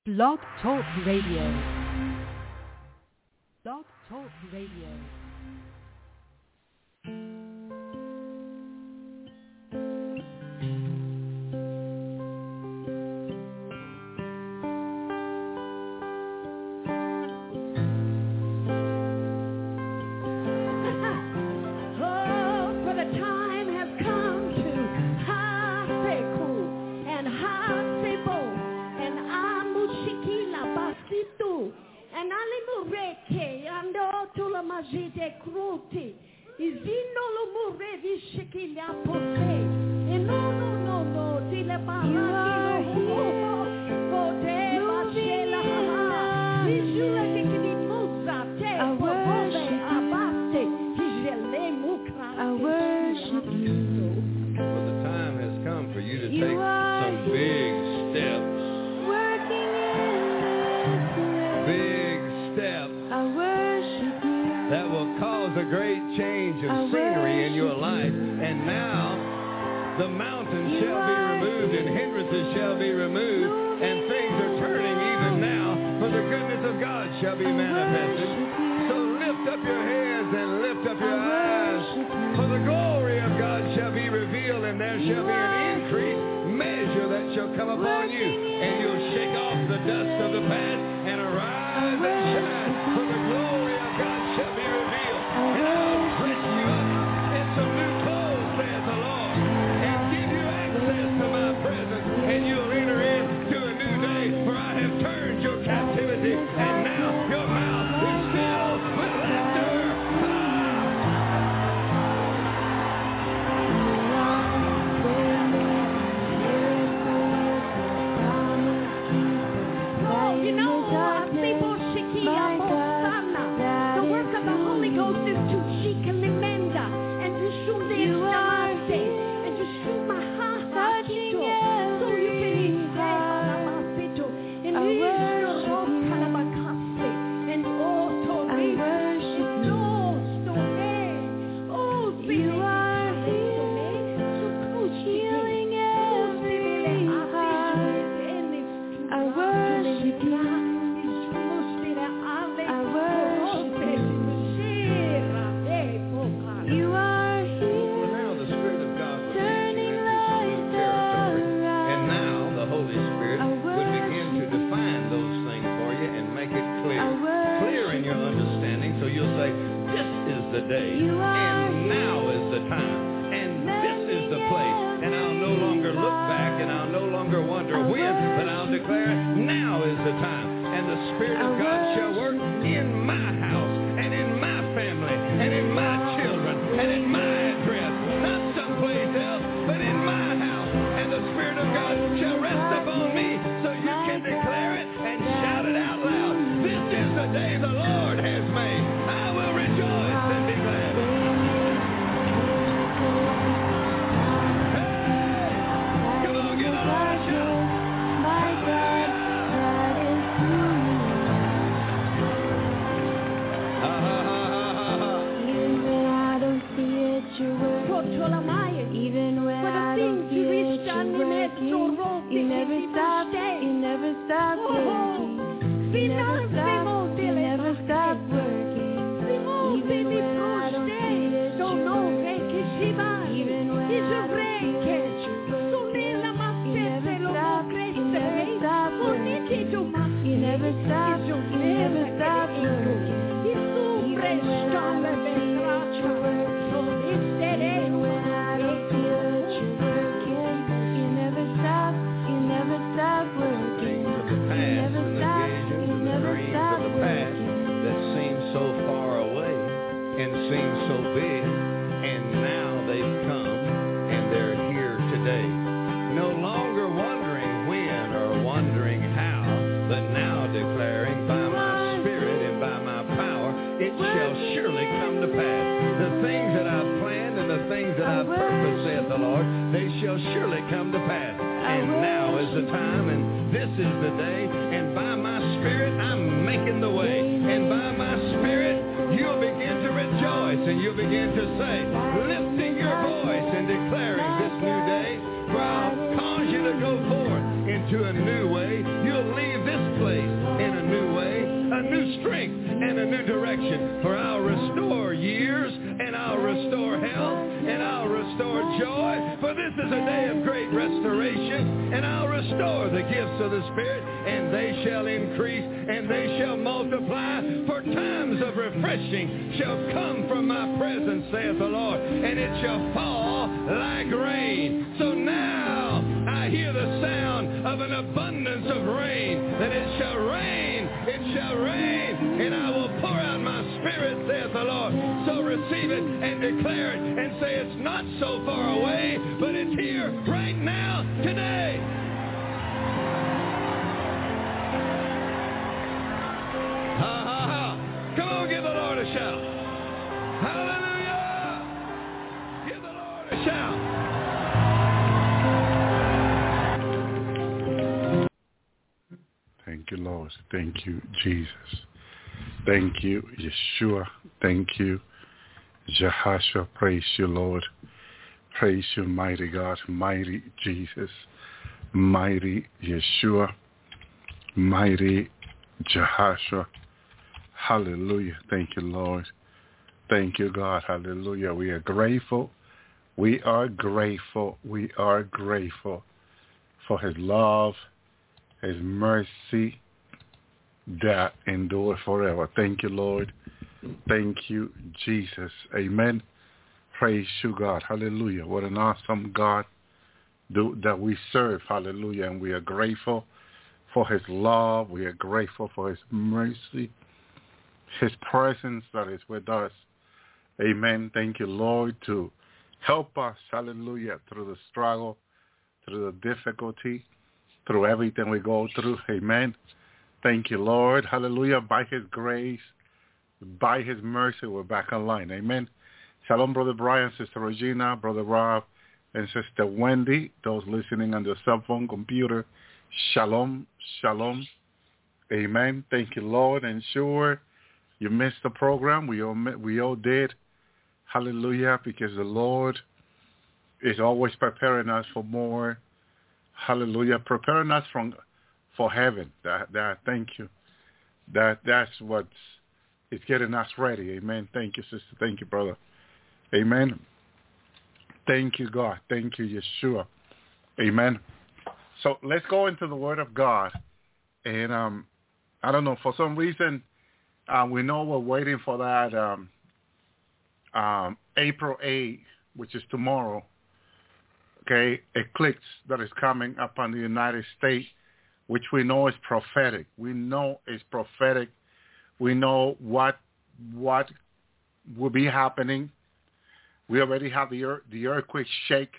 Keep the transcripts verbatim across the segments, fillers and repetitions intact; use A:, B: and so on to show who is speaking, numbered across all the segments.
A: Blog Talk Radio. Blog Talk Radio.
B: To a new way, you'll leave this place restoration. For I'll restore years, and I'll restore health, and I'll restore joy. For this is a day of great restoration, and I'll restore the gifts of the Spirit, and they shall increase, and they shall multiply. For times of refreshing shall come from my presence, saith the Lord, and it shall fall like rain. So now I hear the sound of an abundance of rain, that it shall rain, it shall rain, and I will pour out my Spirit, saith the Lord. So receive it and declare it and say it's not so far away, but it's here right now, today. Ha, ha, ha. Come on, give the Lord a shout. Hallelujah. Give the Lord a shout.
C: Thank you, Lord. Thank you, Jesus. Thank you, Yeshua. Thank you, Jehoshua. Praise you, Lord. Praise you, mighty God, mighty Jesus, mighty Yeshua, mighty Jehoshua. Hallelujah. Thank you, Lord. Thank you, God. Hallelujah. We are grateful. We are grateful. We are grateful for his love, his mercy that endure forever. Thank you, Lord. Thank you, Jesus. Amen. Praise you, God. Hallelujah. What an awesome God do, that we serve. Hallelujah. And we are grateful for his love. We are grateful for his mercy, his presence that is with us. Amen. Thank you, Lord, to help us. Hallelujah. Through the struggle, through the difficulty, through everything we go through. Amen. Thank you, Lord. Hallelujah. By his grace, by his mercy, we're back online. Amen. Shalom, Brother Brian, Sister Regina, Brother Rob, and Sister Wendy. Those listening on their cell phone, computer. Shalom, shalom. Amen. Thank you, Lord. And sure, you missed the program. We all, we all did. Hallelujah. Because the Lord is always preparing us for more. Hallelujah. Preparing us from for heaven. That that thank you. That that's what's it's getting us ready. Amen. Thank you, sister. Thank you, brother. Amen. Thank you, God. Thank you, Yeshua. Amen. So let's go into the Word of God. And um I don't know, for some reason uh, we know we're waiting for that um um April eighth, which is tomorrow. Okay, eclipse that is coming upon the United States, which we know is prophetic. We know is prophetic. We know what what will be happening. We already have the earth, the earthquake shake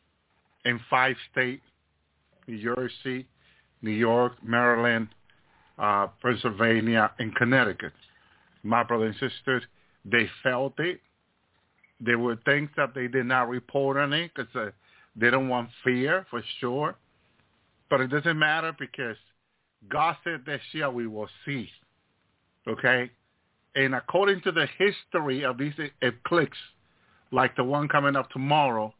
C: in five states: New Jersey, New York, Maryland, uh, Pennsylvania, and Connecticut. My brothers and sisters, they felt it. There were things that they did not report on it because uh, they don't want fear, for sure. But it doesn't matter because God said this year we will see. Okay? And according to the history of these eclipses, like the one coming up tomorrow,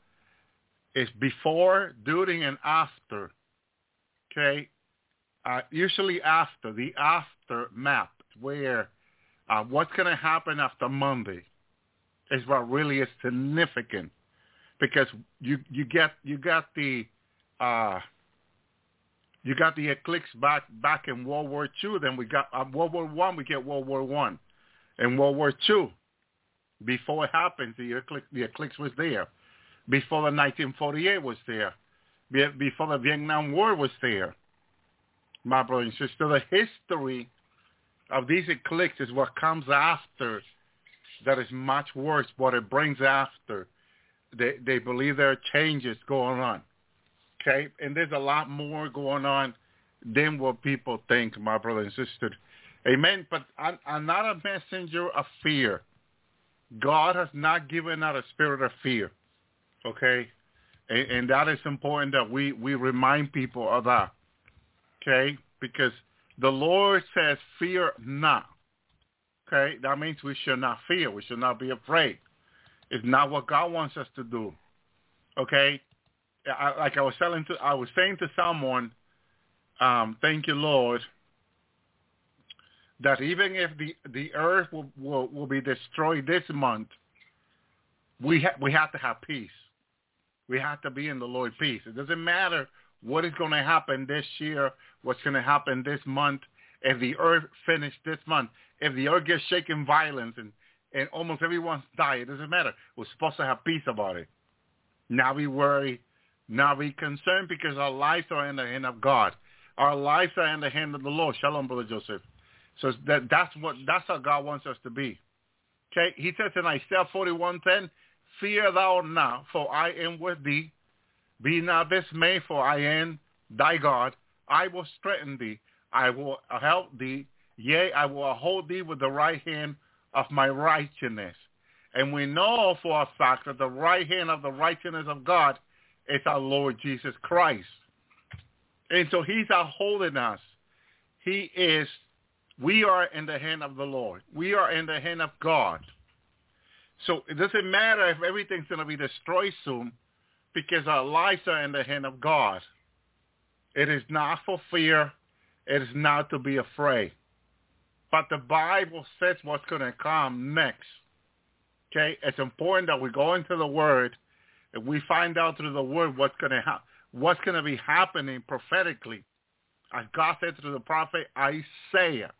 C: is before, during, and after. Okay? Uh, usually after, the aftermath, where uh, what's going to happen after Monday is what really is significant. Because you you get you got the uh, you got the eclipse back back in World War Two. Then we got uh, World War One. We get World War One, and World War Two. Before it happened, the eclipse the eclipse was there. Before the nineteen forty-eight was there. Before the Vietnam War was there. My brother and sister, the history of these eclipses is what comes after. That is much worse. What it brings after. They they believe there are changes going on, okay? And there's a lot more going on than what people think, my brother and sister. Amen? But I'm, I'm not a messenger of fear. God has not given out a spirit of fear, okay? And, and that is important that we, we remind people of that, okay? Because the Lord says, fear not, okay? That means we should not fear. We should not be afraid. It's not what God wants us to do. Okay, I, like I was telling to, I was saying to someone, um, "Thank you, Lord, that even if the, the earth will, will, will be destroyed this month, we, ha- we have to have peace. We have to be in the Lord's peace. It doesn't matter what is going to happen this year, what's going to happen this month, if the earth finished this month, if the earth gets shaken violence and, and almost everyone's died, it doesn't matter. We're supposed to have peace about it. Now we worry, now we concerned because our lives are in the hand of God. Our lives are in the hand of the Lord. Shalom, Brother Joseph. So that, that's what that's how God wants us to be. Okay, he says in Isaiah forty-one ten, fear thou not, for I am with thee. Be not dismayed, for I am thy God. I will strengthen thee. I will help thee. Yea, I will hold thee with the right hand of my righteousness. And we know for a fact that the right hand of the righteousness of God is our Lord Jesus Christ. And so he's holding us. He is, we are in the hand of the Lord. We are in the hand of God. So it doesn't matter if everything's going to be destroyed soon, because our lives are in the hand of God. It is not for fear. It is not to be afraid. But the Bible says what's going to come next. Okay? It's important that we go into the Word and we find out through the Word what's going to ha- what's going to be happening prophetically. As God said through the prophet Isaiah.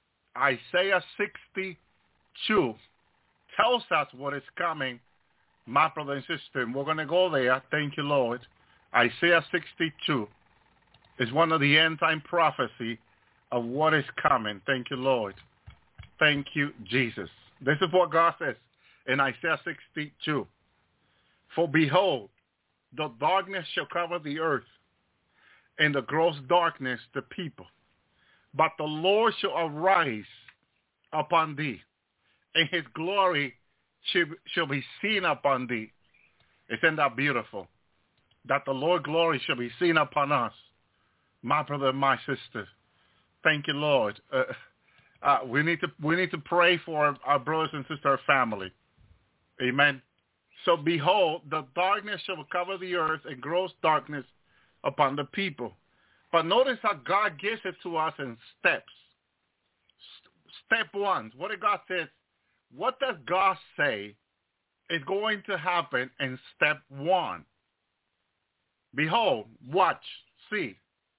C: Isaiah sixty-two tells us what is coming, my brother and sister. And we're going to go there. Thank you, Lord. Isaiah sixty-two is one of the end-time prophecy of what is coming. Thank you, Lord. Thank you, Jesus. This is what God says in Isaiah sixty-two. For behold, the darkness shall cover the earth, and the gross darkness the people. But the Lord shall arise upon thee, and his glory shall, shall be seen upon thee. Isn't that beautiful? That the Lord's glory shall be seen upon us, my brother and my sister. Thank you, Lord. Uh, uh, we need to we need to pray for our brothers and sisters, our family. Amen. So behold, the darkness shall cover the earth, and gross darkness upon the people. But notice how God gives it to us in steps. Step one, what did God say? What does God say is going to happen in step one? Behold, watch, see.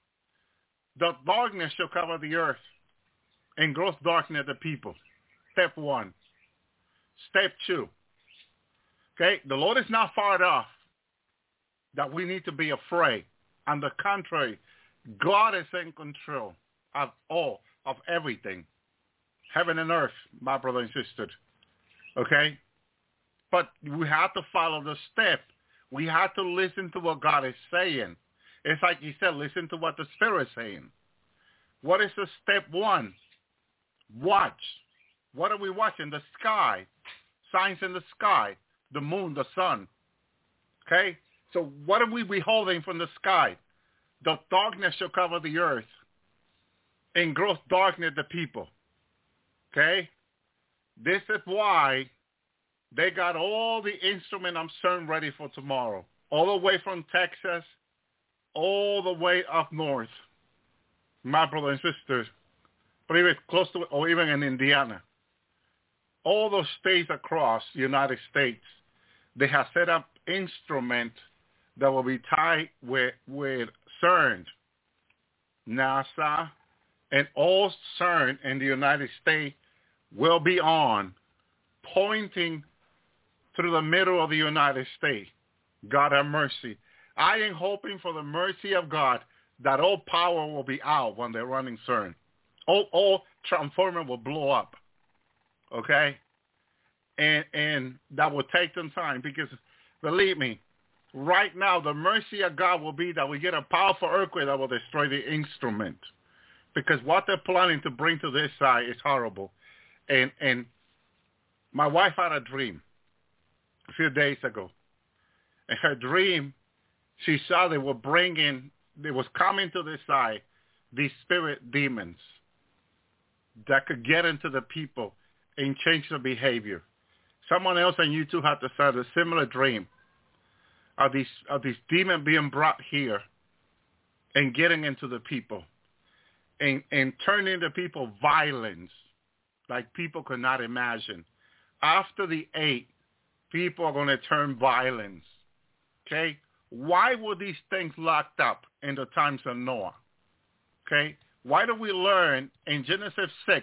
C: The darkness shall cover the earth, and gross darkness the people. Step one. Step two. Okay, the Lord is not far off that we need to be afraid. On the contrary, God is in control of all, of everything. Heaven and earth, my brother and sister. Okay? But we have to follow the step. We have to listen to what God is saying. It's like he said, listen to what the Spirit is saying. What is the step one? Watch. What are we watching? The sky. Signs in the sky. The moon, the sun. Okay? So what are we beholding from the sky? The darkness shall cover the earth, and gross darkness the people. Okay? This is why they got all the instrument I'm certain ready for tomorrow. All the way from Texas, all the way up north. My brothers and sisters, but even close to, or even in Indiana. All those states across the United States, they have set up instruments that will be tied with, with CERN, NASA, and all CERN in the United States will be on, pointing through the middle of the United States. God have mercy. I am hoping for the mercy of God that all power will be out when they're running CERN. All, all transformer will blow up. Okay? And and that will take some time because, believe me, right now the mercy of God will be that we get a powerful earthquake that will destroy the instrument. Because what they're planning to bring to this side is horrible. And and my wife had a dream a few days ago. And her dream, she saw they were bringing, they was coming to this side, these spirit demons that could get into the people and change the behavior. Someone else on YouTube had to start a similar dream of these, of these demons being brought here and getting into the people. and, and turn into people violence like people could not imagine. After the eight, people are going to turn violence. Okay? Why were these things locked up in the times of Noah? Okay? Why do we learn in Genesis six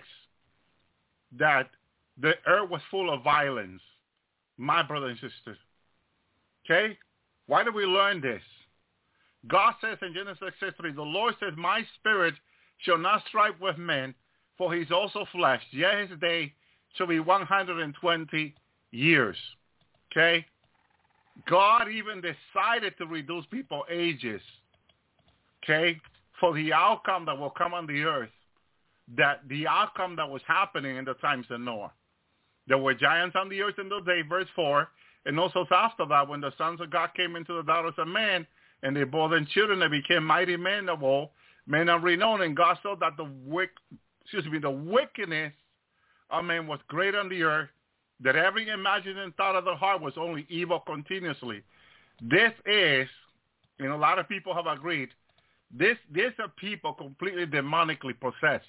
C: that the earth was full of violence? My brother and sister. Okay? Why do we learn this? God says in Genesis six three, the Lord says, my spirit shall not strive with men, for he is also flesh. Yet his day shall be one hundred twenty years. Okay? God even decided to reduce people's ages. Okay? For the outcome that will come on the earth, that the outcome that was happening in the times of Noah. There were giants on the earth in those days, verse four, and also after that, when the sons of God came into the daughters of men, and they bore them children, they became mighty men of war, men of renown, and God saw that the wick, excuse me, the wickedness of men was great on the earth, that every imagining thought of the heart was only evil continuously. This is, and a lot of people have agreed, this these are people completely demonically possessed,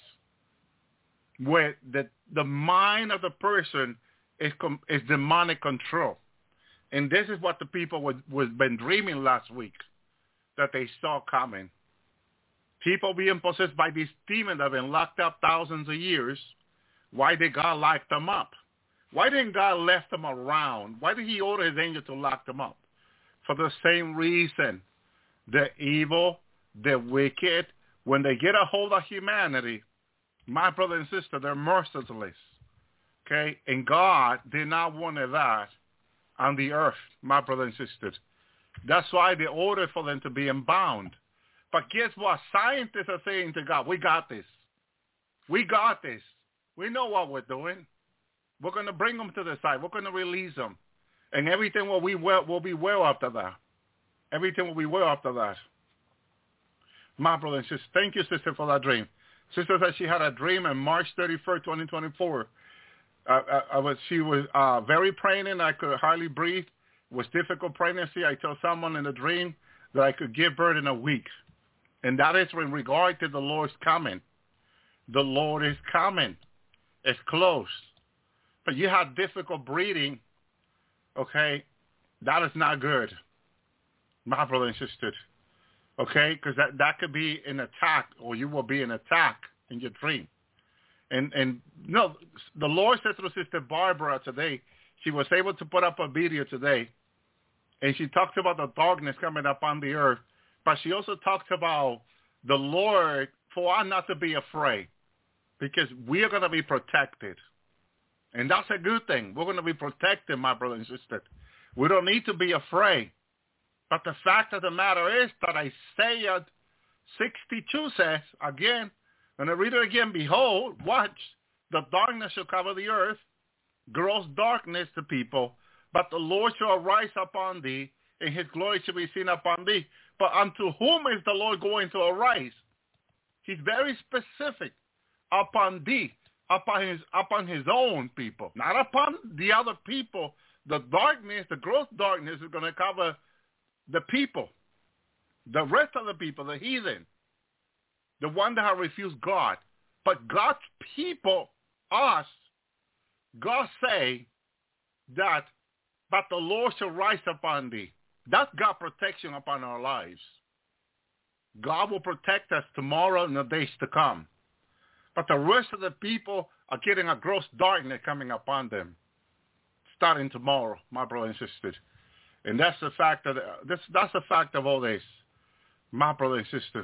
C: where the the mind of the person is is demonic control, and this is what the people was was been dreaming last week, that they saw coming. People being possessed by these demons that have been locked up thousands of years. Why did God lock them up? Why didn't God left them around? Why did he order his angel to lock them up? For the same reason. The evil, the wicked, when they get a hold of humanity, my brother and sister, they're merciless. Okay? And God did not want that on the earth, my brother and sisters. That's why they ordered for them to be bound. But guess what? Scientists are saying to God, we got this. We got this. We know what we're doing. We're going to bring them to the side. We're going to release them. And everything will be well, will be well after that. Everything will be well after that. My brother and sister, thank you, sister, for that dream. Sister said she had a dream on March thirty-first, twenty twenty-four. Uh, I, I was, she was uh, very pregnant. I could hardly breathe. It was difficult pregnancy. I told someone in the dream that I could give birth in a week. And that is in regard to the Lord's coming. The Lord is coming. It's close. But you have difficult breathing, okay? That is not good, my brother and sister, okay? Because that, that could be an attack, or you will be an attack in your dream. And, and no, the Lord said to Sister Barbara today, she was able to put up a video today, and she talked about the darkness coming up on the earth, but she also talked about the Lord for us not to be afraid, because we are going to be protected. And that's a good thing. We're going to be protected, my brother and sister. We don't need to be afraid. But the fact of the matter is that Isaiah sixty-two says, again, and I read it again, behold, watch, the darkness shall cover the earth, gross darkness to people, but the Lord shall arise upon thee, and his glory shall be seen upon thee. But unto whom is the Lord going to arise? He's very specific. Upon thee, upon his upon his own people, not upon the other people. The darkness, the gross darkness, is going to cover the people, the rest of the people, the heathen, the one that have refused God. But God's people, us, God say that, but the Lord shall rise upon thee. That's God protection upon our lives. God will protect us tomorrow and the days to come. But the rest of the people are getting a gross darkness coming upon them, starting tomorrow, my brother and sister. And that's the fact of this. That's the fact of all this, my brother and sister.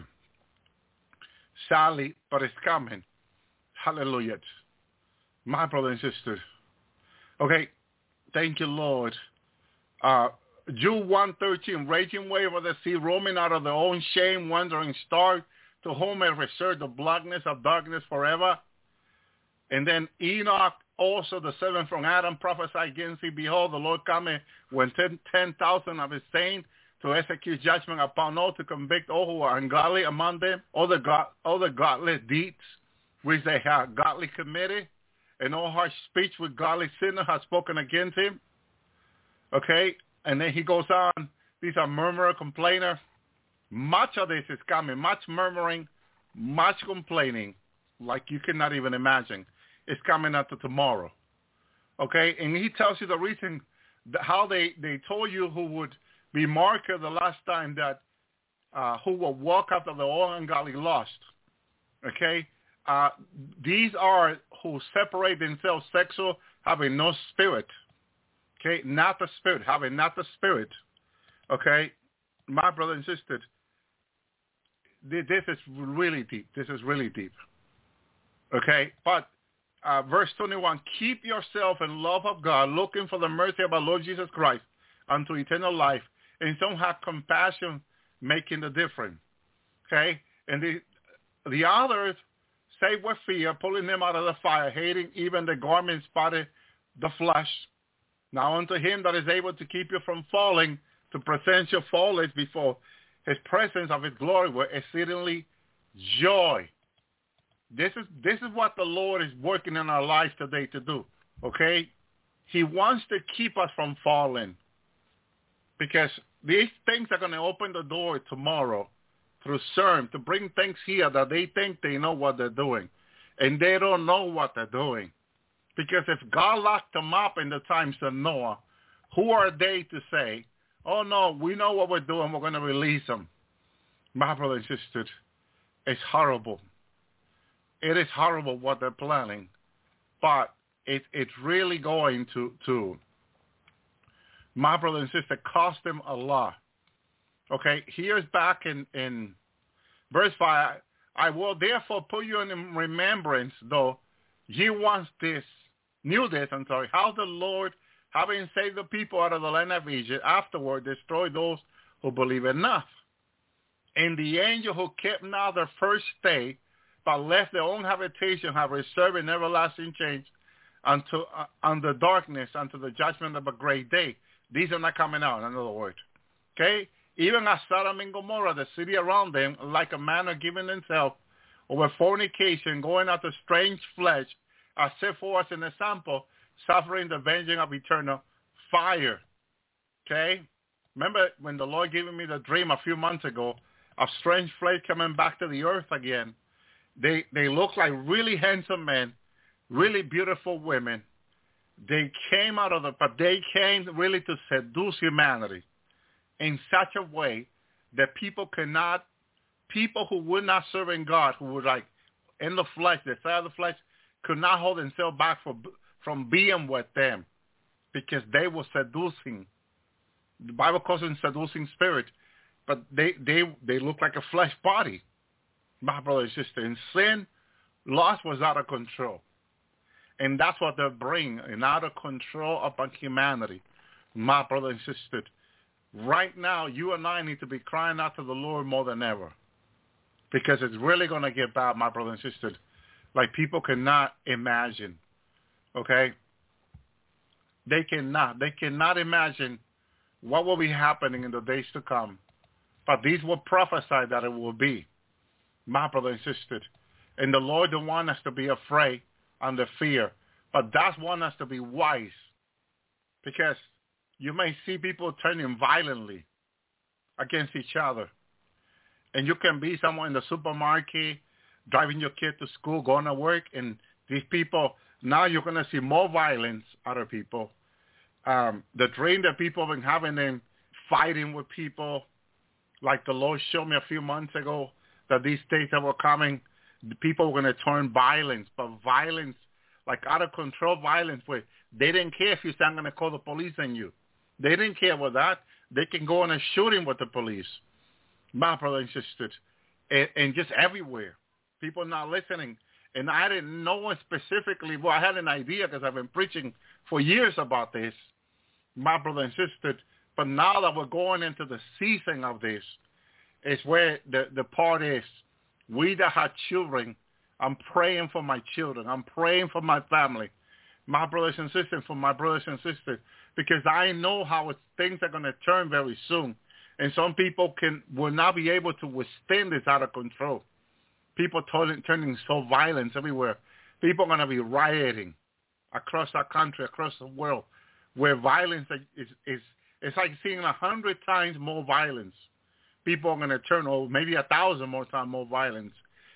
C: Sadly, but it's coming. Hallelujah, my brother and sister. Okay, thank you, Lord. Uh, Jude one thirteen, raging wave of the sea, roaming out of their own shame, wandering stark, to whom I reserve the blackness of darkness forever. And then Enoch, also the seventh from Adam, prophesied against thee, behold, the Lord cometh when ten, ten thousand of his saints to execute judgment upon all, to convict all who are ungodly among them, all the, God, all the godless deeds which they have godly committed, and all harsh speech with godly sinner has spoken against him. Okay, and then he goes on, these are murmurer, complainer. Much of this is coming, much murmuring, much complaining, like you cannot even imagine, is coming after tomorrow. Okay? And he tells you the reason, that how they, they told you who would be marked the last time, that uh, who will walk after the all ungodly lust. Okay? Uh, these are who separate themselves sexual, having no spirit. Okay? Not the spirit, having not the spirit. Okay? My brother and sister, this is really deep. This is really deep. Okay? But uh, verse twenty-one, keep yourself in love of God, looking for the mercy of our Lord Jesus Christ unto eternal life. And some have compassion, making the difference. Okay? And the, the others save with fear, pulling them out of the fire, hating even the garment spotted the flesh. Now unto him that is able to keep you from falling, to present you faultless before his presence of his glory with exceedingly joy. This is this is what the Lord is working in our lives today to do. Okay? He wants to keep us from falling, because these things are going to open the door tomorrow through C E R N to bring things here that they think they know what they're doing, and they don't know what they're doing. Because if God locked them up in the times of Noah, who are they to say, oh, no, we know what we're doing, we're going to release them? My brother and sister, it's horrible. It is horrible what they're planning, but it, it's really going to, to, my brother and sister, cost them a lot. Okay, here's back in, in verse five, I will therefore put you in remembrance, though ye once this, knew this, I'm sorry, how the Lord, having saved the people out of the land of Egypt, afterward destroyed those who believe enough. And the angel who kept not their first stay, but left their own habitation, have reserved an everlasting change unto uh, unto darkness, unto the judgment of a great day. These are not coming out, in other words. Okay? Even as Sodom and Gomorrah, the city around them, like a man are giving themselves over fornication, going after strange flesh, are set for us an example, suffering the vengeance of eternal fire. Okay? Remember when the Lord gave me the dream a few months ago of strange flesh coming back to the earth again? They they look like really handsome men, really beautiful women. They came out of the, but they came really to seduce humanity in such a way that people cannot, people who were not serving God, who were like in the flesh, the side of the flesh, could not hold themselves back from, from being with them, because they were seducing. The Bible calls them seducing spirit, but they, they, they look like a flesh body. My brother and sister, in sin, lust was out of control. And that's what they bring, an out of control upon humanity. My brother and sister, right now, you and I need to be crying out to the Lord more than ever, because it's really going to get bad, my brother and sister, like people cannot imagine, okay? They cannot. They cannot imagine what will be happening in the days to come. But these were prophesied that it will be, my brother and sister. And the Lord don't want us to be afraid under fear, but does want us to be wise, because you may see people turning violently against each other. And you can be somewhere in the supermarket, driving your kid to school, going to work, and these people, now you're going to see more violence out of people. Um, the dream that people have been having, them fighting with people, like the Lord showed me a few months ago, that these states that were coming, the people were going to turn violence, but violence, like out of control violence, where they didn't care if you said, I'm going to call the police on you. They didn't care with that. They can go on a shooting with the police. My brother and sisters, and, and just everywhere. People not listening. And I didn't know specifically, well, I had an idea because I've been preaching for years about this, my brother and sister. But now that we're going into the season of this, is where the, the part is, we that have children, I'm praying for my children. I'm praying for my family, my brothers and sisters, for my brothers and sisters, because I know how it's, things are going to turn very soon. And some people can will not be able to withstand this out of control. People turning, turning so violent everywhere. People are going to be rioting across our country, across the world, where violence is, is it's like seeing a hundred times more violence. People are going to turn, or maybe a thousand more times more violence.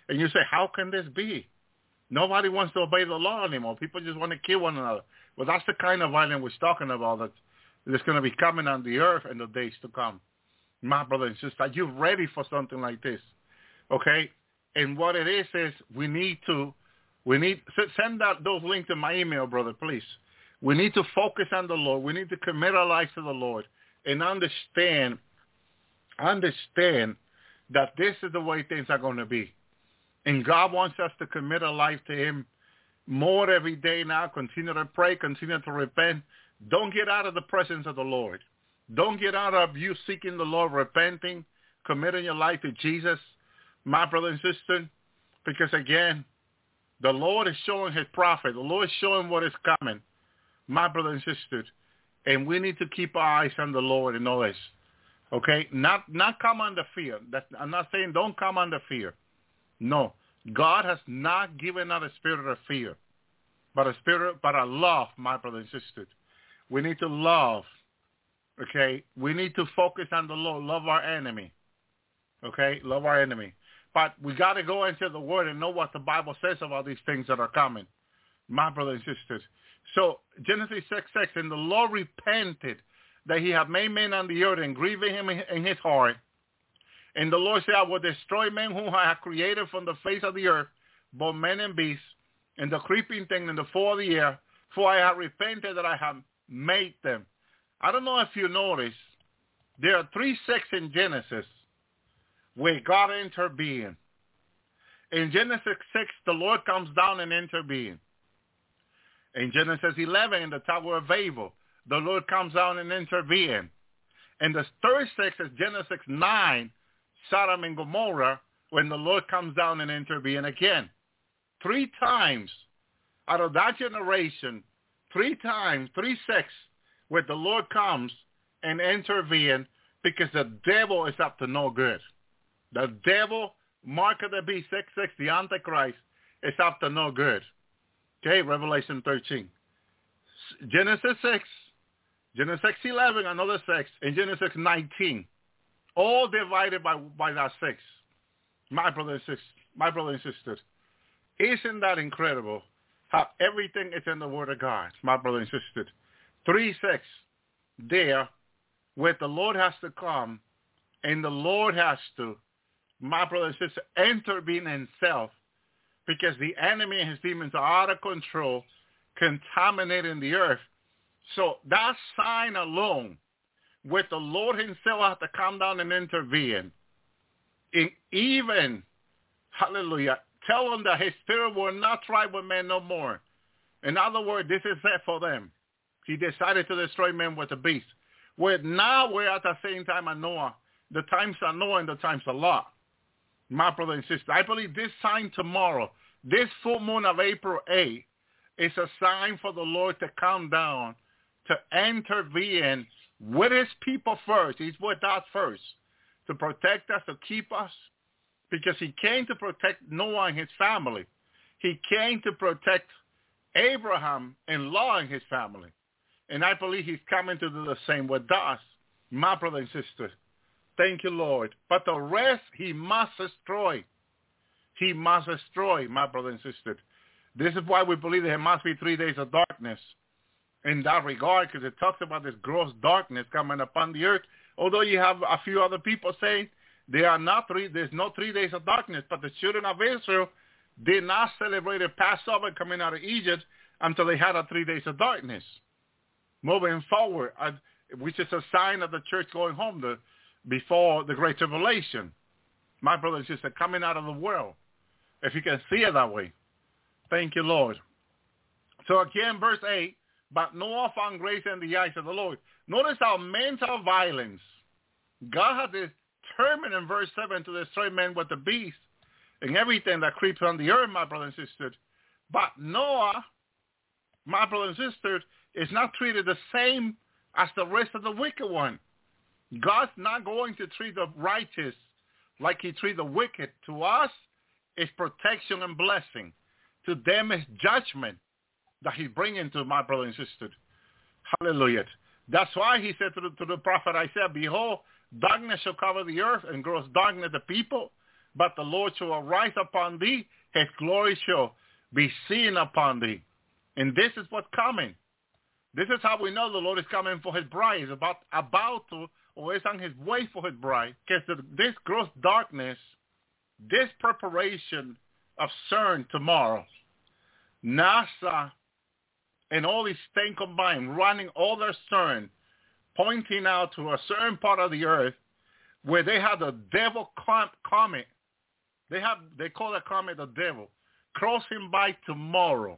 C: And you say, how can this be? Nobody wants to obey the law anymore. People just want to kill one another. Well, that's the kind of violence we're talking about that is going to be coming on the earth in the days to come. My brother and sister, are you ready for something like this? Okay? And what it is is we need to, we need, send out those links in my email, brother, please. We need to focus on the Lord. We need to commit our lives to the Lord and understand, understand that this is the way things are going to be. And God wants us to commit our life to him more every day now. Continue to pray. Continue to repent. Don't get out of the presence of the Lord. Don't get out of you seeking the Lord, repenting, committing your life to Jesus, my brother and sister, because, again, the Lord is showing his prophet. The Lord is showing what is coming, my brother and sister, and we need to keep our eyes on the Lord and all this, okay? Not not come under fear. That's, I'm not saying don't come under fear. No, God has not given us a spirit of fear, but a spirit, but a love, my brother and sister. We need to love, okay? We need to focus on the Lord, love our enemy, okay? Love our enemy. But we got to go into the Word and know what the Bible says about these things that are coming, my brothers and sisters. So Genesis six six, and the Lord repented that he had made man on the earth and grieved him in his heart. And the Lord said, I will destroy men whom I have created from the face of the earth, both men and beasts, and the creeping thing and the four of the air, for I have repented that I have made them. I don't know if you notice, there are three six in Genesis where God intervened. In Genesis six, the Lord comes down and intervenes. In Genesis eleven, in the Tower of Babel, the Lord comes down and intervenes. And the third six is Genesis nine, Sodom and Gomorrah, when the Lord comes down and intervenes again. Three times out of that generation, three times, three six, where the Lord comes and intervenes because the devil is up to no good. The devil, mark of the beast, six six, the Antichrist, is up to no good. Okay, Revelation thirteen. Genesis six, Genesis eleven, another six, and Genesis nineteen. All divided by, by that six. My brothers and sisters, my brothers and sisters, isn't that incredible how everything is in the Word of God, my brothers and sisters? Three, six, there, where the Lord has to come, and the Lord has to, my brothers and sisters, intervene himself, because the enemy and his demons are out of control, contaminating the earth. So that sign alone, with the Lord himself has to come down and intervene, and even, hallelujah, tell them that his spirit will not try with men no more. In other words, this is it for them. He decided to destroy men with the beast. Where now we're at the same time of Noah. The times of Noah and the times of Lot. My brother and sister, I believe this sign tomorrow, this full moon of April eighth, is a sign for the Lord to come down, to intervene with his people first. He's with us first, to protect us, to keep us, because he came to protect Noah and his family. He came to protect Abraham and Lot and his family. And I believe he's coming to do the same with us, my brother and sister. Thank you, Lord. But the rest he must destroy. He must destroy, my brother and sister. This is why we believe there must be three days of darkness in that regard, because it talks about this gross darkness coming upon the earth. Although you have a few other people saying there are not three, there's no three days of darkness, but the children of Israel did not celebrate a Passover coming out of Egypt until they had a three days of darkness. Moving forward, uh, which is a sign of the church going home the, before the Great Tribulation. My brother and sister, coming out of the world, if you can see it that way. Thank you, Lord. So again, verse eight, but Noah found grace in the eyes of the Lord. Notice how mental violence, God has determined in verse seven to destroy men with the beast and everything that creeps on the earth, my brother and sister. But Noah, my brother and sister, is not treated the same as the rest of the wicked one. God's not going to treat the righteous like he treats the wicked. To us, it's protection and blessing. To them, it's judgment that he's bringing to my brother and sister. Hallelujah. That's why he said to the, to the prophet Isaiah, behold, darkness shall cover the earth and gross darkness the people, but the Lord shall arise upon thee. His glory shall be seen upon thee. And this is what's coming. This is how we know the Lord is coming for his bride. He's about, about to, or is on his way for his bride. Because this gross darkness, this preparation of CERN tomorrow, NASA and all these things combined, running all their CERN, pointing out to a certain part of the earth where they have the devil comet. They have, they call that comet the devil, crossing by tomorrow.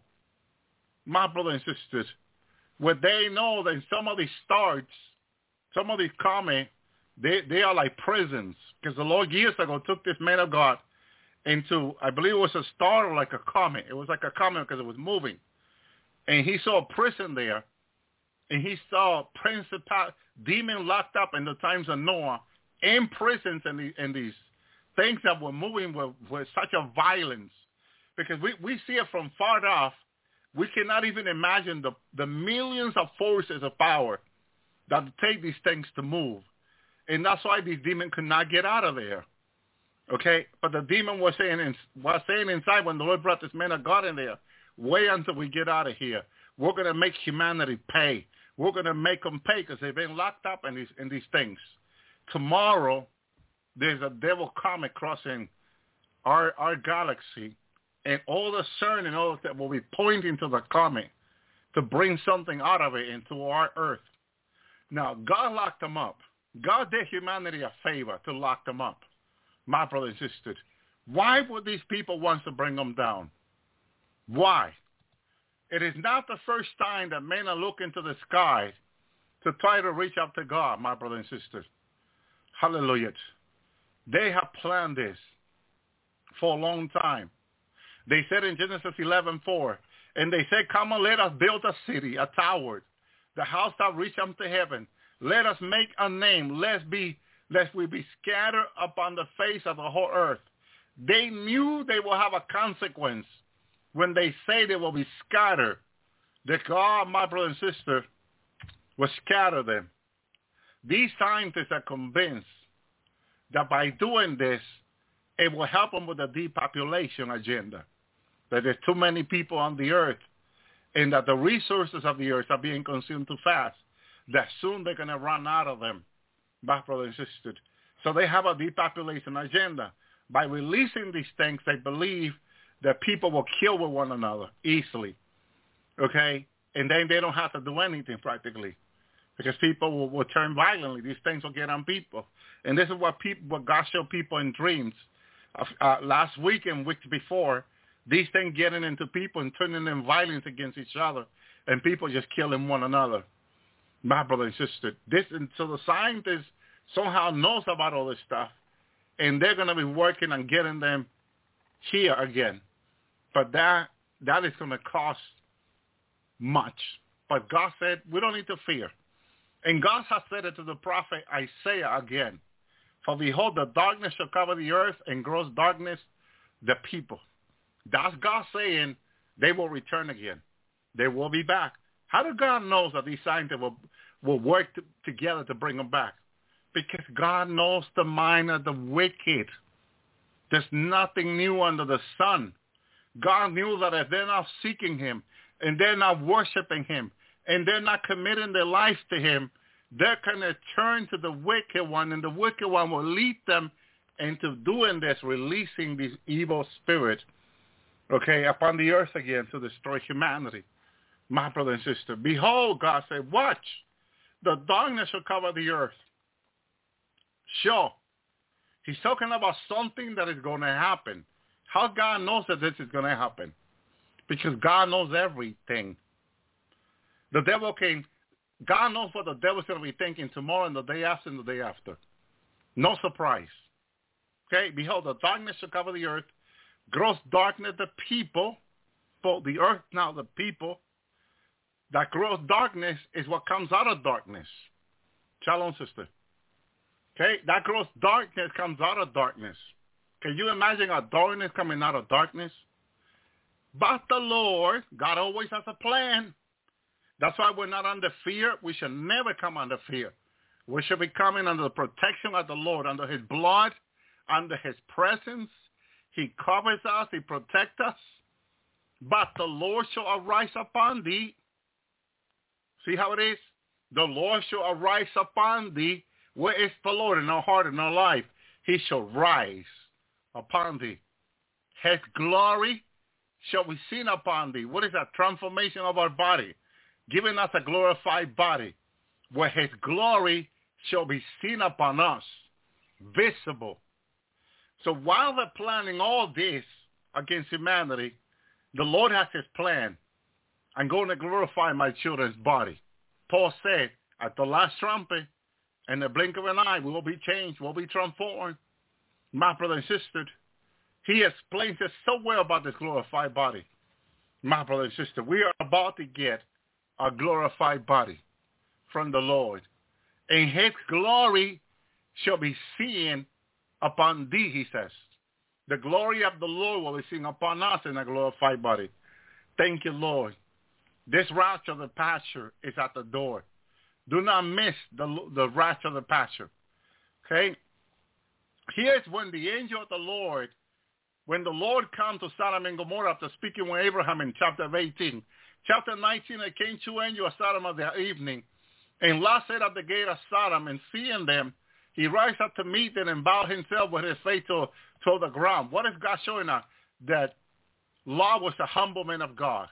C: My brothers and sisters, where they know that some of these stars, some of these comets, they, they are like prisons. Because the Lord years ago took this man of God into, I believe it was a star or like a comet. It was like a comet because it was moving. And he saw a prison there. And he saw principal demon locked up in the times of Noah in prisons and, the, and these things that were moving with, with such a violence. Because we, we see it from far off. We cannot even imagine the, the millions of forces of power that take these things to move. And that's why these demons could not get out of there. Okay? But the demon was saying, was saying inside when the Lord brought this man of God in there, wait until we get out of here. We're going to make humanity pay. We're going to make them pay because they've been locked up in these, in these things. Tomorrow, there's a devil comet crossing our, our galaxy. And all the CERN and all of that will be pointing to the comet to bring something out of it into our earth. Now, God locked them up. God did humanity a favor to lock them up. My brothers and sisters, why would these people want to bring them down? Why? It is not the first time that men are looking to the sky to try to reach up to God, my brothers and sisters. Hallelujah. They have planned this for a long time. They said in Genesis eleven four, and they said, come and let us build a city, a tower, the house that reach up to heaven. Let us make a name, lest, be, lest we be scattered upon the face of the whole earth. They knew they will have a consequence when they say they will be scattered. That God, my brother and sister, will scatter them. These scientists are convinced that by doing this, it will help them with the depopulation agenda. That there's too many people on the earth and that the resources of the earth are being consumed too fast, that soon they're going to run out of them, my brothers and sisters. So they have a depopulation agenda. By releasing these things, they believe that people will kill with one another easily, okay? And then they don't have to do anything practically because people will, will turn violently. These things will get on people. And this is what, people, what God showed people in dreams. Uh, last week and weeks before, these things getting into people and turning them violence against each other and people just killing one another. My brother and sister, this, and so the scientists somehow knows about all this stuff and they're going to be working on getting them here again. But that, that is going to cost much. But God said, we don't need to fear. And God has said it to the prophet Isaiah again. For behold, the darkness shall cover the earth and gross darkness the people. That's God saying they will return again. They will be back. How do God know that these scientists will, will work to, together to bring them back? Because God knows the mind of the wicked. There's nothing new under the sun. God knew that if they're not seeking him and they're not worshiping him and they're not committing their life to him, they're going to turn to the wicked one, and the wicked one will lead them into doing this, releasing these evil spirits, okay, upon the earth again to destroy humanity. My brother and sister, behold, God said, watch, the darkness shall cover the earth. Sure. He's talking about something that is going to happen. How God knows that this is going to happen? Because God knows everything. The devil can... God knows what the devil's going to be thinking tomorrow and the day after and the day after. No surprise. Okay, behold, the darkness shall cover the earth. Gross darkness the people. For the earth now the people. That gross darkness is what comes out of darkness. Shalom, sister. Okay, that gross darkness comes out of darkness. Can you imagine a darkness coming out of darkness? But the Lord, God always has a plan. That's why we're not under fear. We should never come under fear. We should be coming under the protection of the Lord, under his blood, under his presence. He covers us. He protects us. But the Lord shall arise upon thee. See how it is? The Lord shall arise upon thee. Where is the Lord in our heart and our life? He shall rise upon thee. His glory shall be seen upon thee. What is that? Transformation of our body, giving us a glorified body, where his glory shall be seen upon us, visible. So while they're planning all this against humanity, the Lord has his plan. I'm going to glorify my children's body. Paul said, at the last trumpet, in the blink of an eye, we will be changed, we'll be transformed. My brother and sister, he explains it so well about this glorified body. My brother and sister, we are about to get a glorified body from the Lord. And his glory shall be seen upon thee, he says. The glory of the Lord will be seen upon us in a glorified body. Thank you, Lord. This rapture of the pasture is at the door. Do not miss the, the rapture of the pasture. Okay? Here's when the angel of the Lord, when the Lord comes to Sodom and Gomorrah after speaking with Abraham in chapter eighteen. Chapter nineteen, there came two angels of Sodom of the evening, and Lot sat at the gate of Sodom, and seeing them, he rise up to meet them and bowed himself with his face to, to the ground. What is God showing us? That Lot was a humble man of God.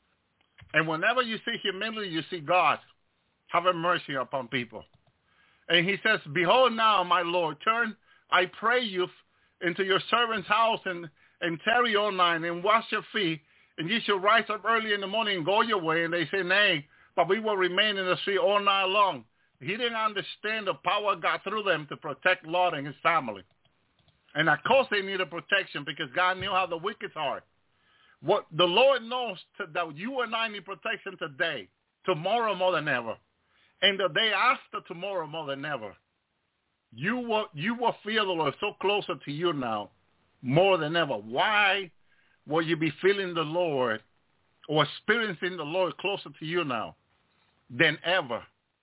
C: And whenever you see humility, you see God having mercy upon people. And he says, behold now, my Lord, turn, I pray you, into your servant's house and, and tarry all night and wash your feet, and ye shall rise up early in the morning and go your way. And they say, nay, but we will remain in the street all night long. He didn't understand the power of God through them to protect Lot and his family. And of course they needed protection because God knew how the wicked are. What the Lord knows to, that you and I need protection today, tomorrow more than ever, and the day after tomorrow more than ever. You will, you will feel the Lord so closer to you now more than ever. Why will you be feeling the Lord or experiencing the Lord closer to you now than ever?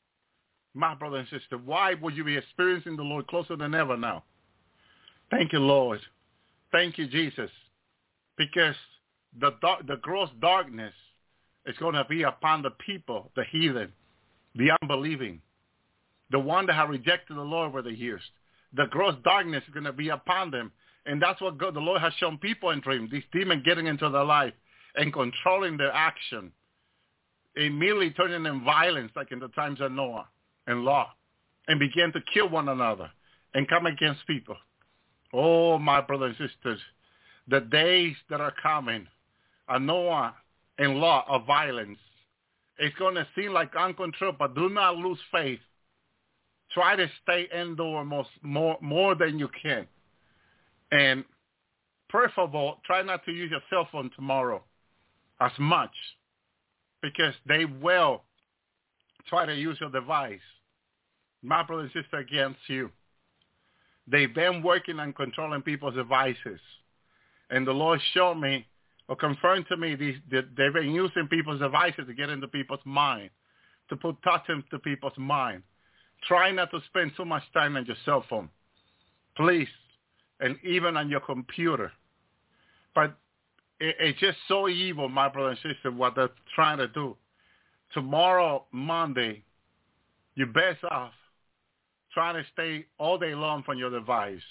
C: My brother and sister, why will you be experiencing the Lord closer than ever now? Thank you, Lord. Thank you, Jesus. Because the dark, the gross darkness is going to be upon the people, the heathen, the unbelieving, the one that have rejected the Lord over the years. The gross darkness is going to be upon them. And that's what God, the Lord has shown people in dreams, these demons getting into their life and controlling their action, immediately turning them violence like in the times of Noah and Lot, and begin to kill one another and come against people. Oh, my brothers and sisters, the days that are coming are Noah and Lot of violence. It's going to seem like uncontrolled, but do not lose faith. Try to stay indoor most, more, more than you can. And preferable, try not to use your cell phone tomorrow as much because they will try to use your device. My brother and sister, against you. They've been working on controlling people's devices. And the Lord showed me or confirmed to me these, that they've been using people's devices to get into people's mind, to put thoughts into people's mind. Try not to spend so much time on your cell phone, please, and even on your computer. But it, it's just so evil, my brother and sister, what they're trying to do. Tomorrow, Monday, you're best off trying to stay all day long from your device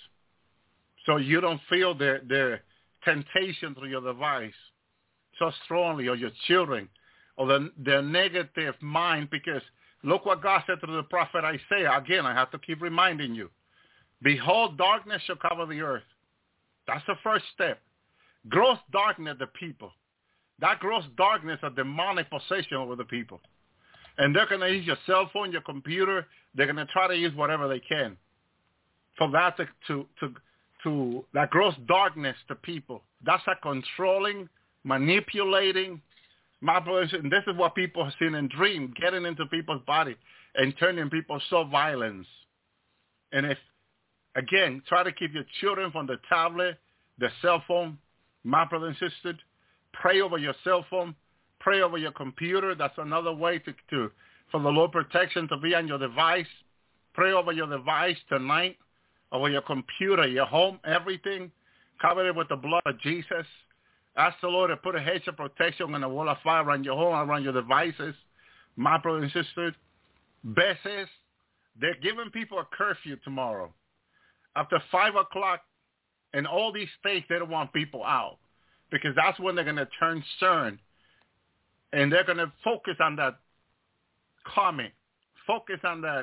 C: so you don't feel their, their temptation through your device so strongly, or your children, or the, their negative mind, because look what God said through the prophet Isaiah. Again, I have to keep reminding you. Behold, darkness shall cover the earth. That's the first step. Gross darkness, the people. That gross darkness, a demonic possession over the people. And they're going to use your cell phone, your computer. They're going to try to use whatever they can for that to, to, to, to that gross darkness to people. That's a controlling, manipulating, my brothers, and this is what people have seen in dreams, getting into people's body and turning people so violent. And if, again, try to keep your children from the tablet, the cell phone, my brother and sister. Pray over your cell phone. Pray over your computer. That's another way to, to for the Lord protection to be on your device. Pray over your device tonight. over your computer, your home, everything. Cover it with the blood of Jesus. Ask the Lord to put a hedge of protection and a wall of fire around your home, around your devices. My brother and sister, best is they're giving people a curfew tomorrow. After five o'clock in all these states, they don't want people out because that's when they're going to turn stern. And they're going to focus on that comment, focus on that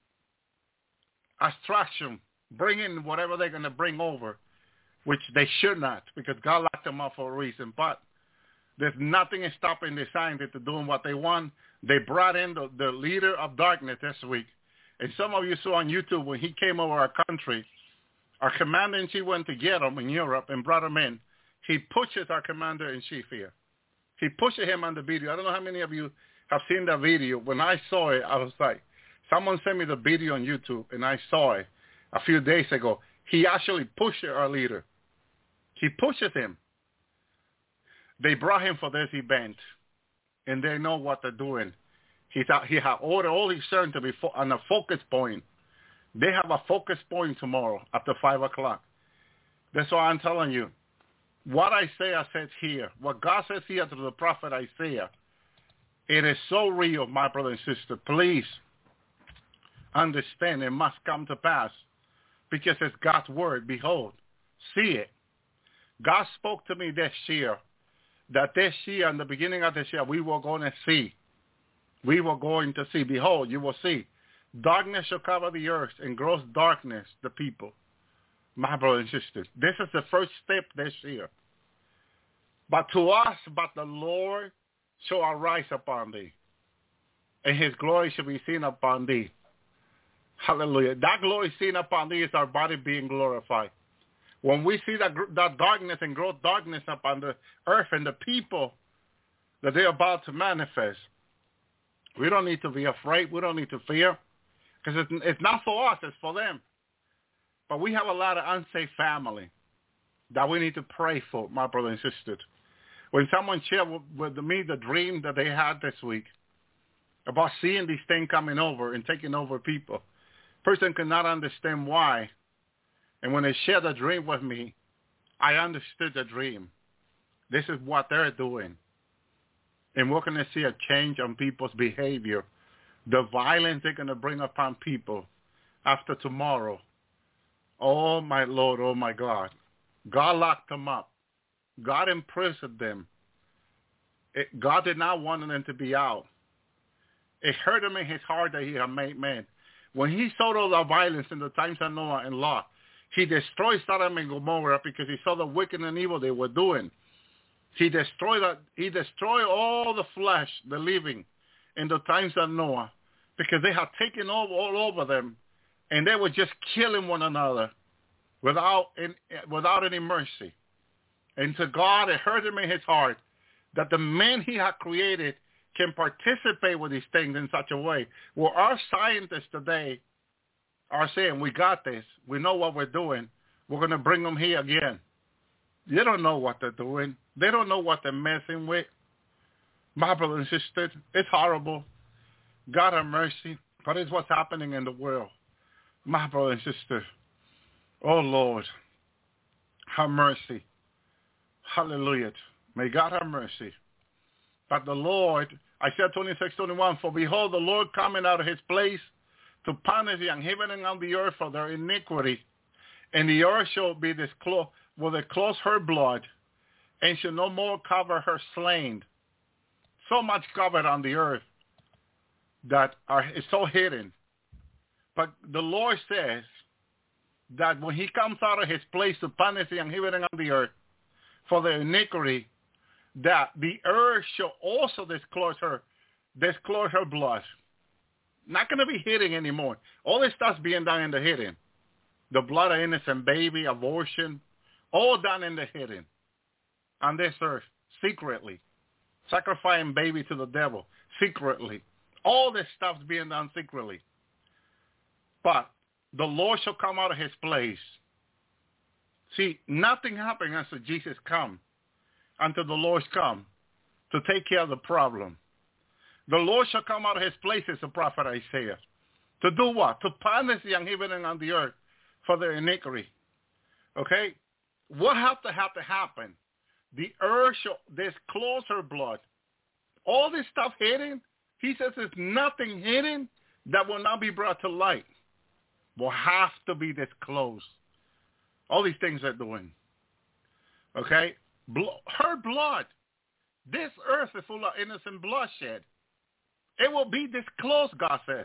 C: abstraction, bring in whatever they're going to bring over, which they should not because God locked them up for a reason. But there's nothing stopping the scientists from doing what they want. They brought in the, the leader of darkness this week. And some of you saw on YouTube when he came over our country, our commander-in-chief went to get him in Europe and brought him in. He pushes our commander-in-chief here. He pushes him on the video. I don't know how many of you have seen that video. When I saw it, I was like, someone sent me the video on YouTube, and I saw it a few days ago. He actually pushed our leader. He pushes him. They brought him for this event, and they know what they're doing. He's out, he had ordered all his servants to be fo- on a focus point. They have a focus point tomorrow after five o'clock. That's why I'm telling you. What Isaiah says here, what God says here to the prophet Isaiah, it is so real, my brother and sister. Please understand it must come to pass because it's God's word. Behold, see it. God spoke to me this year that this year, in the beginning of this year, we were going to see. We were going to see. Behold, you will see. Darkness shall cover the earth and gross darkness the people. My brothers and sisters, this is the first step this year. But to us, but the Lord shall arise upon thee, and his glory shall be seen upon thee. Hallelujah. That glory seen upon thee is our body being glorified. When we see that, that darkness and gross darkness upon the earth and the people that they're about to manifest, we don't need to be afraid. We don't need to fear because it's, it's not for us. It's for them. But we have a lot of unsafe family that we need to pray for, my brothers and sisters. When someone shared with me the dream that they had this week about seeing these things coming over and taking over people, person could not understand why. And when they shared the dream with me, I understood the dream. This is what they're doing. And we're going to see a change on people's behavior. The violence they're going to bring upon people after tomorrow. Oh, my Lord, oh, my God. God locked them up. God imprisoned them. It, God did not want them to be out. It hurt him in his heart that he had made man. When he saw all the violence in the times of Noah and Lot, he destroyed Sodom and Gomorrah because he saw the wicked and evil they were doing. He destroyed he destroyed all the flesh, the living, in the times of Noah because they had taken over all over them, and they were just killing one another without in, without any mercy. And to God, it hurt him in his heart that the man he had created can participate with these things in such a way. Well, our scientists today are saying, we got this. We know what we're doing. We're going to bring them here again. They don't know what they're doing. They don't know what they're messing with. My brother and sister, it's horrible. God have mercy. But it's what's happening in the world. My brother and sister, oh Lord, have mercy. Hallelujah. May God have mercy. But the Lord, Isaiah twenty-six, twenty-one, for behold, the Lord coming out of his place to punish the heaven and the earth for their iniquity. And the earth shall be disclosed, will disclose her blood, and shall no more cover her slain. So much covered on the earth that are, is so hidden. But the Lord says that when he comes out of his place to punish the heaven and the earth for their iniquity, that the earth shall also disclose her, disclose her blood. Not going to be hidden anymore. All this stuff's being done in the hidden. The blood of innocent baby, abortion, all done in the hidden. On this earth, secretly. Sacrificing baby to the devil, secretly. All this stuff's being done secretly. But the Lord shall come out of his place. See, nothing happens until Jesus comes, until the Lord's come to take care of the problem. The Lord shall come out of his place, as the prophet Isaiah. To do what? To punish the heaven and on the earth for their iniquity. Okay? What has to have to happen? The earth shall disclose her blood. All this stuff hidden, he says there's nothing hidden that will not be brought to light. Will have to be disclosed. All these things are doing. Okay? Her blood. This earth is full of innocent bloodshed. It will be disclosed, God says.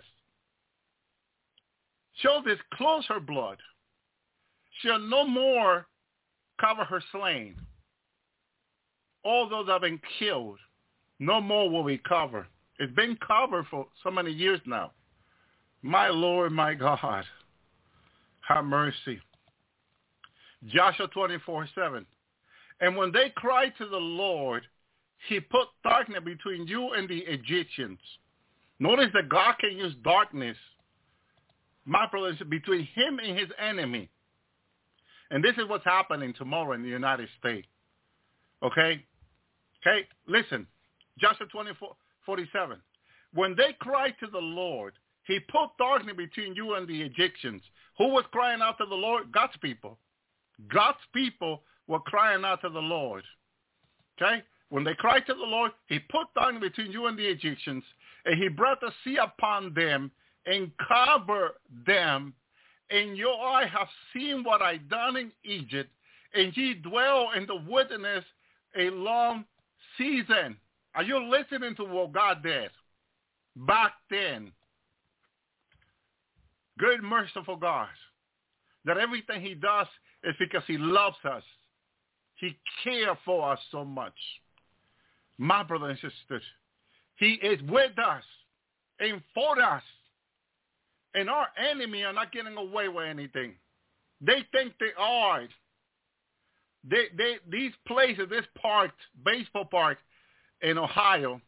C: She'll disclose her blood. She'll no more cover her slain. All those have been killed. No more will we cover. It's been covered for so many years now. My Lord, my God, have mercy. Joshua twenty-four seven. And when they cried to the Lord, he put darkness between you and the Egyptians. Notice that God can use darkness, my brothers, between him and his enemy. And this is what's happening tomorrow in the United States. Okay? Okay? Listen. Joshua twenty-four forty-seven. When they cried to the Lord, he put darkness between you and the Egyptians. Who was crying out to the Lord? God's people. God's people were crying out to the Lord. Okay? When they cried to the Lord, he put darkness between you and the Egyptians, and he brought the sea upon them and covered them. And your eye have seen what I done in Egypt, and ye dwell in the wilderness a long season. Are you listening to what God did back then? Good, merciful God, that everything he does is because he loves us. He cares for us so much. My brothers and sisters, he is with us and for us. And our enemy are not getting away with anything. They think they are. They, they, these places, this park, baseball park in Ohio,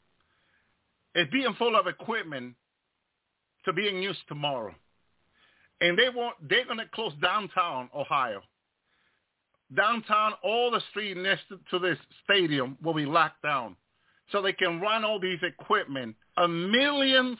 C: is being full of equipment to being used tomorrow. And they want, they're going to close downtown Ohio. Downtown, all the street next to this stadium will be locked down so they can run all these equipment, a millions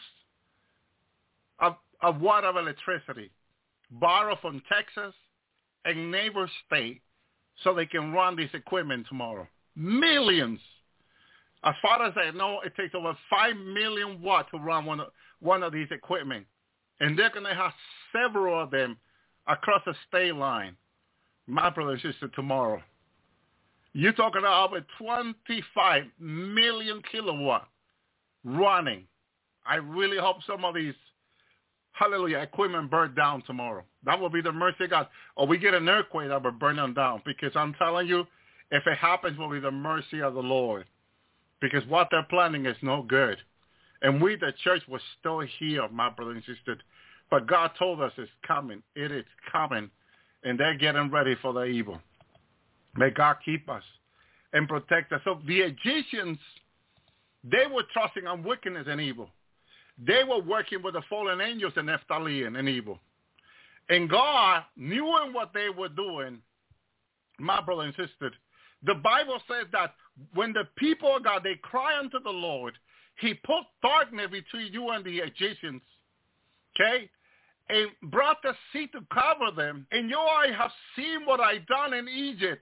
C: of, of watt of electricity, borrow from Texas and neighbor state so they can run this equipment tomorrow. Millions. As far as I know, it takes over five million watts to run one of, one of these equipment. And they're going to have several of them across the state line. My brother and sister, tomorrow. You're talking about over twenty-five million kilowatt running. I really hope some of these, hallelujah, equipment burn down tomorrow. That will be the mercy of God. Or we get an earthquake that will burn them down. Because I'm telling you, if it happens, it will be the mercy of the Lord. Because what they're planning is no good. And we, the church, will still here, my brother and sister. But God told us it's coming. It is coming. And they're getting ready for the evil. May God keep us and protect us. So the Egyptians, they were trusting on wickedness and evil. They were working with the fallen angels and Naphtali and evil. And God, knowing what they were doing, my brother and sister, the Bible says that when the people of God, they cry unto the Lord, he put darkness between you and the Egyptians. Okay? And brought the sea to cover them. And your eye have seen what I done in Egypt.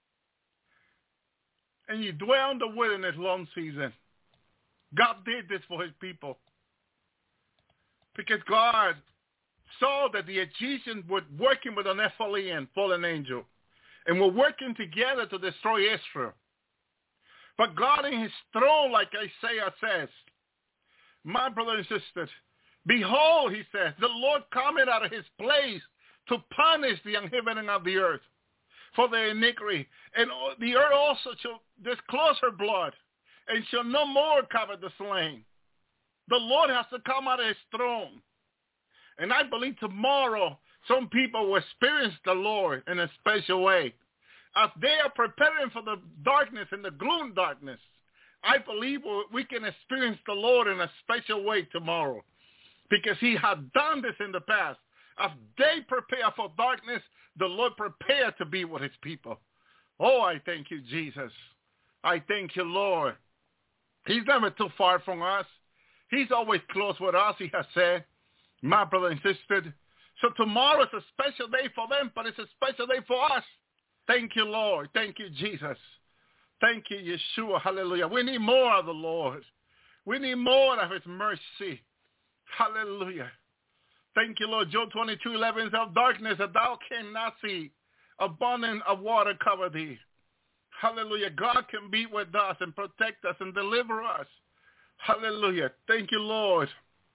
C: And you dwell in the wilderness long season. God did this for his people. Because God saw that the Egyptians were working with an Nephilim, fallen angel. And were working together to destroy Israel. But God in his throne, like Isaiah says, my brothers and sisters, behold, he says, the Lord coming out of his place to punish the inhabitant of the earth for their iniquity. And the earth also shall disclose her blood and shall no more cover the slain. The Lord has to come out of his throne. And I believe tomorrow some people will experience the Lord in a special way. As they are preparing for the darkness and the gloom darkness, I believe we can experience the Lord in a special way tomorrow. Because he had done this in the past. As they prepare for darkness, the Lord prepared to be with his people. Oh, I thank you, Jesus. I thank you, Lord. He's never too far from us. He's always close with us, he has said. My brother and sister. So tomorrow is a special day for them, but it's a special day for us. Thank you, Lord. Thank you, Jesus. Thank you, Yeshua. Hallelujah. We need more of the Lord. We need more of his mercy. Hallelujah. Thank you, Lord. Job twenty-two eleven says, of darkness that thou cannot see, abundance of water cover thee. Hallelujah. God can be with us and protect us and deliver us. Hallelujah. Thank you, Lord.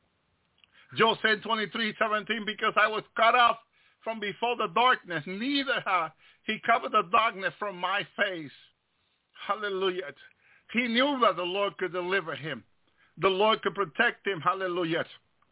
C: Job said twenty-three seventeen, because I was cut off from before the darkness, neither hath he covered the darkness from my face. Hallelujah. He knew that the Lord could deliver him. The Lord could protect him. Hallelujah.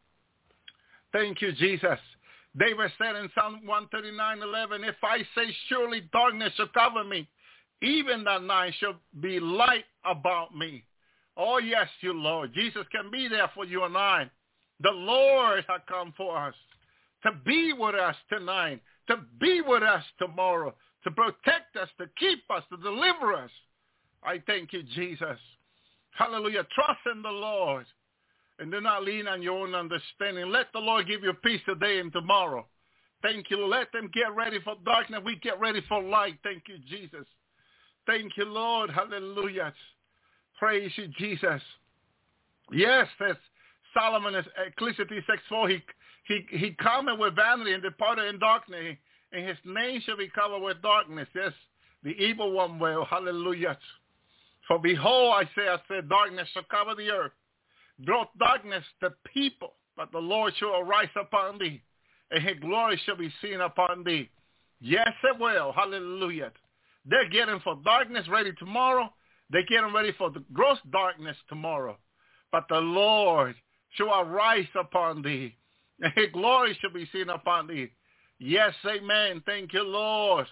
C: Thank you, Jesus. David said in Psalm one thirty-nine eleven, if I say surely darkness shall cover me, even that night shall be light about me. Oh, yes, you Lord. Jesus can be there for you and I. The Lord has come for us to be with us tonight, to be with us tomorrow, to protect us, to keep us, to deliver us. I thank you, Jesus. Hallelujah. Trust in the Lord and do not lean on your own understanding. Let the Lord give you peace today and tomorrow. Thank you. Let them get ready for darkness. We get ready for light. Thank you, Jesus. Thank you, Lord. Hallelujah. Praise you, Jesus. Yes, as Solomon in Ecclesiastes six four, he, he, he cometh with vanity and departed in darkness, and his name shall be covered with darkness. Yes, the evil one will. Hallelujah. For behold, I say, I said, darkness shall cover the earth. Brought darkness to people, but the Lord shall arise upon thee, and his glory shall be seen upon thee. Yes, it will. Hallelujah. They're getting for darkness ready tomorrow. They're getting ready for the gross darkness tomorrow. But the Lord shall arise upon thee, and his glory shall be seen upon thee. Yes, amen. Thank you, Lord.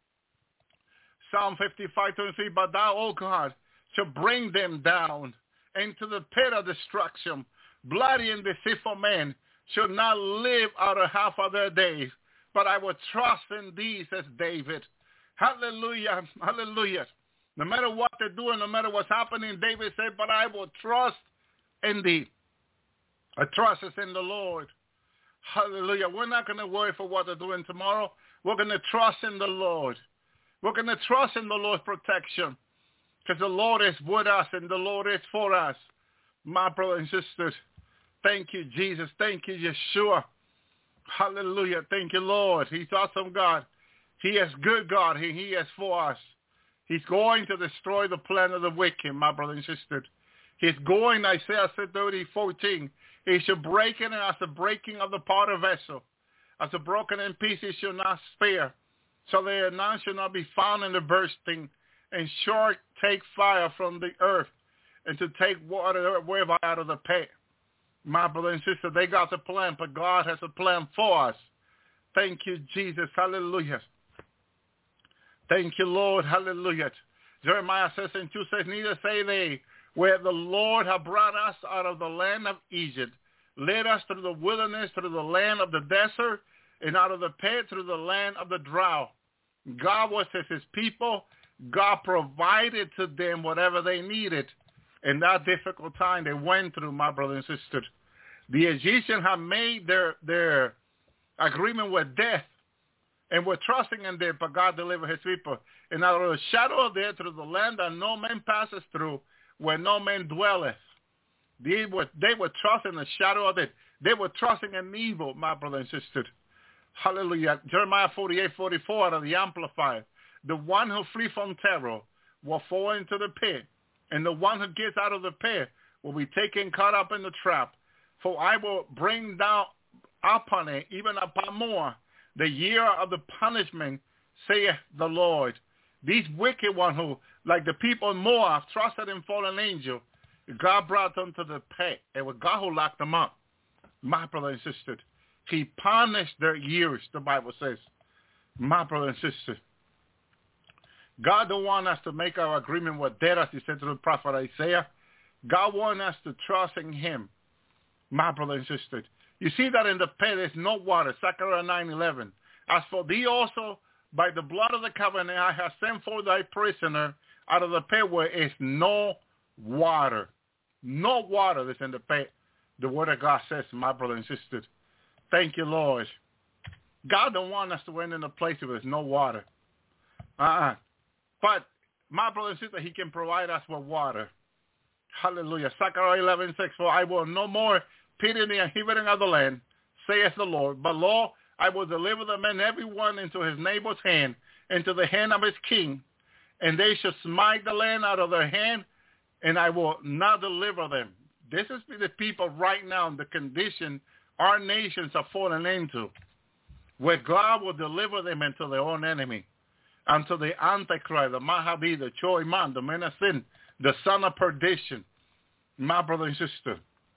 C: Psalm fifty-five twenty-three, but thou, O God, shall bring them down into the pit of destruction. Bloody and deceitful men shall not live out of half of their days, but I will trust in thee, says David. Hallelujah, hallelujah. No matter what they're doing, no matter what's happening, David said, but I will trust in thee. I trust is in the Lord. Hallelujah. We're not going to worry for what they're doing tomorrow. We're going to trust in the Lord. We're going to trust in the Lord's protection, because the Lord is with us and the Lord is for us. My brothers and sisters, thank you, Jesus. Thank you, Yeshua. Hallelujah. Thank you, Lord. He's awesome God. He is good God. He, he is for us. He's going to destroy the plan of the wicked, my brothers and sisters. He's going, Isaiah thirty fourteen. He shall break it as the breaking of the potter vessel. As the broken in pieces shall not spare. So that none shall not be found in the bursting. And short take fire from the earth. And to take water whereby out of the pit. My brother and sister, they got the plan, but God has a plan for us. Thank you, Jesus. Hallelujah. Thank you, Lord. Hallelujah. Jeremiah says in two says, neither say they, where the Lord hath brought us out of the land of Egypt, led us through the wilderness, through the land of the desert, and out of the pit through the land of the drought. God was as his people. God provided to them whatever they needed in that difficult time they went through, my brother and sister. The Egyptians have made their, their agreement with death, and were trusting in them, but God delivered his people. And out of the shadow of death through the land that no man passes through, where no man dwelleth. They were, they were trusting in the shadow of death. They were trusting in evil, my brother and sister. Hallelujah. Jeremiah forty-eight forty-four out of the Amplified. The one who flees from terror will fall into the pit, and the one who gets out of the pit will be taken caught up in the trap. For I will bring down upon it, even upon more, the year of the punishment, saith the Lord. These wicked ones who, like the people in Moab, trusted in fallen angel, God brought them to the pit. It was God who locked them up. My brother and sister, he punished their years, the Bible says. My brother and sister, God don't want us to make our agreement with death, as he said to the prophet Isaiah. God wants us to trust in him. My brother and sister, you see that in the pit there's no water, Zechariah nine eleven. As for thee also, by the blood of the covenant, I have sent for thy prisoner out of the pit where is no water. No water that's in the pit. The word of God says, my brother and sister. Thank you, Lord. God don't want us to end in a place where there's no water. Uh-uh. But my brother and sister, he can provide us with water. Hallelujah. Zechariah eleven six, for I will no more pity the inhabitant of the land, saith the Lord. But lo, I will deliver them and every one into his neighbor's hand, into the hand of his king, and they shall smite the land out of their hand, and I will not deliver them. This is the people right now in the condition our nations are falling into, where God will deliver them into their own enemy, unto the Antichrist, the Mahdi, the Choi Man, the man of sin, the son of perdition. My brother and sister,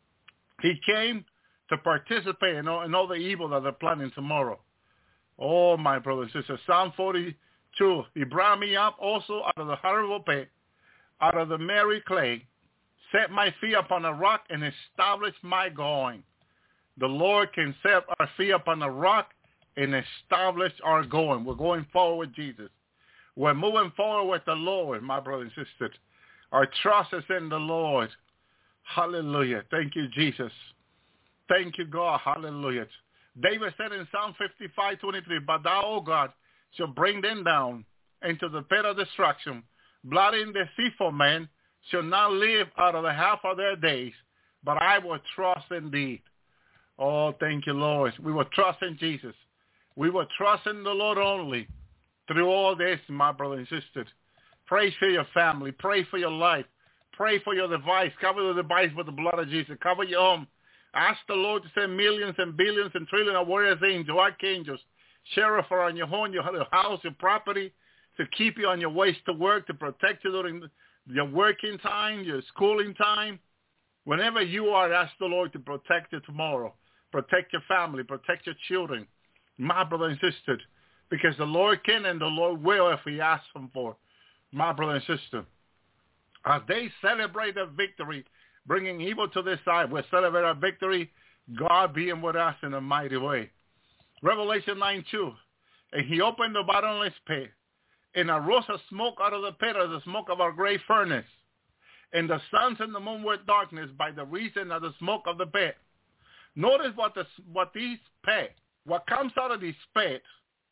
C: he came to participate in all, in all the evil that they're planning tomorrow. Oh, my brother and sister, Psalm forty-two, he brought me up also out of the horrible pit, out of the merry clay, set my feet upon a rock and established my going. The Lord can set our feet upon a rock and establish our going. We're going forward with Jesus. We're moving forward with the Lord, my brothers and sisters. Our trust is in the Lord. Hallelujah. Thank you, Jesus. Thank you, God. Hallelujah. David said in Psalm fifty-five twenty-three, but thou, O God, shall bring them down into the pit of destruction. Bloody and deceitful men shall not live out of the half of their days, but I will trust in thee. Oh, thank you, Lord. We will trust in Jesus. We will trust in the Lord only through all this, my brothers and sisters. Pray for your family. Pray for your life. Pray for your device. Cover the device with the blood of Jesus. Cover your home. Ask the Lord to send millions and billions and trillions of warriors, angels, archangels, sheriff around your home, your house, your property, to keep you on your ways to work, to protect you during your working time, your schooling time. Whenever you are, ask the Lord to protect you tomorrow. Protect your family. Protect your children. My brother and sister, because the Lord can and the Lord will if he asks him for. My brother and sister, as they celebrate their victory, bringing evil to this side, we celebrate our victory, God being with us in a mighty way. Revelation nine two, and he opened the bottomless pit, and arose a smoke out of the pit as the smoke of a great furnace. And the sun and the moon were darkness by the reason of the smoke of the pit. Notice what the what these pit, what comes out of these pits,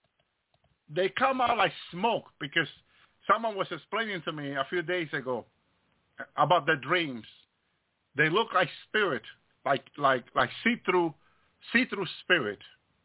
C: they come out like smoke, because someone was explaining to me a few days ago about their dreams. They look like spirit, like like like see-through, see-through spirit.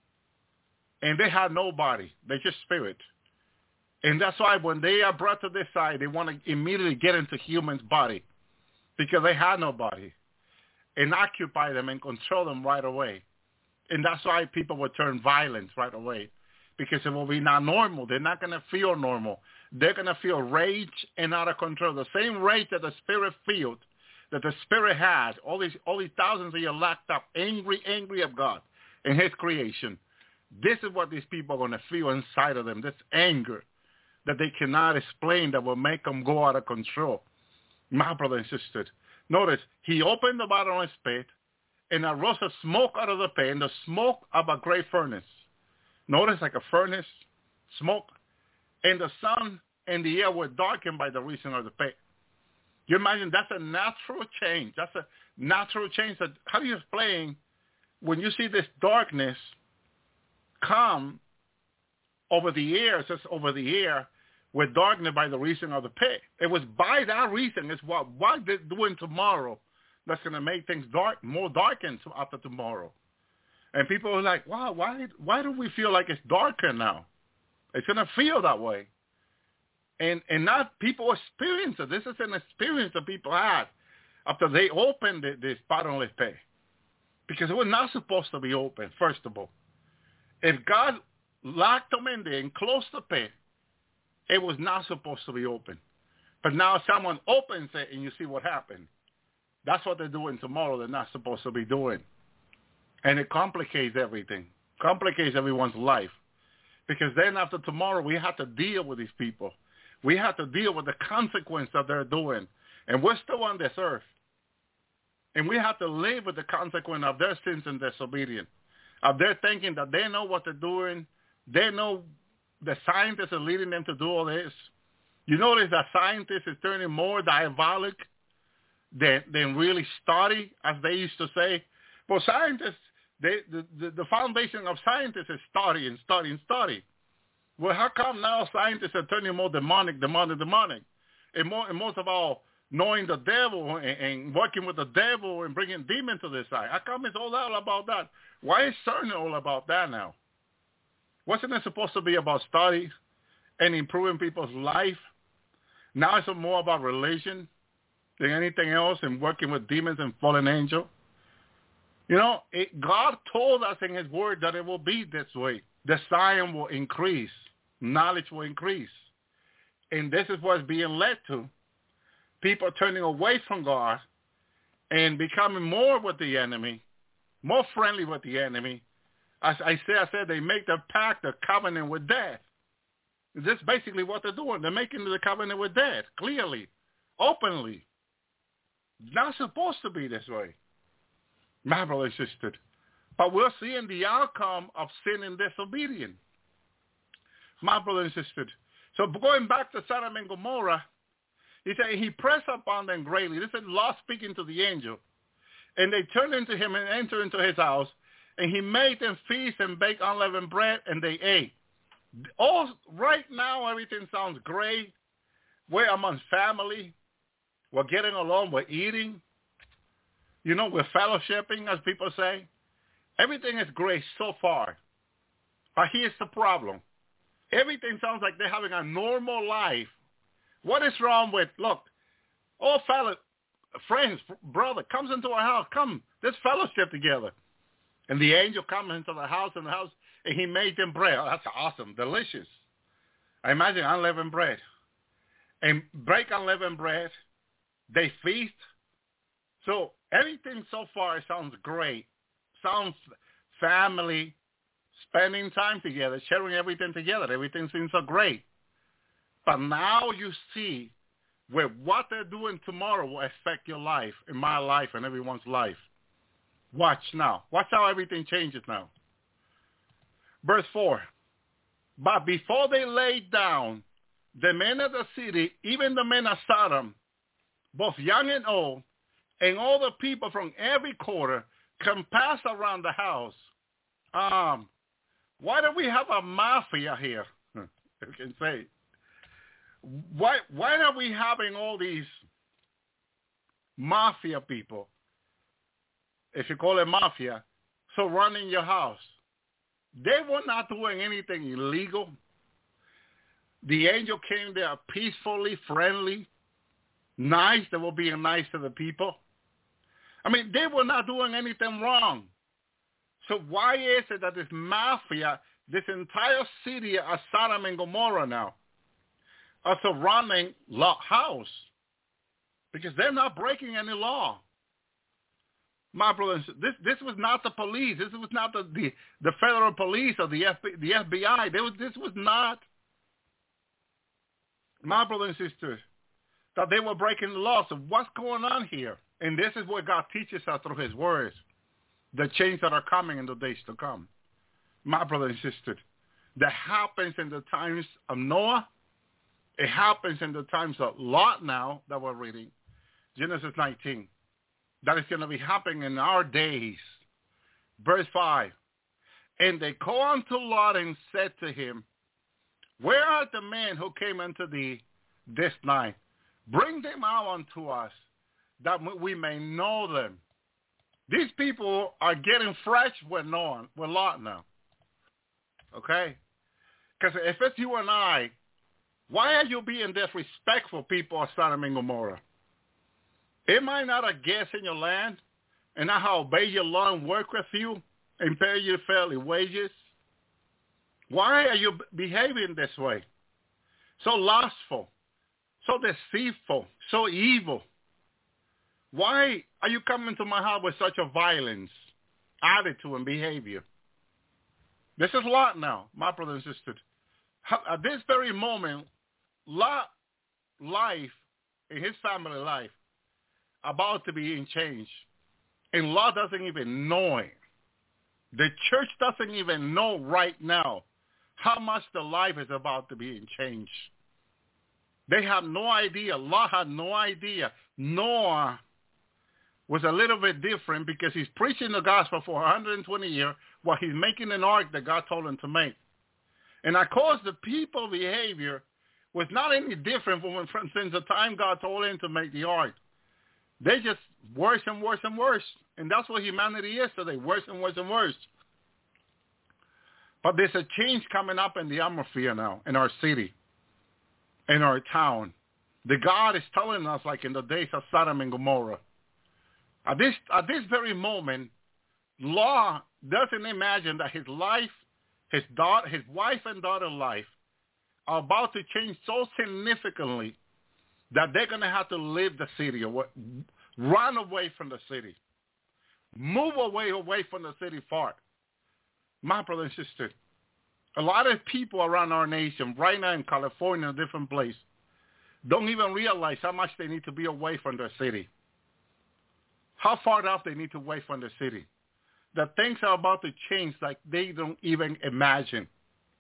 C: And they have no body. They're just spirit. And that's why when they are brought to this side, they want to immediately get into human's body, because they have no body, and occupy them and control them right away. And that's why people will turn violent right away, because it will be not normal. They're not going to feel normal. They're going to feel rage and out of control. The same rage that the spirit feels, that the spirit has, all these all these thousands of years locked up, angry, angry of God and his creation. This is what these people are going to feel inside of them, this anger that they cannot explain, that will make them go out of control. My brother and sister, notice, he opened the bottomless pit, and arose a smoke out of the pit, and the smoke of a great furnace. Notice, like a furnace, smoke, and the sun and the air were darkened by the reason of the pit. You imagine that's a natural change. That's a natural change. That, how do you explain when you see this darkness come over the air, just over the air, with darkness by the reason of the pit? It was by that reason. It's what what they're doing tomorrow that's going to make things dark, more darkened after tomorrow. And people are like, wow, why why do we feel like it's darker now? It's going to feel that way. And and not people experience it. This is an experience that people had after they opened the, this bottomless pit. Because it was not supposed to be open, first of all. If God locked them in there and closed the pit, it was not supposed to be open. But now someone opens it and you see what happened. That's what they're doing tomorrow. They're not supposed to be doing. And it complicates everything. Complicates everyone's life. Because then after tomorrow, we have to deal with these people. We have to deal with the consequence that they're doing. And we're still on this earth. And we have to live with the consequence of their sins and disobedience. Of their thinking that they know what they're doing. They know the scientists are leading them to do all this. You notice that scientists is turning more diabolic than, than really study, as they used to say. But scientists, They, the, the, the foundation of scientists is study and study and study. Well, how come now scientists are turning more demonic, demonic, demonic? And, more, and most of all, knowing the devil and, and working with the devil and bringing demons to this side. How come it's all about that? Why is CERN all about that now? Wasn't it supposed to be about study and improving people's life? Now it's more about religion than anything else and working with demons and fallen angels. You know, it, God told us in his word that it will be this way. The science will increase. Knowledge will increase. And this is what's being led to. People turning away from God and becoming more with the enemy, more friendly with the enemy. As I said, I said they make the pact, the covenant with death. This is basically what they're doing. They're making the covenant with death, clearly, openly. Not supposed to be this way. My brother and sister. But we're seeing the outcome of sin and disobedience. My brother and sister. So going back to Sodom and Gomorrah, he said he pressed upon them greatly. This is Lot speaking to the angel. And they turned into him and entered into his house. And he made them feast and bake unleavened bread, and they ate. All right now, everything sounds great. We're among family. We're getting along. We're eating. You know, we're fellowshipping, as people say. Everything is great so far. But here's the problem. Everything sounds like they're having a normal life. What is wrong with, look, all fellow, friends, brother, comes into our house. Come, let's fellowship together. And the angel comes into the house, and the house, and he made them bread. Oh, that's awesome, delicious. I imagine unleavened bread. And break unleavened bread. They feast. So everything so far sounds great. Sounds family, spending time together, sharing everything together. Everything seems so great. But now you see where what they're doing tomorrow will affect your life, and my life, and everyone's life. Watch now. Watch how everything changes now. Verse four. But before they laid down, the men of the city, even the men of Sodom, both young and old, and all the people from every quarter, compassed around the house. Um, why do we have a mafia here? You can say. Why, why are we having all these mafia people, if you call it mafia, surrounding your house? They were not doing anything illegal. The angel came there peacefully, friendly, nice. They were being nice to the people. I mean, they were not doing anything wrong. So why is it that this mafia, this entire city of Sodom and Gomorrah now, are surrounding Lot's house? Because they're not breaking any law. My brothers, this this was not the police. This was not the the, the federal police or the F B, the F B I. They was, this was not, my brothers and sisters, that they were breaking the law. So what's going on here? And this is what God teaches us through his words, the change that are coming in the days to come. My brothers and sisters, that happens in the times of Noah. It happens in the times of Lot now that we're reading, Genesis nineteen. That is going to be happening in our days. Verse five. And they called unto Lot and said to him, where are the men who came unto thee this night? Bring them out unto us, that we may know them. These people are getting fresh with Noah, with Lot now. Okay? Because if it's you and I, why are you being disrespectful, people of Sodom and Gomorrah? Am I not a guest in your land, and I have obeyed your law and work with you and pay you fairly wages? Why are you behaving this way? So lustful, so deceitful, so evil. Why are you coming to my house with such a violence, attitude, and behavior? This is Lot now, my brothers and sisters. At this very moment, Lot's life and his family life about to be in change. And Lot doesn't even know it. The church doesn't even know right now how much the life is about to be in change. They have no idea. Lot had no idea. Noah was a little bit different because he's preaching the gospel for one hundred twenty years while he's making an ark that God told him to make. And of course, the people behavior was not any different from, from since the time God told him to make the ark. They just worse and worse and worse. And that's what humanity is today, worse and worse and worse. But there's a change coming up in the atmosphere now, in our city, in our town. The God is telling us, like in the days of Sodom and Gomorrah. At this, at this very moment, Lot doesn't imagine that his life, his daughter, his wife and daughter's life are about to change so significantly that they're going to have to leave the city, or run away from the city, move away, away from the city far. My brother and sister, a lot of people around our nation, right now in California, and different places, don't even realize how much they need to be away from their city. How far off they need to away from the city. That things are about to change like they don't even imagine.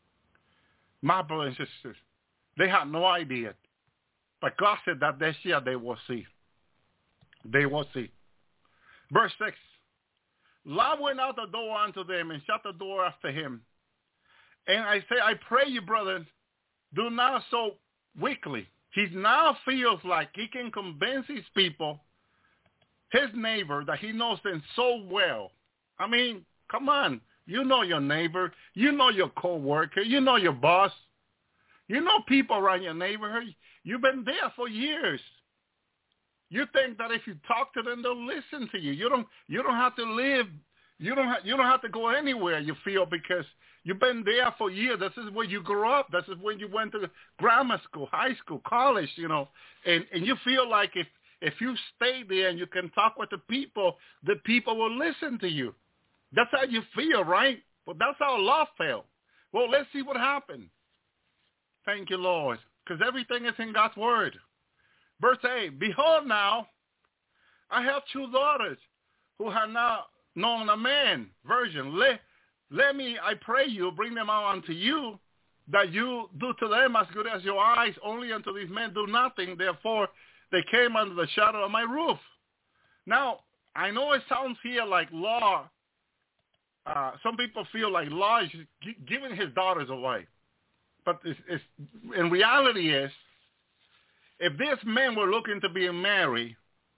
C: My brothers and sisters, they have no idea. But God said that this year they will see. They will see. Verse six. Lot went out the door unto them and shut the door after him. And I say, I pray you, brethren, do not so weakly. He now feels like he can convince his people, his neighbor, that he knows them so well. I mean, come on. You know your neighbor. You know your co-worker. You know your boss. You know people around your neighborhood. You've been there for years. You think that if you talk to them, they'll listen to you. You don't. You don't have to live. You don't. Ha- you don't have to go anywhere. You feel because you've been there for years. This is where you grew up. This is when you went to grammar school, high school, college. You know, and and you feel like if if you stay there and you can talk with the people, the people will listen to you. That's how you feel, right? But that's how Lot felt. Well, let's see what happened. Thank you, Lord, because everything is in God's word. Verse eight, behold now, I have two daughters who have not known a man. Virgin, let, let me, I pray you, bring them out unto you, that you do to them as good as your eyes, only unto these men do nothing. Therefore, they came under the shadow of my roof. Now, I know it sounds here like law. Uh, some people feel like law is giving his daughters away. But it's, it's, in reality is, if these men were looking to be married,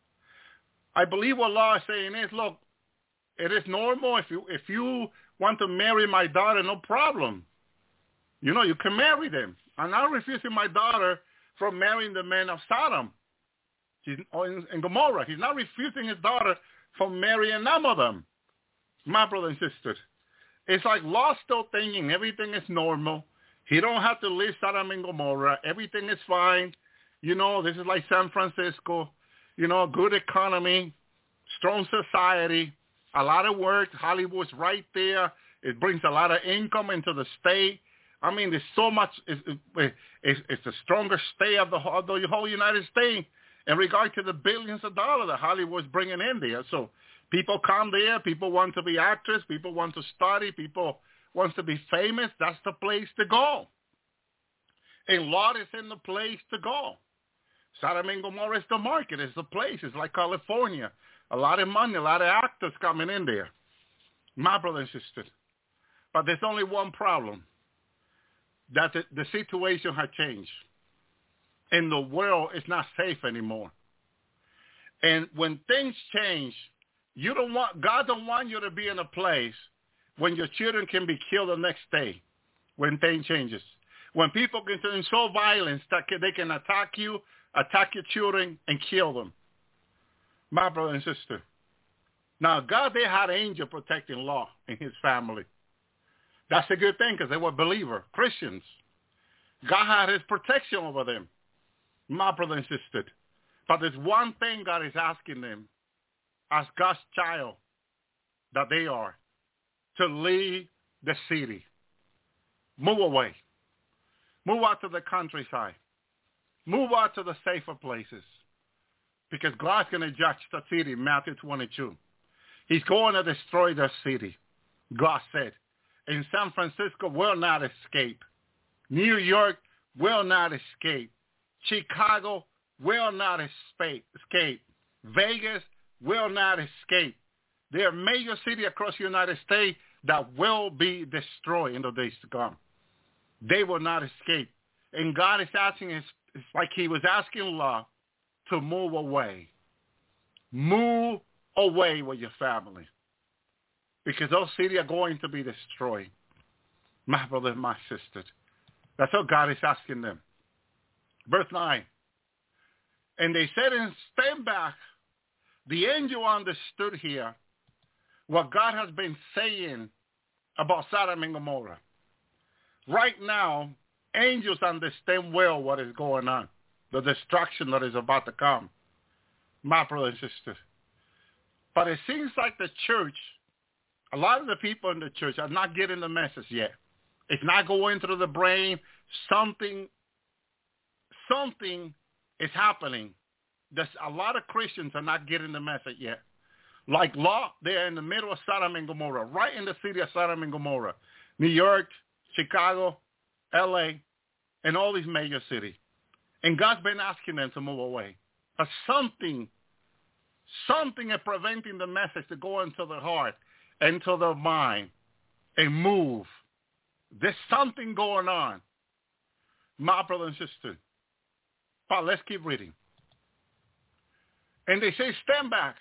C: I believe what law is saying is, look, it is normal. If you if you want to marry my daughter, no problem. You know, you can marry them. I'm not refusing my daughter from marrying the men of Sodom and Gomorrah. He's not refusing his daughter from marrying none of them. My brothers and sisters, it's like law still thinking everything is normal. He don't have to leave Sodom and Gomorrah. Everything is fine. You know, this is like San Francisco, you know, good economy, strong society, a lot of work. Hollywood's right there. It brings a lot of income into the state. I mean, there's so much. It's, it's, it's the strongest state of the, of the whole United States in regard to the billions of dollars that Hollywood's bringing in there. So people come there. People want to be actors. People want to study. People want to be famous. That's the place to go. And Lot is in the place to go. Sodom and Gomorrah is the market. It's the place. It's like California. A lot of money, a lot of actors coming in there. My brothers and sisters. But there's only one problem. That the, the situation has changed. And the world is not safe anymore. And when things change, you don't want, God don't want you to be in a place when your children can be killed the next day when things changes. When people can turn so violent that they can attack you, attack your children, and kill them. My brother and sister. Now, God, they had an angel protecting Lot and his family. That's a good thing because they were believers, Christians. God had his protection over them. My brother and sister. But there's one thing God is asking them as God's child that they are, to leave the city. Move away. Move out to the countryside. Move out to the safer places. Because God's going to judge the city, Matthew twenty-two. He's going to destroy the city, God said. And San Francisco will not escape. New York will not escape. Chicago will not escape. Vegas will not escape. There are major cities across the United States that will be destroyed in the days to come. They will not escape. And God is asking, it's like he was asking Lot to move away. Move away with your family. Because those cities are going to be destroyed. My brothers, my sisters. That's what God is asking them. Verse nine. And they said, and stand back. The angel understood here what God has been saying about Sodom and Gomorrah. Right now, angels understand well what is going on, the destruction that is about to come, my brothers and sisters. But it seems like the church, a lot of the people in the church are not getting the message yet. It's not going through the brain. Something, something is happening. There's a lot of Christians are not getting the message yet. Like Lot, they're in the middle of Sodom and Gomorrah, right in the city of Sodom and Gomorrah. New York, Chicago, L A, and all these major cities. And God's been asking them to move away. But something, something is preventing the message to go into the heart, into the mind, and move. There's something going on. My brother and sister. But let's keep reading. And they say, stand back.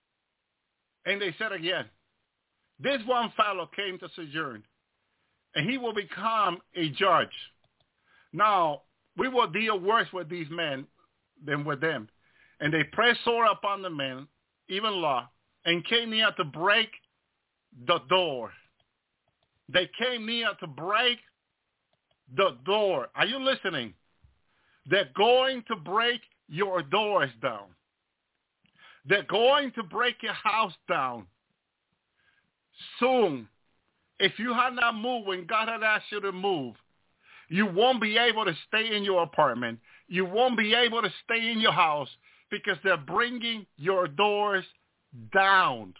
C: And they said again, this one fellow came to sojourn, and he will become a judge. Now, we will deal worse with these men than with them. And they pressed sore upon the men, even Lot, and came near to break the door. They came near to break the door. Are you listening? They're going to break your doors down. They're going to break your house down. Soon, if you have not moved when God had asked you to move, you won't be able to stay in your apartment. You won't be able to stay in your house because they're bringing your doors down.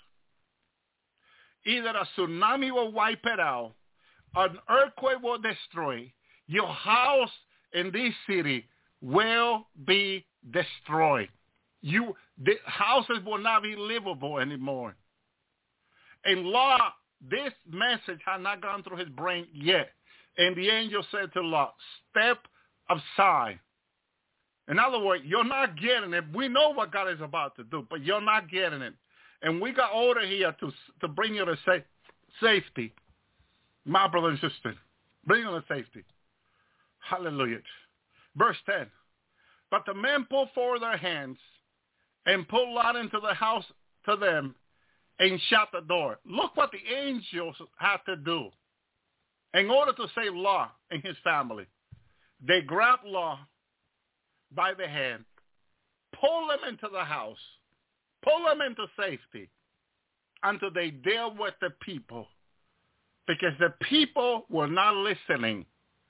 C: Either a tsunami will wipe it out, an earthquake will destroy, your house in this city will be destroyed. You, the houses will not be livable anymore. And Lot, this message had not gone through his brain yet. And the angel said to Lot, step aside. In other words, you're not getting it. We know what God is about to do, but you're not getting it. And we got order here to to bring you to sa- safety. My brother and sister, bring you to safety. Hallelujah. Verse ten. But the men pulled forward their hands and pulled Lot into the house to them and shut the door. Look what the angels had to do in order to save Lot and his family. They grabbed Lot by the hand, pulled him into the house, pull them into safety until they deal with the people, because the people were not listening.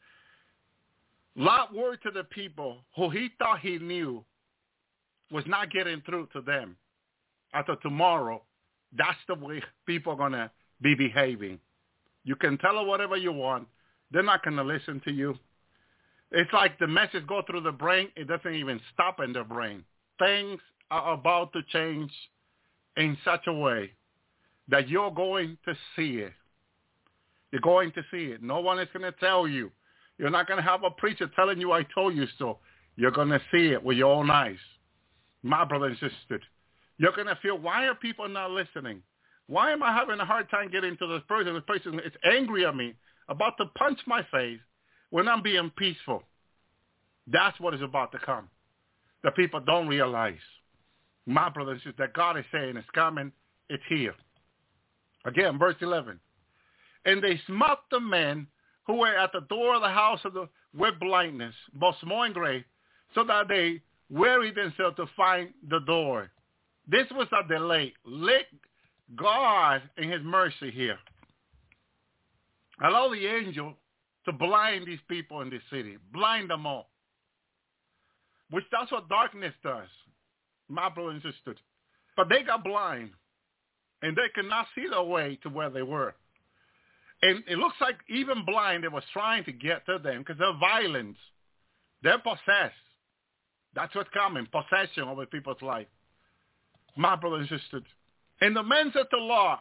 C: Lot word to the people who he thought he knew was not getting through to them. After tomorrow, that's the way people are going to be behaving. You can tell them whatever you want. They're not going to listen to you. It's like the message go through the brain. It doesn't even stop in the brain. Things are about to change in such a way that you're going to see it. You're going to see it. No one is going to tell you. You're not going to have a preacher telling you, I told you so. You're going to see it with your own eyes. My brother and sister, you're going to feel, why are people not listening? Why am I having a hard time getting to this person? This person is angry at me, about to punch my face when I'm being peaceful. That's what is about to come. The people don't realize. My brother and sister, that God is saying it's coming. It's here. Again, verse eleven. And they smote the men who were at the door of the house of the with blindness, both small and great, so that they wearied themselves to find the door. This was a delay. Let God in his mercy here allow the angel to blind these people in this city. Blind them all. Which that's what darkness does, my brothers and sisters. But they got blind, and they could not see their way to where they were. And it looks like even blind, they was trying to get to them because they're violent. They're possessed. That's what's coming, possession over people's life. my brothers and sisters. And the men said to Lot,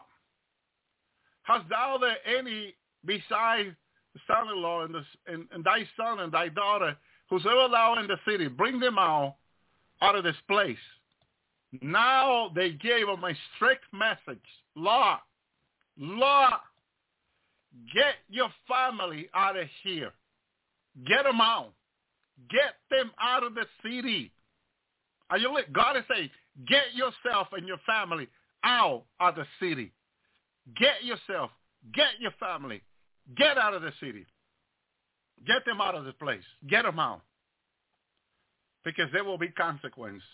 C: hast thou there any beside the son-in-law and, the, and, and thy son and thy daughter, whosoever thou in the city, bring them out out of this place. Now they gave him a strict message. Lot, Lot, get your family out of here. Get them out. Get them out of the city. Are you li- God is saying, get yourself and your family out of the city. Get yourself, get your family, get out of the city. Get them out of the place. Get them out. Because there will be consequence.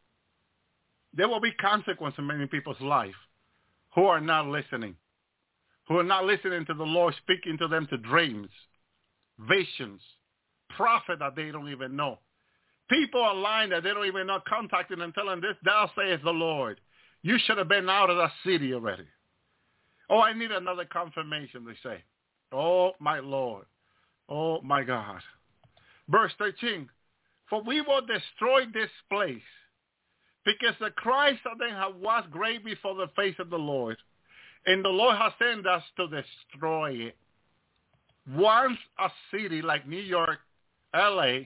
C: There will be consequence in many people's life who are not listening, who are not listening to the Lord speaking to them to dreams, visions, prophet that they don't even know. People online that they don't even know, contacting and telling this, thou sayest the Lord. You should have been out of that city already. Oh, I need another confirmation, they say. Oh, my Lord. Oh, my God. Verse thirteen, for we will destroy this place, because the Christ of them have was great before the face of the Lord, and the Lord has sent us to destroy it. Once a city like New York, L A,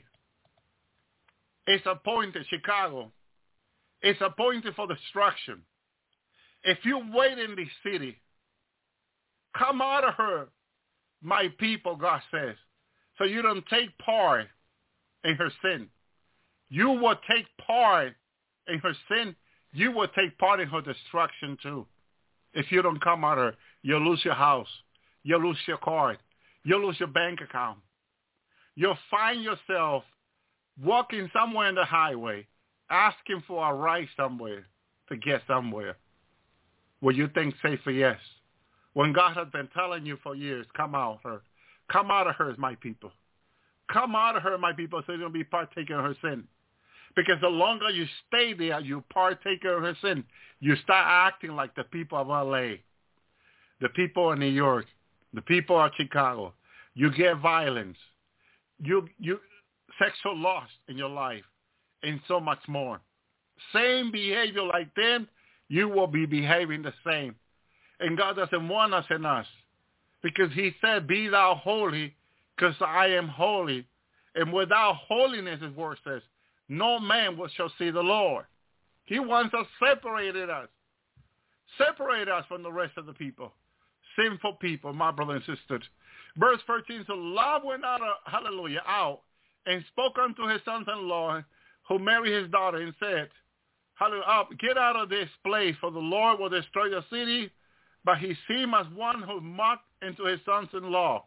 C: is appointed, Chicago, is appointed for destruction. If you wait in this city, come out of her, my people, God says, so you don't take part in her sin. You will take part in her sin. You will take part in her destruction too. If you don't come out of her, you'll lose your house. You'll lose your card. You'll lose your bank account. You'll find yourself walking somewhere in the highway, asking for a ride somewhere to get somewhere where you think safer, yes. When God has been telling you for years, come out of her. Come out of her, my people. Come out of her, my people, so you don't be partaking of her sin. Because the longer you stay there, you partake of her sin. You start acting like the people of L A, the people of New York, the people of Chicago. You get violence. You you sexual loss in your life, and so much more. Same behavior like them, you will be behaving the same. And God doesn't want us in us, because he said, be thou holy, because I am holy. And without holiness, his word says, no man will shall see the Lord. He wants us separated us. Separate us from the rest of the people. Sinful people, my brothers and sisters. Verse thirteen, so Lot went out, of, hallelujah, out, and spoke unto his sons-in-law, who married his daughter, and said, hallelujah, get out of this place, for the Lord will destroy the city. But he seemed as one who mocked into his sons-in-law.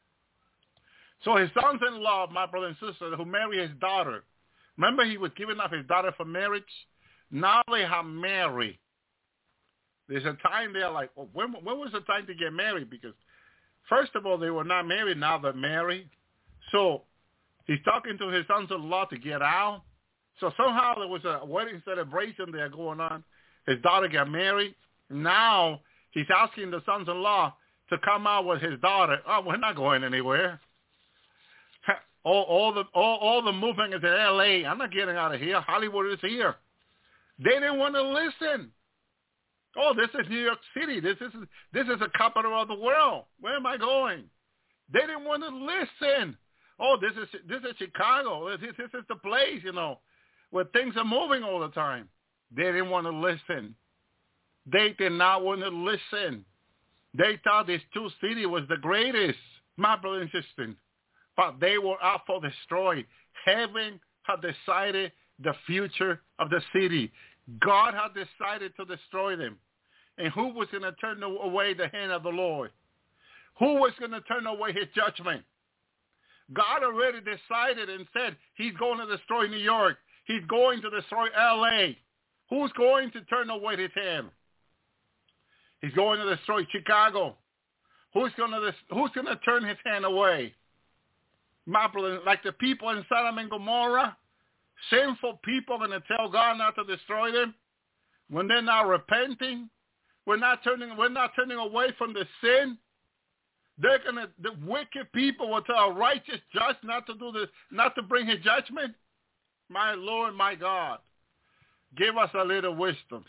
C: So his sons-in-law, my brother and sister, who married his daughter, remember he was giving up his daughter for marriage? Now they have married. There's a time they're like, well, when, when was the time to get married? Because first of all, they were not married. Now they're married. So he's talking to his sons-in-law to get out. So somehow there was a wedding celebration there going on. His daughter got married. Now he's asking the sons-in-law to come out with his daughter. Oh, we're not going anywhere. All, all the all, all the moving is in L A. I'm not getting out of here. Hollywood is here. They didn't want to listen. Oh, this is New York City. This is this is the capital of the world. Where am I going? They didn't want to listen. Oh, this is this is Chicago. This, this is the place, you know, where things are moving all the time. They didn't want to listen. They did not want to listen. They thought this two city was the greatest, my brother and sister. But they were out for destroy. Heaven had decided the future of the city. God had decided to destroy them. And who was going to turn away the hand of the Lord? Who was going to turn away his judgment? God already decided and said he's going to destroy New York. He's going to destroy L A. Who's going to turn away his hand? He's going to destroy Chicago. Who's going to who's going to turn his hand away? My brother, like the people in Sodom and Gomorrah, sinful people are going to tell God not to destroy them when they're not repenting. We're not turning. We're not turning away from the sin. They're going to. The wicked people will tell a righteous judge not to do this, not to bring his judgment. My Lord, my God. give us a little wisdom.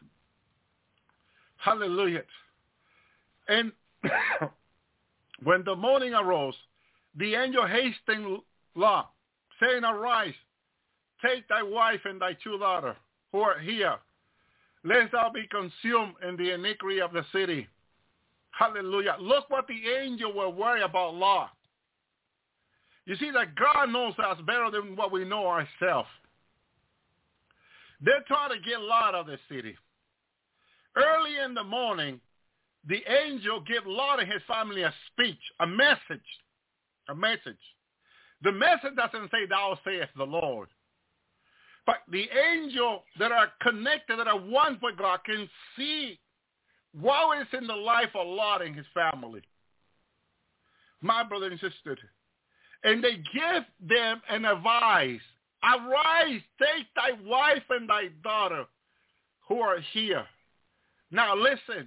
C: Hallelujah. And when the morning arose, the angel hastened Lot, saying, Arise, take thy wife and thy two daughters, who are here, lest thou be consumed in the iniquity of the city. Hallelujah. Look what the angel will worry about Lot. You see that God knows us better than what we know ourselves. They're trying to get Lot out of the city. Early in the morning, the angel gave Lot and his family a speech, a message, a message. The message doesn't say, Thou sayest the Lord. But the angel that are connected, that are one with God, can see what is in the life of Lot and his family. My brother and sister. And they give them an advice. Arise, take thy wife and thy daughter who are here. Now listen.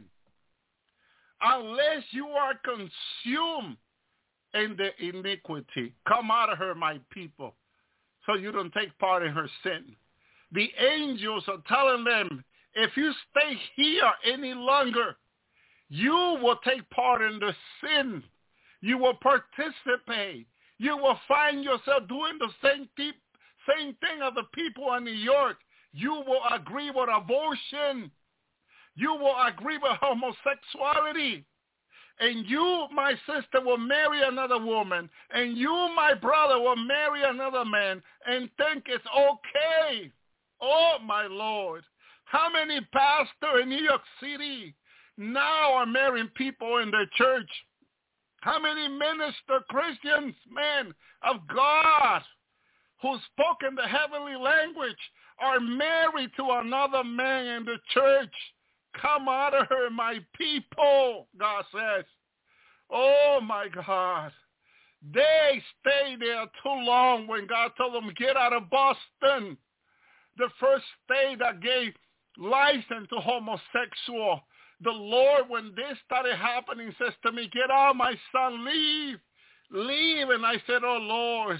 C: Unless you are consumed in the iniquity, come out of her, my people, so you don't take part in her sin. The angels are telling them, if you stay here any longer, you will take part in the sin. You will participate. You will find yourself doing the same, deep, same thing as the people in New York. You will agree with abortion. You will agree with homosexuality. And you, my sister, will marry another woman. And you, my brother, will marry another man and think it's okay. Oh, my Lord. How many pastors in New York City now are marrying people in their church? How many minister Christians, men of God, who spoke in the heavenly language, are married to another man in the church? Come out of her, my people, God says. Oh, my God. They stayed there too long when God told them, get out of Boston. The first state that gave license to homosexual. The Lord, when this started happening, says to me, get out, my son, leave. Leave. And I said, oh, Lord.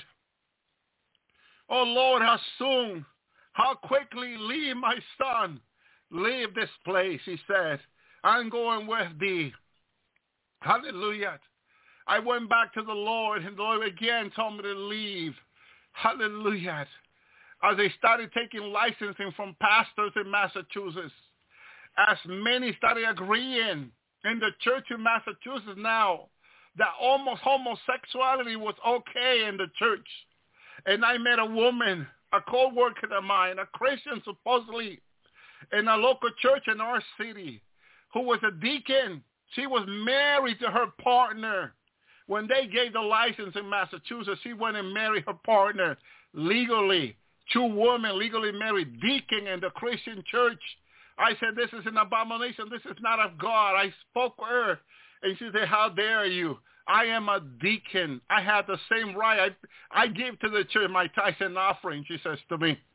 C: Oh, Lord, how soon, how quickly leave, my son. Leave this place, he said. I'm going with thee. Hallelujah. I went back to the Lord, and the Lord again told me to leave. Hallelujah. As they started taking licensing from pastors in Massachusetts, as many started agreeing in the church in Massachusetts now that almost homosexuality was okay in the church. And I met a woman, a co-worker of mine, a Christian supposedly, in a local church in our city, who was a deacon. She was married to her partner. When they gave the license in Massachusetts, she went and married her partner legally. Two women legally married, deacon in the Christian church. I said, this is an abomination. This is not of God. I spoke with her, and she said, how dare you? I am a deacon. I have the same right. I, I give to the church my tithes and offering, she says to me.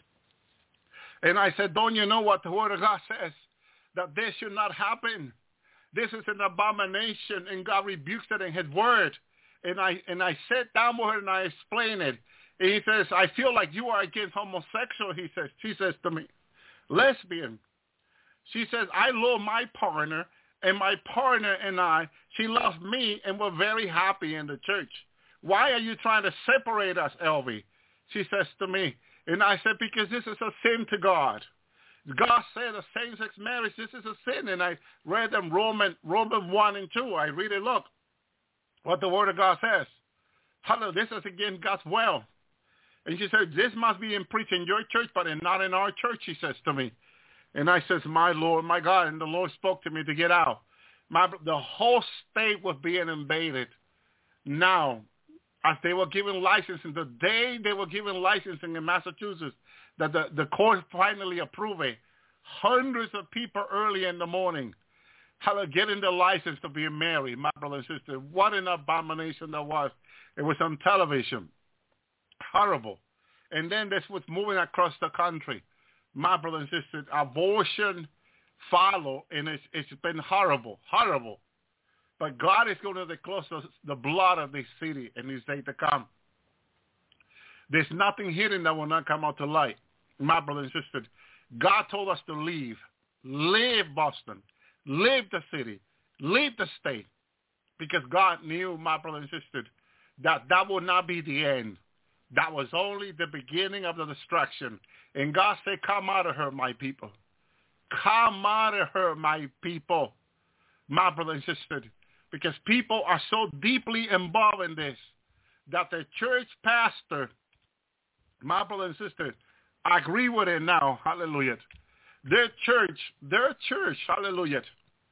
C: And I said, don't you know what the Word of God says? That this should not happen. This is an abomination, and God rebukes it in his Word. And I and I sat down with her, and I explained it. And he says, I feel like you are against homosexual, he says. She says to me, lesbian. She says, I love my partner, and my partner and I, she loves me, and we're very happy in the church. Why are you trying to separate us, Elvie? She says to me. And I said, because this is a sin to God. God said a same-sex marriage, this is a sin. And I read them Roman, Roman one and two. I read it, look, what the Word of God says. Hello, this is against God's will. And she said, this must be in preached in your church, but not in our church, she says to me. And I says, my Lord, my God. And the Lord spoke to me to get out. My, the whole state was being invaded. Now, as they were giving licensing, the day they were giving licensing in Massachusetts, that the, the court finally approved it, hundreds of people early in the morning had getting the license to be married, my brother and sister. What an abomination that was. It was on television. Horrible. And then this was moving across the country. My brother and sister, abortion followed, and it's, it's been horrible, horrible. But God is going to disclose the blood of this city in these days to come. There's nothing hidden that will not come out to light, my brother and sister. God told us to leave. Leave Boston. Leave the city. Leave the state. Because God knew, my brother and sister, that that would not be the end. That was only the beginning of the destruction. And God said, come out of her, my people. Come out of her, my people. My brother and sister. Because people are so deeply involved in this that the church pastor, my brother and sister, I agree with it now. Hallelujah. Their church, their church, hallelujah.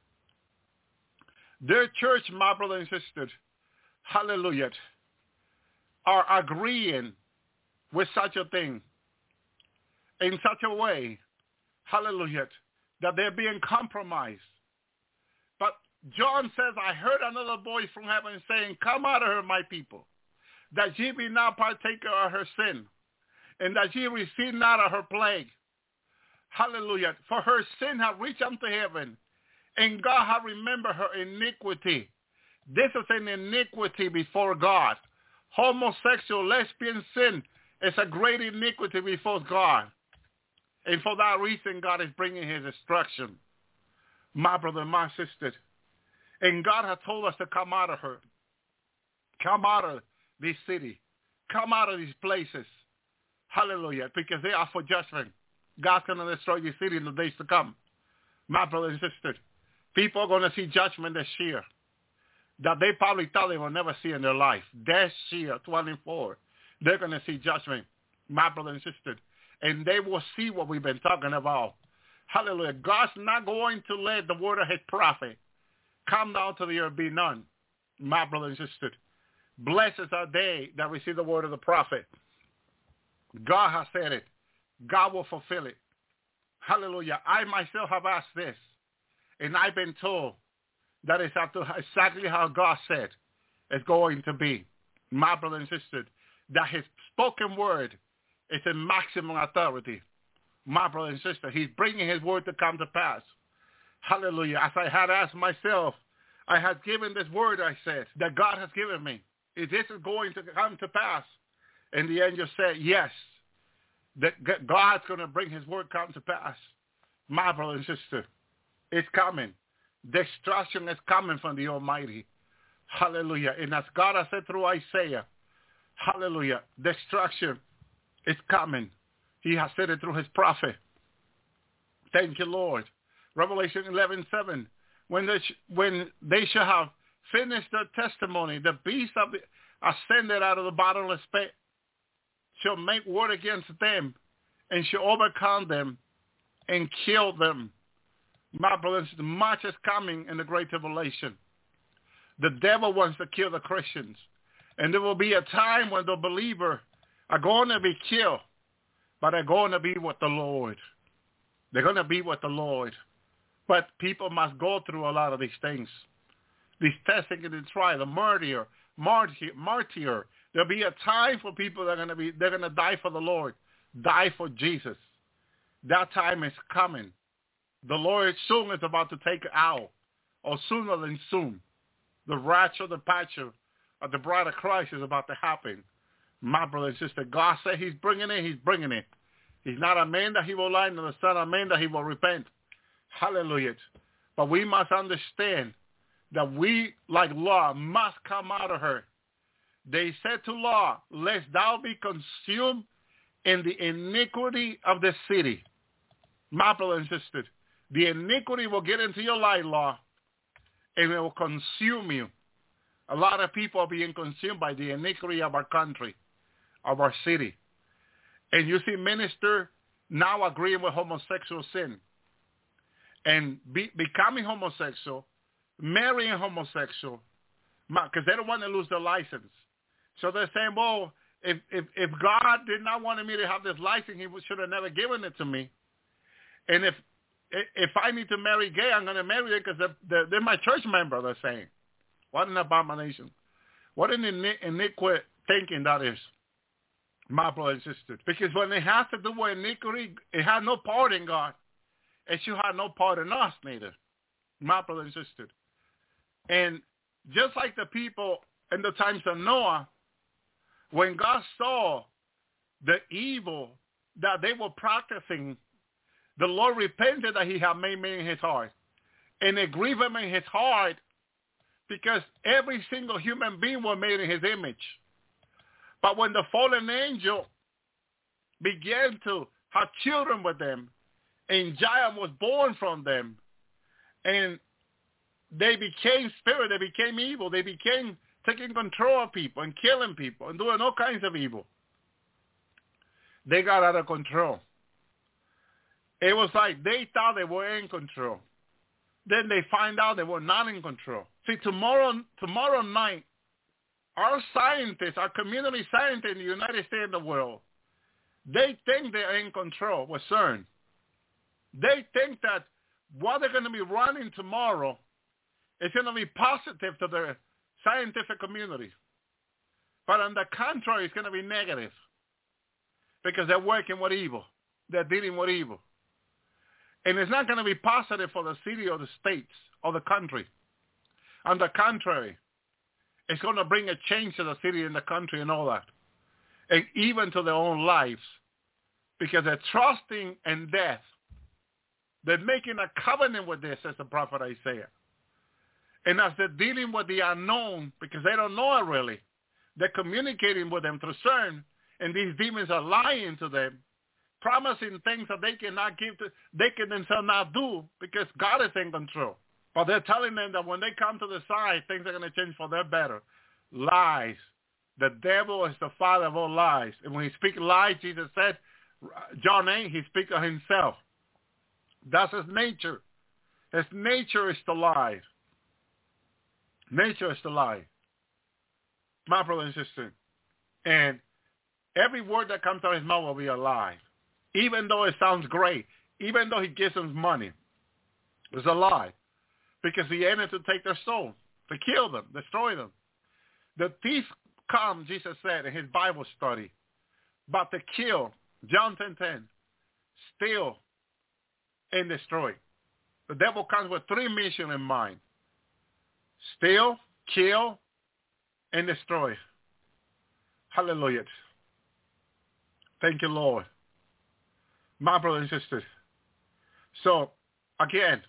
C: Their church, my brother and sister, hallelujah, are agreeing with such a thing in such a way, hallelujah, that they're being compromised. But John says, I heard another voice from heaven saying, come out of her, my people, that ye be not partaker of her sin, and that ye receive not of her plague. Hallelujah. For her sin hath reached unto heaven, and God hath remembered her iniquity. This is an iniquity before God. Homosexual, lesbian sin is a great iniquity before God. And for that reason, God is bringing his destruction. My brother, my sister. And God has told us to come out of her. Come out of this city. Come out of these places. Hallelujah. Because they are for judgment. God's going to destroy this city in the days to come. My brother and sister. People are going to see judgment this year that they probably thought they will never see in their life. This year, twenty-four, they're going to see judgment, my brother and sister. And they will see what we've been talking about. Hallelujah. God's not going to let the word of his prophet come down to the earth be none, my brother and sister. Blessed are they that receive the word of the prophet. God has said it. God will fulfill it. Hallelujah. I myself have asked this, and I've been told that is exactly how God said it's going to be. My brother and sister, that his spoken word is in maximum authority. My brother and sister, he's bringing his word to come to pass. Hallelujah. As I had asked myself, I had given this word, I said, that God has given me. Is this going to come to pass? And the angel said, yes, that God's going to bring his word come to pass. My brother and sister, it's coming. Destruction is coming from the Almighty. Hallelujah. And as God has said through Isaiah, hallelujah, destruction is coming. He has said it through his prophet. Thank you, Lord. Revelation eleven seven. When they, sh- when they shall have finished their testimony, the beast of the, ascended out of the bottomless pit shall make war against them and shall overcome them and kill them. My brothers, much is coming in the great tribulation. The devil wants to kill the Christians. And there will be a time when the believer are going to be killed, but they're going to be with the Lord. They're going to be with the Lord. But people must go through a lot of these things. These testing and the trial, the martyr, martyr, martyr. There'll be a time for people that are going to be, they're going to die for the Lord, die for Jesus. That time is coming. The Lord soon is about to take it out, or sooner than soon. The rapture, the patcher of the bride of Christ is about to happen. My brother and sister, God said he's bringing it, he's bringing it. He's not a man that he will lie, nor the son of man that he will repent. Hallelujah. But we must understand that we, like Lot, must come out of her. They said to Lot, lest thou be consumed in the iniquity of the city. My brother and sister, the iniquity will get into your life, Lot, and it will consume you. A lot of people are being consumed by the iniquity of our country, of our city. And you see ministers now agreeing with homosexual sin and be, becoming homosexual, marrying homosexual, because they don't want to lose their license. So they're saying, well, if, if, if God did not want me to have this license, he should have never given it to me. And if if I need to marry gay, I'm going to marry it because they're, they're, they're my church member, they're saying. What an abomination. What an iniquity thinking that is, my brother and sister. Because when it has to do with iniquity, it had no part in God. It should have no part in us neither, my brother and sister. And just like the people in the times of Noah, when God saw the evil that they were practicing, the Lord repented that he had made man in his heart. And it grieved him in his heart because every single human being was made in his image. But when the fallen angel began to have children with them, and giant was born from them, and they became spirit, they became evil, they became taking control of people and killing people and doing all kinds of evil. They got out of control. It was like they thought they were in control. Then they find out they were not in control. See, tomorrow, tomorrow night, our scientists, our community scientists in the United States and the world, they think they're in control with CERN. They think that what they're going to be running tomorrow is going to be positive to the scientific community. But on the contrary, it's going to be negative because they're working with evil. They're dealing with evil. And it's not going to be positive for the city or the states or the country. On the contrary, it's going to bring a change to the city and the country and all that. And even to their own lives. Because they're trusting in death. They're making a covenant with this, as the prophet Isaiah. And as they're dealing with the unknown, because they don't know it really, they're communicating with them through CERN, and these demons are lying to them, promising things that they cannot give to, they can themselves not do because God is in control. But they're telling them that when they come to the side, things are going to change for their better. Lies. The devil is the father of all lies. And when he speaks lies, Jesus said, John eight, he speaks of himself. That's his nature. His nature is to lie. Nature is to lie. My brother and sister. And every word that comes out of his mouth will be a lie. Even though it sounds great. Even though he gives them money. It's a lie. Because he entered to take their soul. To kill them. Destroy them. The thief come, Jesus said in his Bible study. But to kill. John ten ten. Steal. And destroy. The devil comes with three missions in mind. Steal, kill, and destroy. Hallelujah. Thank you, Lord. My brothers and sisters. So, again,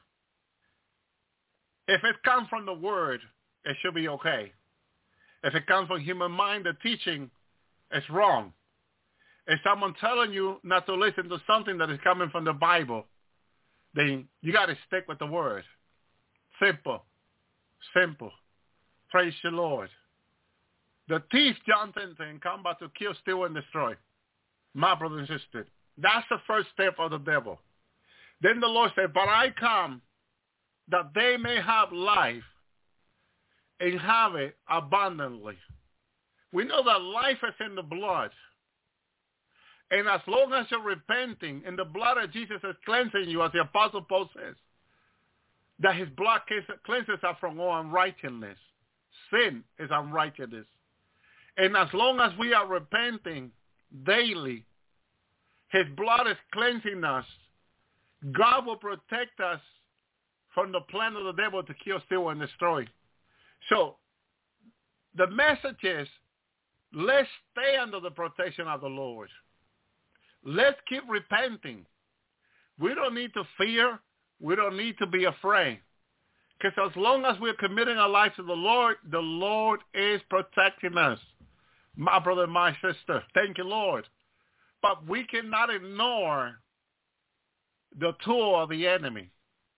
C: if it comes from the word, it should be okay. If it comes from human mind, the teaching is wrong. If someone telling you not to listen to something that is coming from the Bible, then you got to stick with the word. Simple. Simple. Praise the Lord. The thief, John ten ten, come but to kill, steal, and destroy. My brother and sister. That's the first step of the devil. Then the Lord said, but I come that they may have life and have it abundantly. We know that life is in the blood. And as long as you're repenting and the blood of Jesus is cleansing you, as the Apostle Paul says, that his blood cleanses us from all unrighteousness. Sin is unrighteousness. And as long as we are repenting daily, his blood is cleansing us. God will protect us from the plan of the devil to kill, steal, and destroy. So the message is, let's stay under the protection of the Lord. Let's keep repenting. We don't need to fear. We don't need to be afraid. Because as long as we're committing our lives to the Lord, the Lord is protecting us. My brother, my sister, thank you, Lord. But we cannot ignore the tool of the enemy.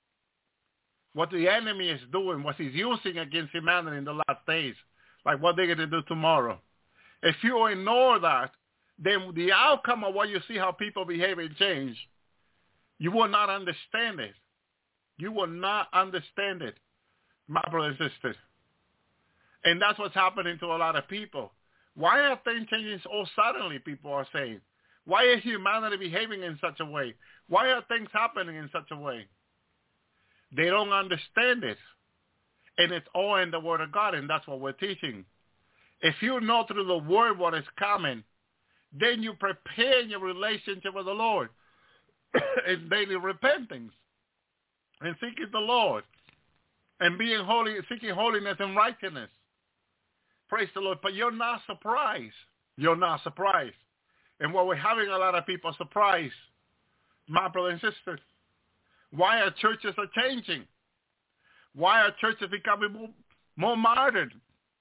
C: What the enemy is doing, what he's using against humanity in the last days, like what they're going to do tomorrow. If you ignore that, then the outcome of what you see how people behave and change, you will not understand it. You will not understand it, my brothers and sisters. And that's what's happening to a lot of people. Why are things changing so suddenly, people are saying? Why is humanity behaving in such a way? Why are things happening in such a way? They don't understand it. And it's all in the Word of God, and that's what we're teaching. If you know through the Word what is coming, then you prepare your relationship with the Lord in daily repentance and seeking the Lord and being holy, seeking holiness and righteousness. Praise the Lord. But you're not surprised. You're not surprised. And what we're having a lot of people surprised my brothers and sisters. Why our churches are changing. Why our churches are becoming more, more modern.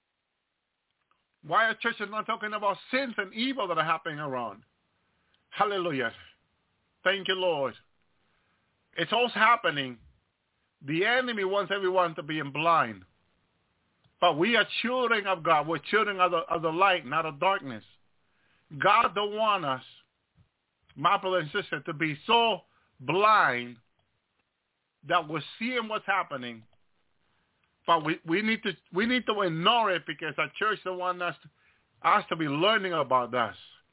C: Why our churches are not talking about sins and evil that are happening around. Hallelujah. Thank you, Lord. It's all happening. The enemy wants everyone to be in blind. But we are children of God. We're children of the, of the light, not of darkness. God don't want us, my brother and sister, to be so blind that we're seeing what's happening. But we, we need to we need to ignore it because our church don't want us to, us to be learning about this.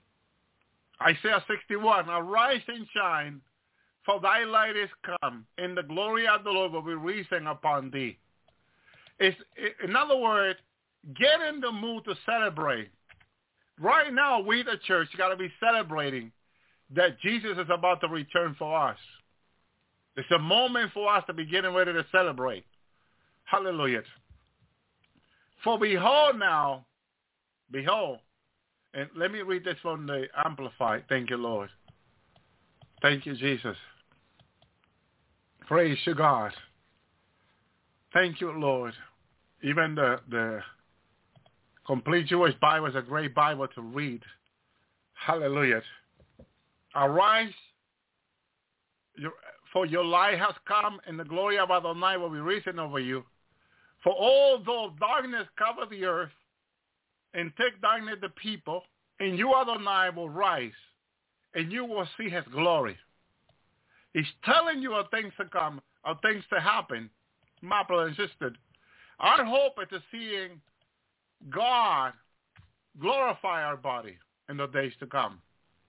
C: Isaiah sixty-one, arise and shine, for thy light is come, and the glory of the Lord will be risen upon thee. It's, in other words, get in the mood to celebrate. Right now, we, the church, got to be celebrating that Jesus is about to return for us. It's a moment for us to be getting ready to celebrate. Hallelujah. For behold now, behold, and let me read this from the Amplified. Thank you, Lord. Thank you, Jesus. Praise you, God. Thank you, Lord. Even the, the Complete Jewish Bible is a great Bible to read. Hallelujah. Arise, your, for your light has come, and the glory of Adonai will be risen over you. For although darkness cover the earth, and take darkness the people, and you, Adonai, will rise, and you will see his glory. He's telling you of things to come, of things to happen, my brother and sister. Our hope is to seeing God glorify our body in the days to come.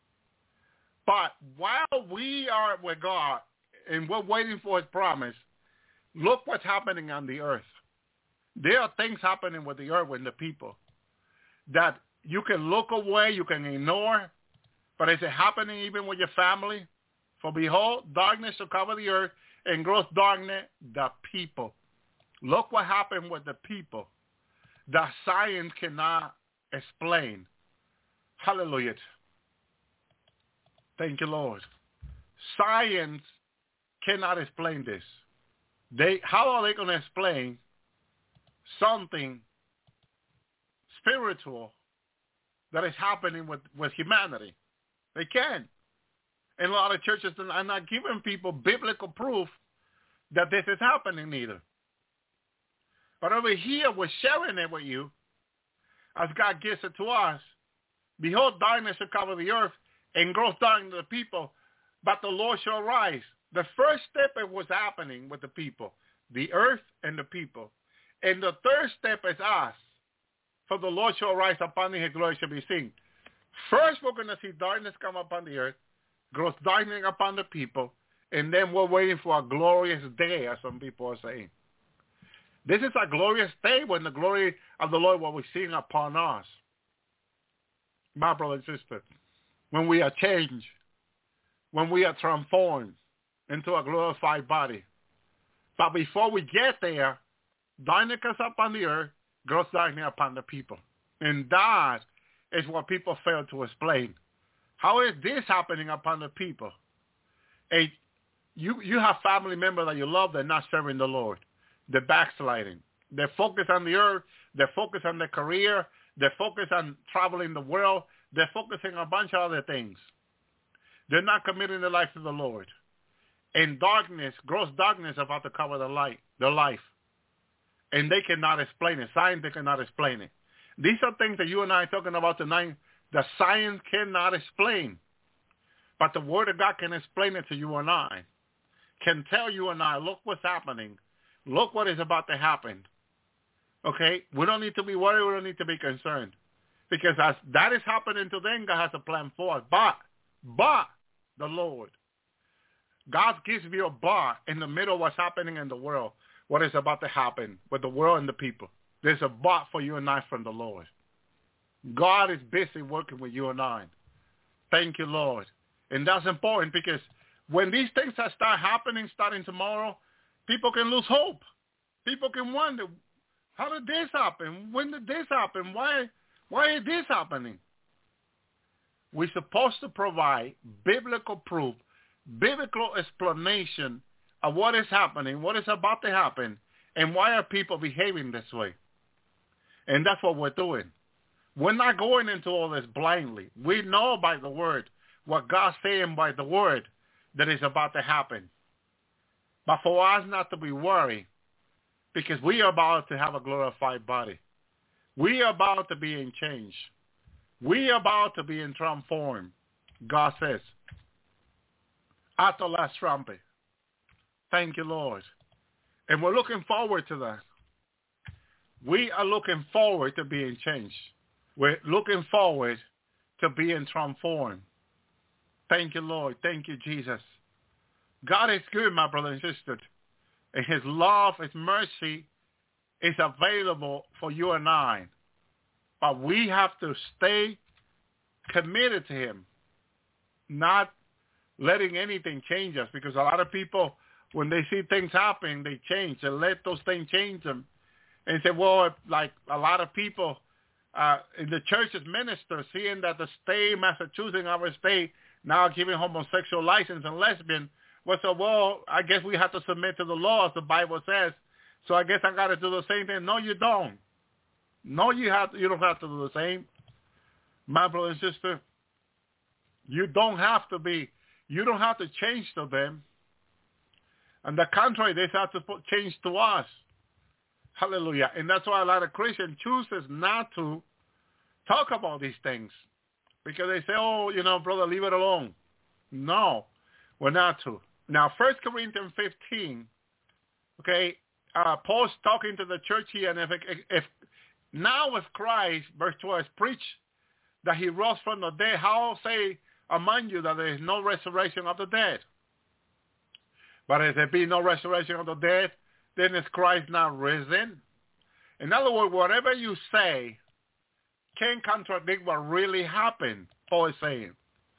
C: But while we are with God and we're waiting for his promise, look what's happening on the earth. There are things happening with the earth, with the people, that you can look away, you can ignore, but is it happening even with your family? For behold, darkness shall cover the earth, and gross darkness the people. Look what happened with the people that science cannot explain. Hallelujah. Thank you, Lord. Science cannot explain this. They, how are they going to explain something spiritual that is happening with, with humanity? They can't. And a lot of churches are not giving people biblical proof that this is happening either. But over here, we're sharing it with you as God gives it to us. Behold, darkness shall cover the earth, and gross darkness the people, but the Lord shall rise. The first step it was happening with the people, the earth and the people. And the third step is us. For the Lord shall rise upon thee, his glory shall be seen. First, we're going to see darkness come upon the earth, gross darkness upon the people, and then we're waiting for a glorious day, as some people are saying. This is a glorious day when the glory of the Lord will be seen upon us. My brother and sister, when we are changed, when we are transformed into a glorified body. But before we get there, darkness comes upon the earth, gross darkness upon the people. And that is what people fail to explain. How is this happening upon the people? A, you, you have family members that you love, they're not serving the Lord. They're backsliding. They're focused on the earth. They're focused on their career. They're focused on traveling the world. They're focusing on a bunch of other things. They're not committing their life to the Lord. And darkness, gross darkness, is about to cover their life, their life. And they cannot explain it. Science, they cannot explain it. These are things that you and I are talking about tonight that science cannot explain. But the Word of God can explain it to you and I. Can tell you and I, look what's happening. Look what is about to happen. Okay? We don't need to be worried. We don't need to be concerned. Because as that is happening to them, God has a plan for us. But, but, the Lord. God gives you a bar in the middle of what's happening in the world. What is about to happen with the world and the people. There's a bar for you and I from the Lord. God is busy working with you and I. Thank you, Lord. And that's important because when these things start happening starting tomorrow, people can lose hope. People can wonder, how did this happen? When did this happen? Why, why is this happening? We're supposed to provide biblical proof biblical explanation of what is happening, what is about to happen, and why are people behaving this way. And that's what we're doing. We're not going into all this blindly. We know by the word what God's saying by the word that is about to happen. But for us not to be worried, because we are about to have a glorified body. We are about to be in change. We are about to be in transformed. God says, at the last trumpet. Thank you, Lord. And we're looking forward to that. We are looking forward to being changed. We're looking forward to being transformed. Thank you, Lord. Thank you, Jesus. God is good, my brothers and sisters. And his love, his mercy is available for you and I. But we have to stay committed to him, not letting anything change us. Because a lot of people, when they see things happen, they change. They let those things change them. And say, well, like a lot of people uh, in the church's minister, seeing that the state, Massachusetts, our state, now giving homosexual license and lesbian, well, so, well, I guess we have to submit to the laws, the Bible says. So I guess I got to do the same thing. No, you don't. No, you have to, you don't have to do the same. My brother and sister, you don't have to be, you don't have to change to them. On the contrary, they have to put change to us. Hallelujah. And that's why a lot of Christians chooses not to talk about these things. Because they say, oh, you know, brother, leave it alone. No, we're not to. Now, First Corinthians fifteen, okay, uh, Paul's talking to the church here, and if, if now as Christ, verse twelve, preached that he rose from the dead, how say among you that there is no resurrection of the dead? But if there be no resurrection of the dead, then is Christ not risen? In other words, whatever you say can contradict what really happened, Paul is saying.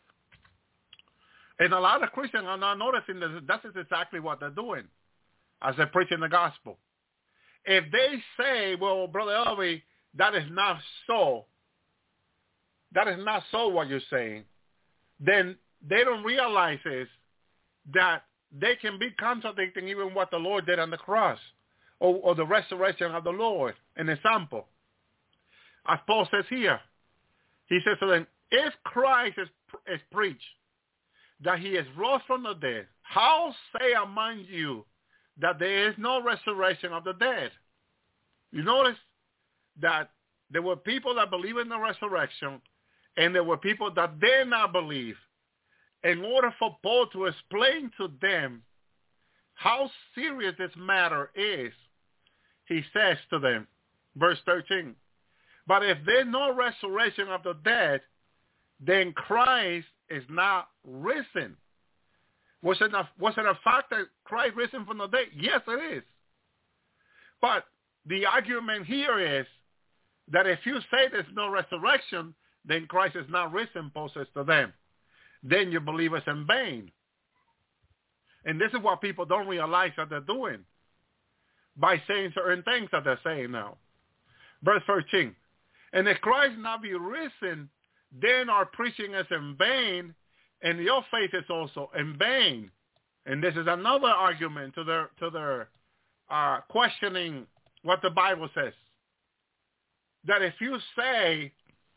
C: And a lot of Christians are not noticing that that is exactly what they're doing as they're preaching the gospel. If they say, well, Brother Elvie, that is not so, that is not so what you're saying, then they don't realize is that they can be contradicting even what the Lord did on the cross or, or the resurrection of the Lord. An example, as Paul says here, he says to them, if Christ is, is preached that he is rose from the dead, how say among you that there is no resurrection of the dead? You notice that there were people that believe in the resurrection, and there were people that did not believe. In order for Paul to explain to them how serious this matter is, he says to them, verse thirteen, but if there is no resurrection of the dead, then Christ is not risen. Was it, a, was it a fact that Christ risen from the dead? Yes, it is. But the argument here is that if you say there's no resurrection, then Christ is not risen, Paul says to them. Then your belief is in vain. And this is what people don't realize that they're doing by saying certain things that they're saying now. Verse thirteen, and if Christ not be risen, then our preaching is in vain, and your faith is also in vain. And this is another argument to their to their uh, questioning what the Bible says. That if you say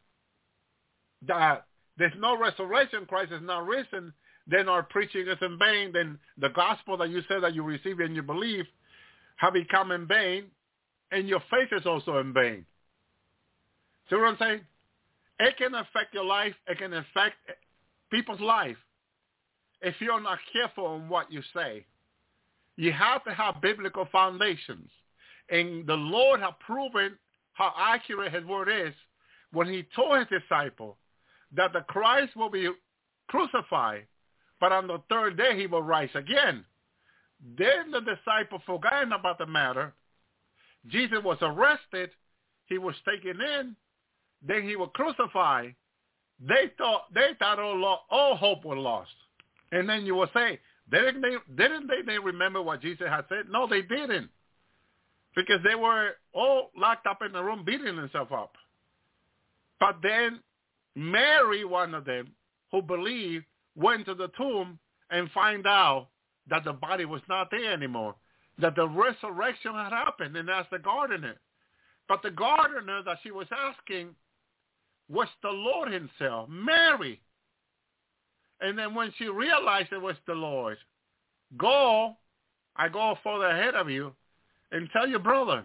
C: that there's no resurrection, Christ is not risen, then our preaching is in vain, then the gospel that you said that you receive and you believe have become in vain, and your faith is also in vain. See what I'm saying? It can affect your life. It can affect people's life if you're not careful on what you say. You have to have biblical foundations. And the Lord has proven how accurate his word is when he told his disciples that the Christ will be crucified, but on the third day he will rise again. Then the disciples forgot about the matter. Jesus was arrested. He was taken in. Then he was crucified. They thought they thought all, all hope was lost. And then you will say, didn't they, didn't they, they remember what Jesus had said? No, they didn't. Because they were all locked up in the room beating themselves up. But then Mary, one of them, who believed, went to the tomb and find out that the body was not there anymore, that the resurrection had happened, and that's the gardener. But the gardener that she was asking was the Lord himself, Mary. And then when she realized it was the Lord, go, I go further ahead of you, and tell your brother.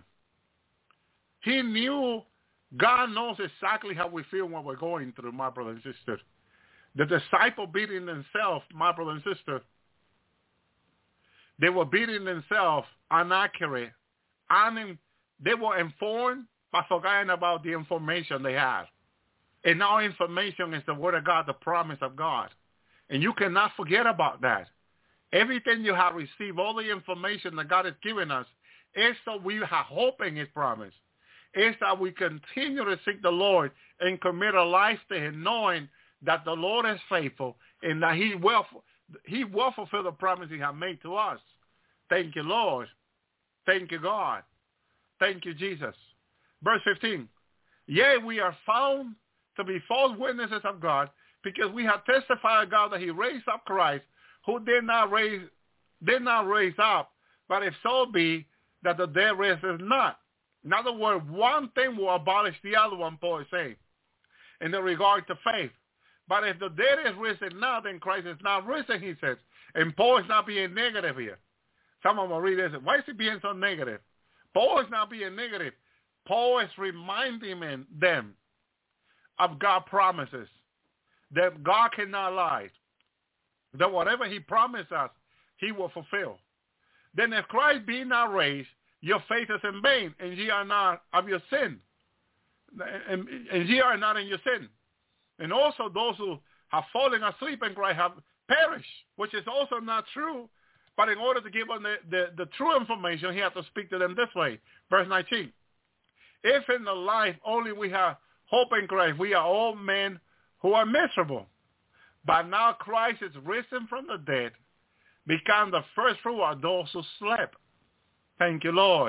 C: He knew, God knows exactly how we feel when we're going through, my brother and sister. The disciple beating themselves, my brother and sister, they were beating themselves inaccurate. Un- they were informed, but forgetting about the information they had. And our information is the word of God, the promise of God. And you cannot forget about that. Everything you have received, all the information that God has given us, is so we have hope in his promise. It's that we continue to seek the Lord and commit our life to him, knowing that the Lord is faithful and that he will, he will fulfill the promise he has made to us. Thank you, Lord. Thank you, God. Thank you, Jesus. Verse fifteen. Yea, we are found to be false witnesses of God, because we have testified of God that he raised up Christ, who did not raise, did not raise up, but if so be that the dead raises not. In other words, one thing will abolish the other one, Paul is saying, in the regard to faith. But if the dead is risen now, then Christ is not risen, he says. And Paul is not being negative here. Someone will read this. Why is he being so negative? Paul is not being negative. Paul is reminding them of God's promises, that God cannot lie, that whatever he promised us, he will fulfill. Then if Christ be not raised, your faith is in vain, and ye are not of your sin. And, and ye are not in your sin. And also those who have fallen asleep in Christ have perished, which is also not true. But in order to give them the, the, the true information, he had to speak to them this way. Verse nineteen. If in the life only we have hope in Christ, we are all men who are miserable. But now Christ is risen from the dead, become the first fruit of those who slept. Thank you, Lord.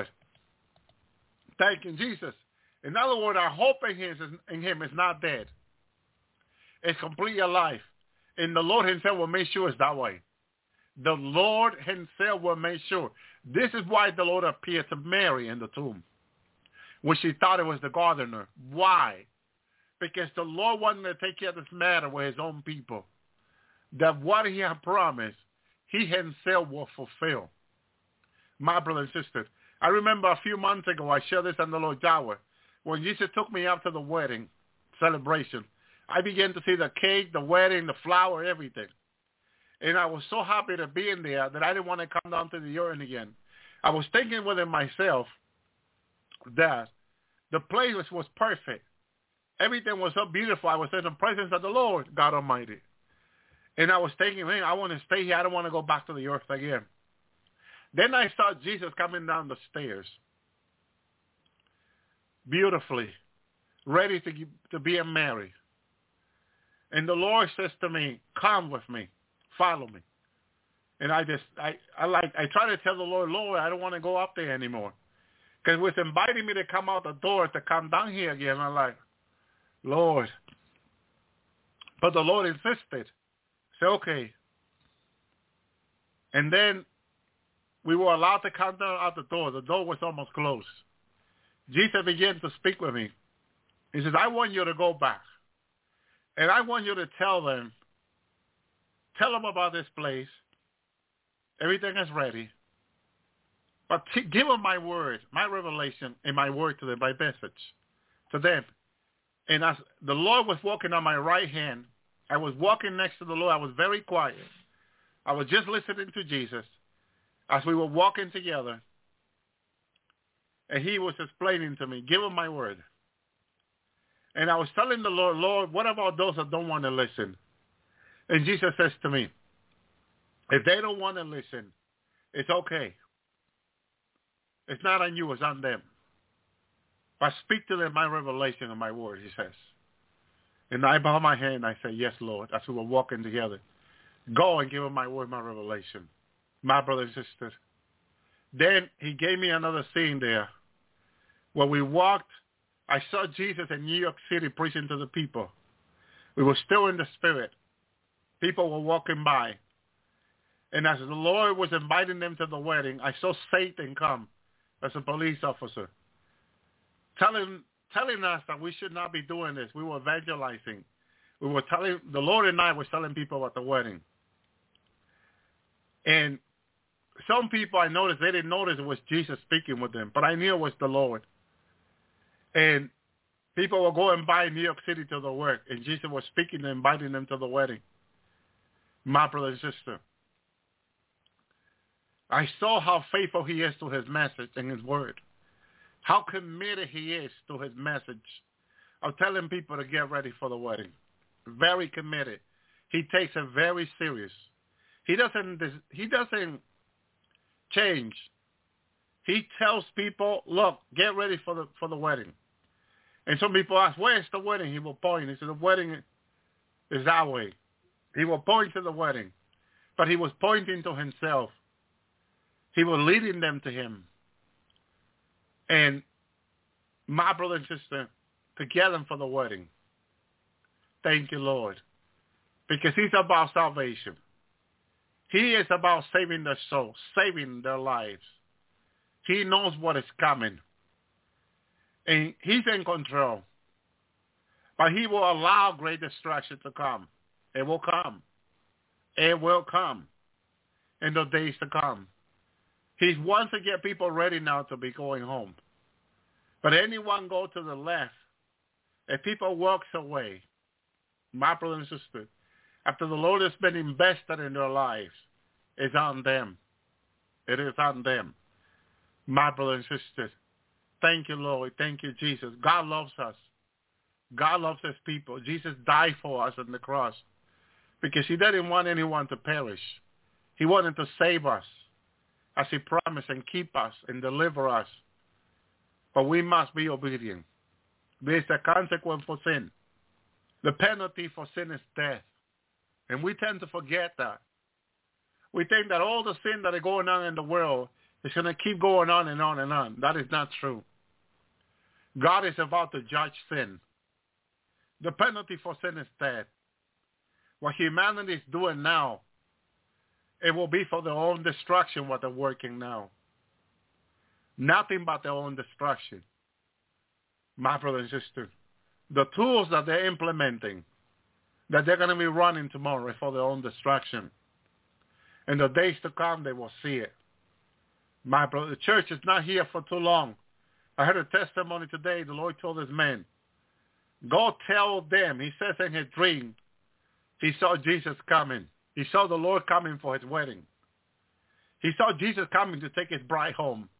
C: Thank you, Jesus. In other words, our hope in him, is, in him is not dead. It's completely alive. And the Lord himself will make sure it's that way. The Lord himself will make sure. This is why the Lord appeared to Mary in the tomb, when she thought it was the gardener. Why? Because the Lord wanted to take care of this matter with his own people. That what he had promised, he himself will fulfill. My brother and sister, I remember a few months ago, I shared this on the Lord Tower, when Jesus took me out to the wedding celebration. I began to see the cake, the wedding, the flower, everything. And I was so happy to be in there that I didn't want to come down to the urine again. I was thinking within myself that the place was, was perfect. Everything was so beautiful. I was in the presence of the Lord, God Almighty. And I was thinking, man, I want to stay here. I don't want to go back to the earth again. Then I saw Jesus coming down the stairs, beautifully, ready to, to be married. And the Lord says to me, come with me, follow me. And I just, I, I like, I try to tell the Lord, Lord, I don't want to go up there anymore. Because he was inviting me to come out the door to come down here again. I'm like, Lord. But the Lord insisted. Say, okay. And then we were allowed to come down out the door. The door was almost closed. Jesus began to speak with me. He says, I want you to go back. And I want you to tell them, tell them about this place. Everything is ready. But t- give them my word, my revelation, and my word to them, my message to them. And as the Lord was walking on my right hand, I was walking next to the Lord. I was very quiet. I was just listening to Jesus as we were walking together. And he was explaining to me, give them my word. And I was telling the Lord, Lord, what about those that don't want to listen? And Jesus says to me, if they don't want to listen, it's okay. It's not on you, it's on them. But speak to them my revelation and my word, he says. And I bow my head and I say, yes, Lord, as we were walking together. Go and give them my word, my revelation. My brothers and sisters. Then he gave me another scene there. When we walked, I saw Jesus in New York City preaching to the people. We were still in the spirit. People were walking by. And as the Lord was inviting them to the wedding, I saw Satan come as a police officer, telling telling us that we should not be doing this. We were evangelizing. We were telling, the Lord and I were telling people about the wedding. And some people I noticed, they didn't notice it was Jesus speaking with them, but I knew it was the Lord. And people were going by New York City to the work, and Jesus was speaking and inviting them to the wedding. My brother and sister, I saw how faithful he is to his message and his word, how committed he is to his message of telling people to get ready for the wedding. Very committed. He takes it very serious. He doesn't, he doesn't change. He tells people, look, get ready for the for the wedding. And some people ask, where's the wedding? He will point. He said, the wedding is that way. He will point to the wedding. But he was pointing to himself. He was leading them to him. And my brother and sister, to get them for the wedding. Thank you, Lord. Because he's about salvation. He is about saving their souls, saving their lives. He knows what is coming. And he's in control. But he will allow great destruction to come. It will come. It will come in the days to come. He wants to get people ready now to be going home. But anyone go to the left, if people walks away, my brother and sister, after the Lord has been invested in their lives, it's on them. It is on them. My brother and sister, thank you, Lord. Thank you, Jesus. God loves us. God loves his people. Jesus died for us on the cross because he didn't want anyone to perish. He wanted to save us as he promised and keep us and deliver us. But we must be obedient. There's a consequence for sin. The penalty for sin is death. And we tend to forget that. We think that all the sin that is going on in the world is going to keep going on and on and on. That is not true. God is about to judge sin. The penalty for sin is death. What humanity is doing now, it will be for their own destruction what they're working now. Nothing but their own destruction. My brother and sister, the tools that they're implementing, that they're going to be running tomorrow for their own destruction. In the days to come, they will see it. My brother, the church is not here for too long. I heard a testimony today. The Lord told his men, go tell them. He says in his dream, he saw Jesus coming. He saw the Lord coming for his wedding. He saw Jesus coming to take his bride home.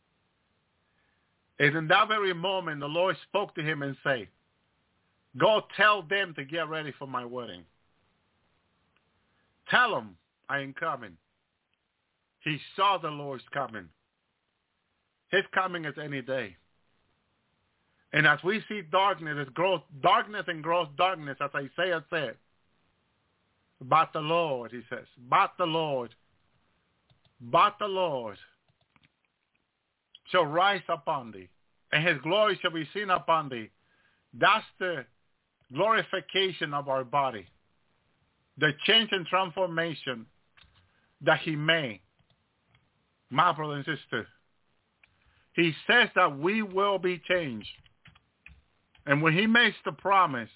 C: And in that very moment, the Lord spoke to him and said, go tell them to get ready for my wedding. Tell them I am coming. He saw the Lord's coming. His coming is any day. And as we see darkness, it grows darkness and grows darkness, as Isaiah said. But the Lord, he says, but the Lord, but the Lord shall rise upon thee, and his glory shall be seen upon thee. That's the glorification of our body, the change and transformation that he made. My brother and sister, he says that we will be changed. And when he makes the promise,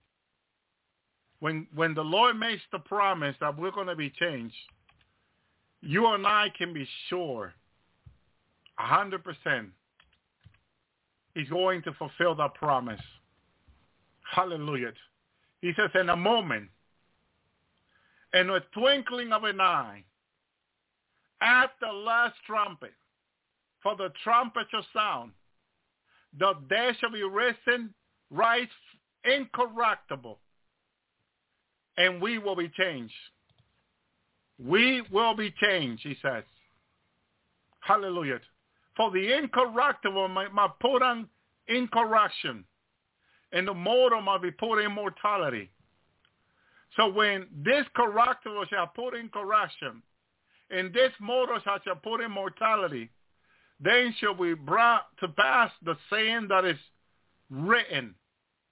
C: when when the Lord makes the promise that we're going to be changed, you and I can be sure, a hundred percent, he's going to fulfill that promise. Hallelujah. He says, in a moment, in a twinkling of an eye, at the last trumpet, for the trumpet shall sound, the dead shall be risen, rise incorruptible, and we will be changed. We will be changed, he says. Hallelujah. For the incorruptible might put on incorruption, and the mortal might be put in mortality. So when this corruptible shall put in corruption, and this mortal shall put in mortality, then shall be brought to pass the saying that is written.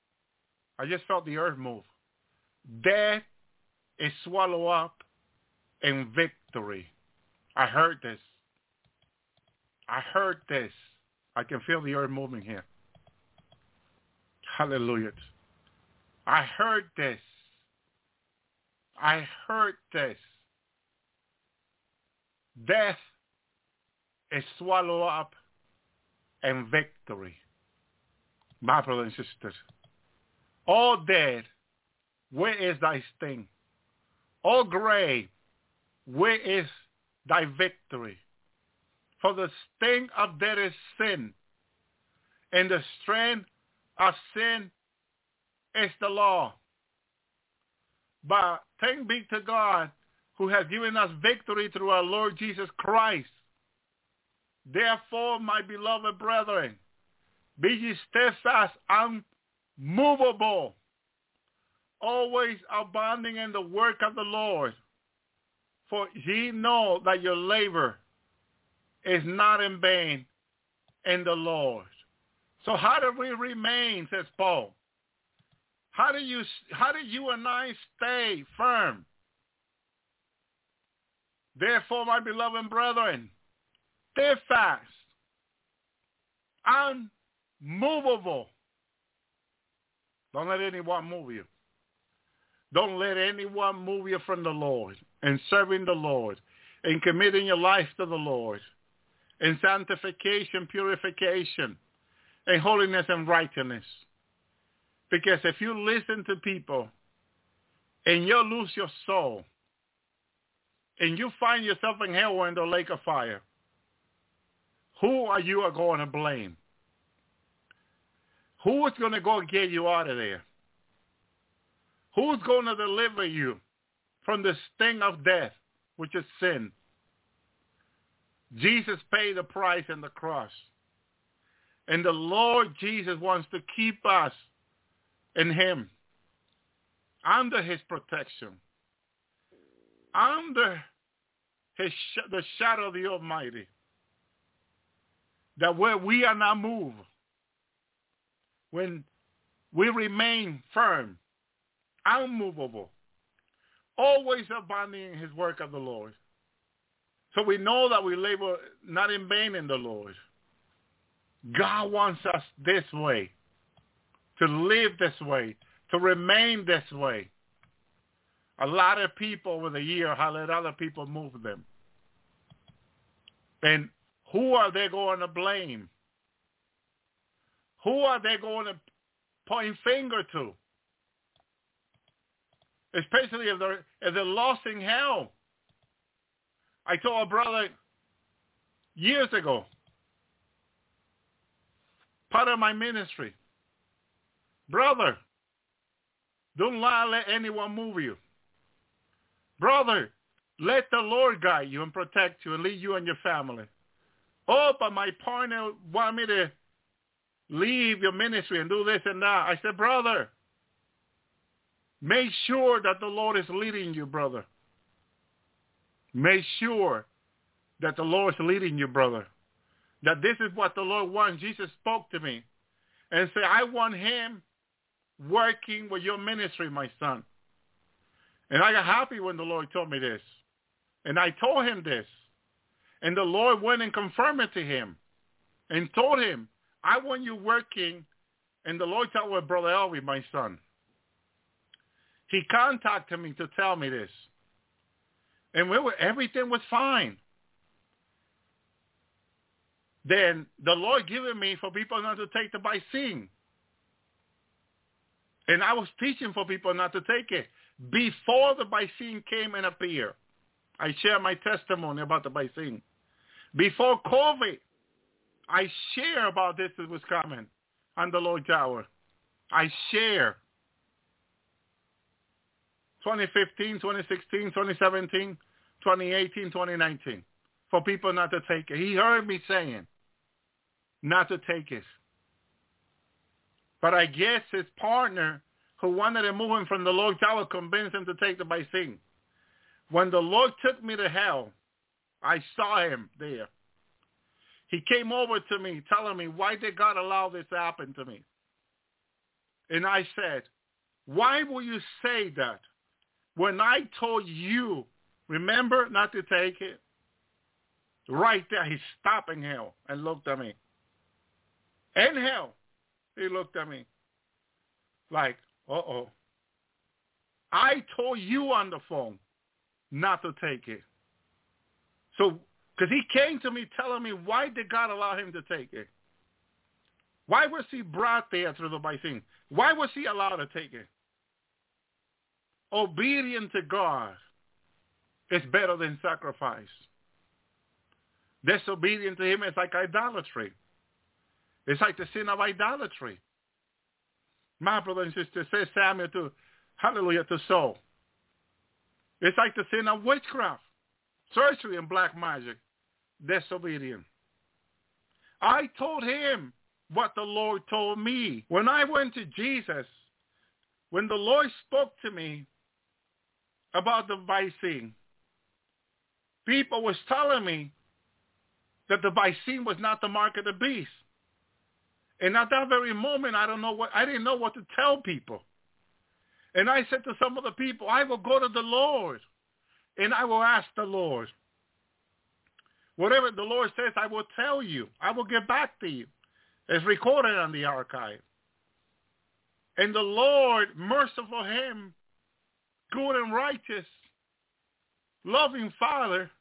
C: I just felt the earth move. Death is swallowed up and victory. I heard this. I heard this. I can feel the earth moving here. Hallelujah. I heard this. I heard this. Death is swallowed up in victory. My brothers and sisters. All dead, where is thy sting? All grave, where is thy victory? For the sting of death is sin, and the strength of sin is the law. But thanks be to God who has given us victory through our Lord Jesus Christ. Therefore, my beloved brethren, be ye steadfast, unmovable, always abounding in the work of the Lord. For ye know that your labor is not in vain in the Lord. So how do we remain, says Paul? How do you, how do you and I stay firm? Therefore, my beloved brethren, steadfast, unmovable. Don't let anyone move you. Don't let anyone move you from the Lord and serving the Lord and committing your life to the Lord in sanctification, purification, and holiness and righteousness. Because if you listen to people and you lose your soul and you find yourself in hell or in the lake of fire, who are you going to blame? Who is going to go get you out of there? Who's going to deliver you from the sting of death, which is sin? Jesus paid the price on the cross. And the Lord Jesus wants to keep us in him, under his protection, under his sh- the shadow of the Almighty, that where we are not moved, when we remain firm, unmovable, always abounding in his work of the Lord. So we know that we labor not in vain in the Lord. God wants us this way, to live this way, to remain this way. A lot of people over the year have let other people move them. And who are they going to blame? Who are they going to point finger to? Especially if they're, if they're lost in hell. I told a brother years ago, part of my ministry, brother, don't let anyone move you. Brother, let the Lord guide you and protect you and lead you and your family. Oh, but my partner want me to leave your ministry and do this and that. I said, brother, make sure that the Lord is leading you, brother. Make sure that the Lord is leading you, brother. That this is what the Lord wants. Jesus spoke to me and said, I want him working with your ministry, my son. And I got happy when the Lord told me this. And I told him this. And the Lord went and confirmed it to him and told him, I want you working. And the Lord told with Brother Elvi, my son. He contacted me to tell me this. And we were, everything was fine. Then the Lord given me for people not to take the vaccine. And I was teaching for people not to take it. Before the vaccine came and appeared, I share my testimony about the vaccine. Before COVID, I share about this that was coming on the Lord's hour. I share twenty fifteen, twenty sixteen, twenty seventeen, twenty eighteen, twenty nineteen for people not to take it. He heard me saying not to take it. But I guess his partner who wanted to move him from the Lord's hour convinced him to take the vaccine. When the Lord took me to hell, I saw him there. He came over to me telling me, why did God allow this to happen to me? And I said, why will you say that when I told you remember not to take it. Right there, he stopped in hell and looked at me. In hell, he looked at me like, uh-oh. I told you on the phone not to take it. So, because he came to me telling me, why did God allow him to take it? Why was he brought there through the vaccine? Why was he allowed to take it? Obedient to God is better than sacrifice. Disobedient to him is like idolatry. It's like the sin of idolatry. My brother and sister, says Samuel to, hallelujah, to Saul. It's like the sin of witchcraft, sorcery, and black magic. Disobedient. I told him what the Lord told me. When I went to Jesus, when the Lord spoke to me about the vaccine, people was telling me that the vaccine was not the mark of the beast. And at that very moment, I don't know what I didn't know what to tell people. And I said to some of the people, I will go to the Lord and I will ask the Lord. Whatever the Lord says, I will tell you. I will get back to you. It's recorded on the archive. And the Lord, merciful him, good and righteous, loving Father,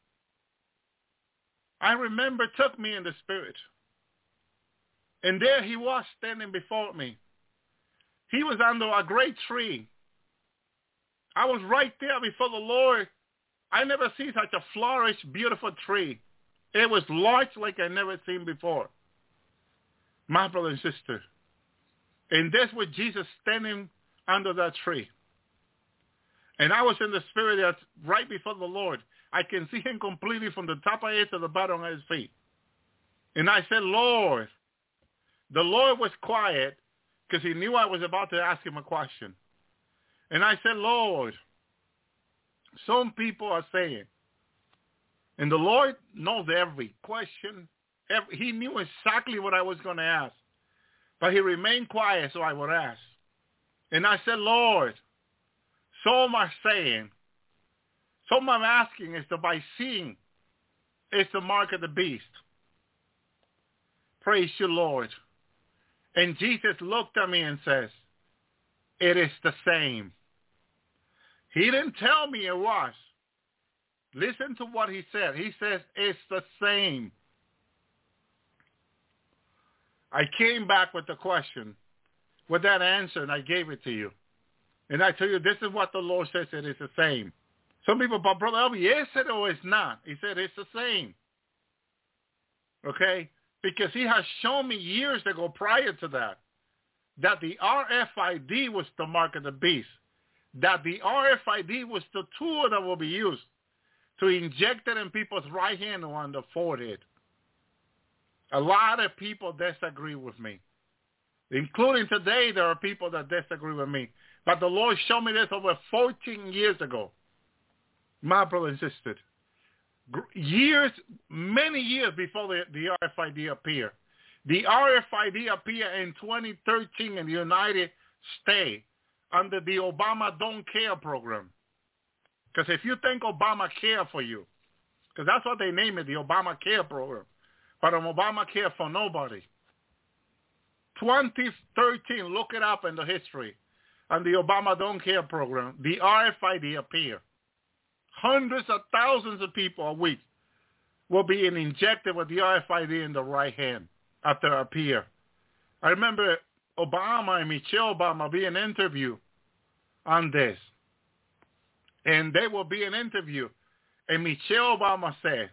C: I remember took me in the spirit. And there he was standing before me. He was under a great tree. I was right there before the Lord. I never seen such a flourished, beautiful tree. It was large like I never seen before. My brother and sister. And that's with Jesus standing under that tree. And I was in the spirit there right before the Lord. I can see him completely from the top of his head to the bottom of his feet. And I said, Lord. The Lord was quiet because he knew I was about to ask him a question. And I said, Lord, some people are saying, and the Lord knows every question. Every, he knew exactly what I was going to ask. But he remained quiet so I would ask. And I said, Lord, some are saying, some I'm asking is that by seeing is the mark of the beast. Praise you, Lord. And Jesus looked at me and says, it is the same. He didn't tell me it was. Listen to what he said. He says, it's the same. I came back with the question, with that answer, and I gave it to you. And I tell you, this is what the Lord says, it is the same. Some people, but Brother Elby, yes, it or it's not. He said, it's the same. Okay? Because he has shown me years ago prior to that, that the R F I D was the mark of the beast. That the R F I D was the tool that will be used to inject it in people's right hand or on the forehead. A lot of people disagree with me. Including today, there are people that disagree with me. But the Lord showed me this over fourteen years ago. My brother and sister. Years, many years before the, the R F I D appeared. The R F I D appeared in twenty thirteen in the United States under the Obama Don't Care program. Because if you think Obama cared for you, because that's what they name it, the Obama Care program, but an Obama Care for nobody. twenty thirteen, look it up in the history, on the Obama Don't Care program, the R F I D appeared. Hundreds of thousands of people a week were being injected with the R F I D in the right hand after it appeared. I remember Obama and Michelle Obama being interviewed on this. And they were being interviewed. And Michelle Obama said,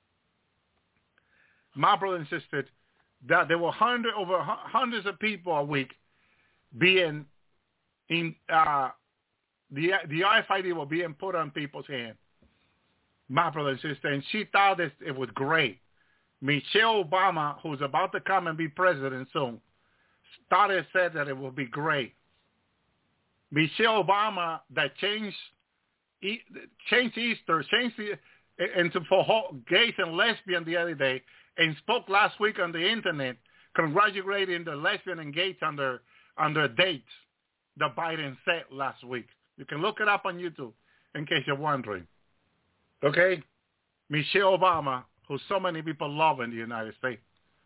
C: my brother and sister, that there were hundred, over hundreds of people a week being in, uh, the, the R F I D were being put on people's hands. My brother and sister, and she thought this, it was great. Michelle Obama, who's about to come and be president soon, started said that it would be great. Michelle Obama that changed, changed Easter, changed the, into for gays and lesbians the other day, and spoke last week on the internet congratulating the lesbian and gays on their on their dates that Biden said last week. You can look it up on YouTube in case you're wondering. Okay? Michelle Obama, who so many people love in the United States,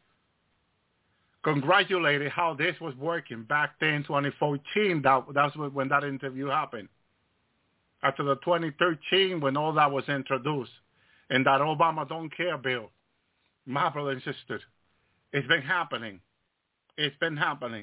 C: congratulated how this was working back then, twenty fourteen. That, that's when that interview happened. After the twenty thirteen, when all that was introduced, and that Obama don't care bill, my brother and sister, it's been happening. It's been happening.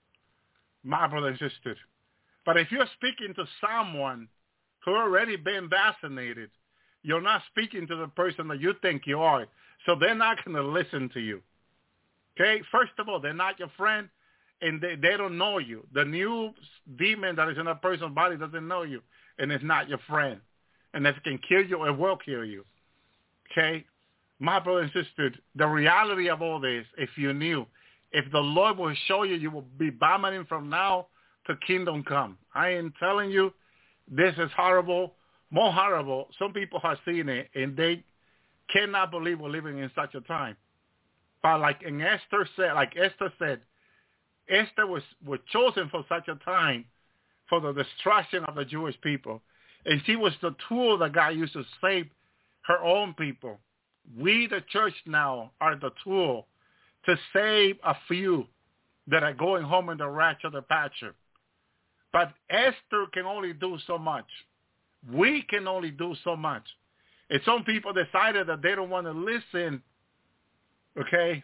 C: My brother and sister. But if you're speaking to someone who already been vaccinated, you're not speaking to the person that you think you are. So they're not going to listen to you. Okay? First of all, they're not your friend, and they, they don't know you. The new demon that is in a person's body doesn't know you, and it's not your friend. And if it can kill you, it will kill you. Okay? My brother and sister, the reality of all this, if you knew, if the Lord will show you, you will be vomiting from now to kingdom come. I am telling you, this is horrible, more horrible. Some people have seen it, and they cannot believe we're living in such a time. But like in Esther said, like Esther said, Esther was, was chosen for such a time for the destruction of the Jewish people. And she was the tool that God used to save her own people. We, the church now, are the tool to save a few that are going home in the rapture of the pasture. But Esther can only do so much. We can only do so much. And some people decided that they don't want to listen. Okay?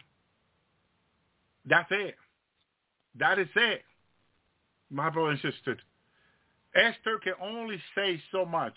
C: That's it. That is it. My brother and sister. Esther can only say so much.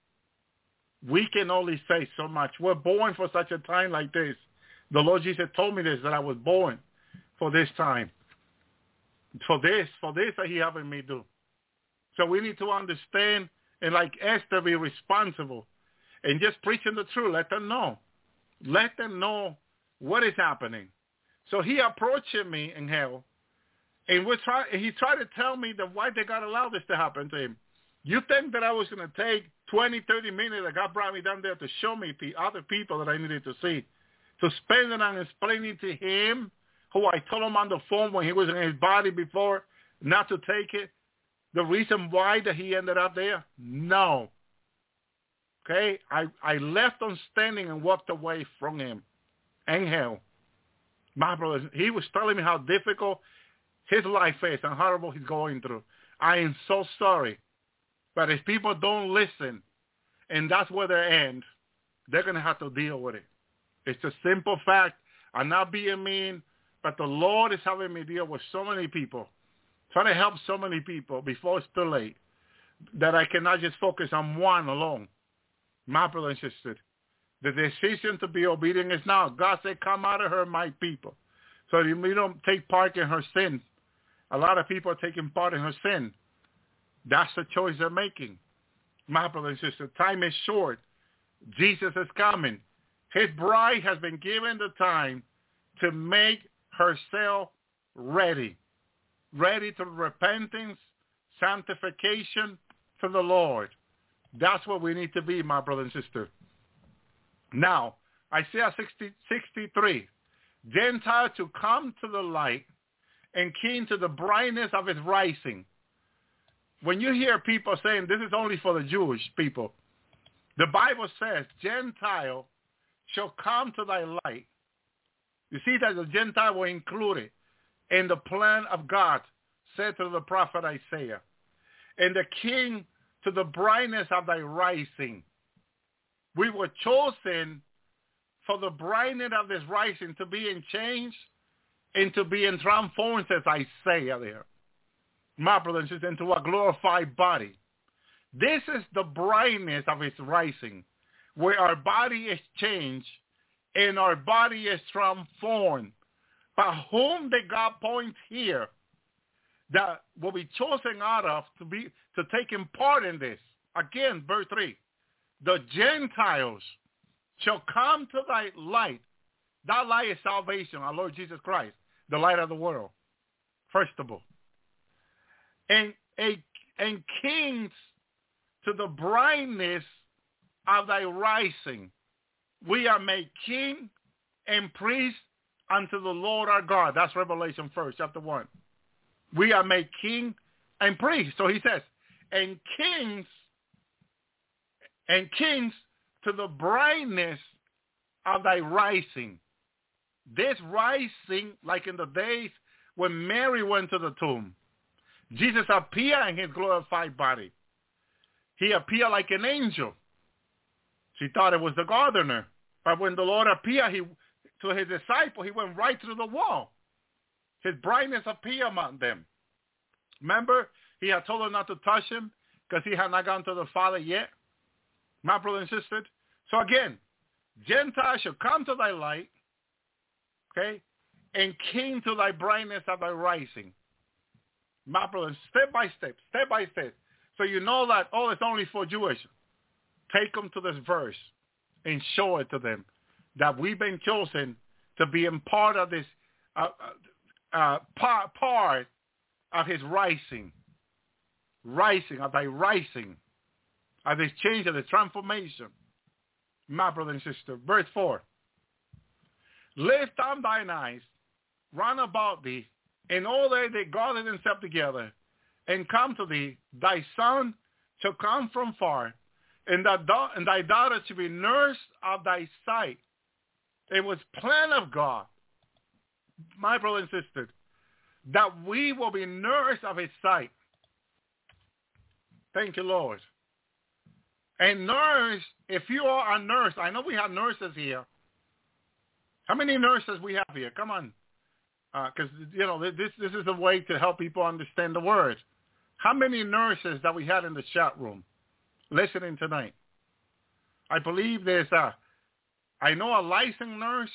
C: We can only say so much. We're born for such a time like this. The Lord Jesus told me this, that I was born for this time. For this, for this that he having me do. So we need to understand and like Esther, be responsible and just preaching the truth. Let them know. Let them know what is happening. So he approached me in hell, and we try, he tried to tell me that why they got to allow this to happen to him. You think that I was going to take twenty, thirty minutes that God brought me down there to show me the other people that I needed to see, to spend it on explaining to him, who I told him on the phone when he was in his body before, not to take it, the reason why that he ended up there? No. Okay? I, I left him standing and walked away from him in hell. My brother, he was telling me how difficult his life is and how horrible he's going through. I am so sorry. But if people don't listen, and that's where they end, they're going to have to deal with it. It's a simple fact. I'm not being mean, but the Lord is having me deal with so many people, trying to help so many people before it's too late, that I cannot just focus on one alone. My brother and sister, the decision to be obedient is now. God said, come out of her, my people. So you don't take part in her sin. A lot of people are taking part in her sin. That's the choice they're making. My brother and sister, time is short. Jesus is coming. His bride has been given the time to make herself ready. Ready to repentance, sanctification to the Lord. That's what we need to be, my brother and sister. Now, Isaiah sixty, sixty-three, Gentile to come to the light and keen to the brightness of his rising. When you hear people saying this is only for the Jewish people, the Bible says, Gentile shall come to thy light. You see that the Gentile were included in the plan of God, said to the prophet Isaiah. And the king to the brightness of thy rising. We were chosen for the brightness of this rising to be in change and to be in transformed, says Isaiah there. My brother and sister, into a glorified body. This is the brightness of his rising, where our body is changed and our body is transformed. By whom did God point here that will be chosen out of to be to take in part in this? Again, verse three. The Gentiles shall come to thy light. That light is salvation, our Lord Jesus Christ, the light of the world, first of all. And, and, and kings to the brightness of thy rising. We are made king and priest unto the Lord our God. That's Revelation first, chapter one. We are made king and priest. So he says, and kings, and kings to the brightness of thy rising. This rising, like in the days when Mary went to the tomb, Jesus appeared in his glorified body. He appeared like an angel. She thought it was the gardener. But when the Lord appeared he, to his disciple, he went right through the wall. His brightness appeared among them. Remember, he had told her not to touch him because he had not gone to the Father yet. My brother and sister. So again, Gentiles shall come to thy light, okay, and king to thy brightness of thy rising. My brother, step by step, step by step. So you know that, oh, it's only for Jewish. Take them to this verse and show it to them that we've been chosen to be in part of this uh, uh, part, part of his rising, rising, of thy rising, of this change, of this transformation. My brother and sister, verse four. Lift up thine eyes, round about thee, and all they that gather themselves together, and come to thee. Thy son shall come from far, and thy, da- and thy daughter shall be nursed of thy sight. It was plan of God, my brother and sister, that we will be nursed of his sight. Thank you, Lord. And nurse, if you are a nurse, I know we have nurses here. How many nurses we have here? Come on. Because, uh, you know, this this is a way to help people understand the word. How many nurses that we had in the chat room listening tonight? I believe there's a, I know a licensed nurse,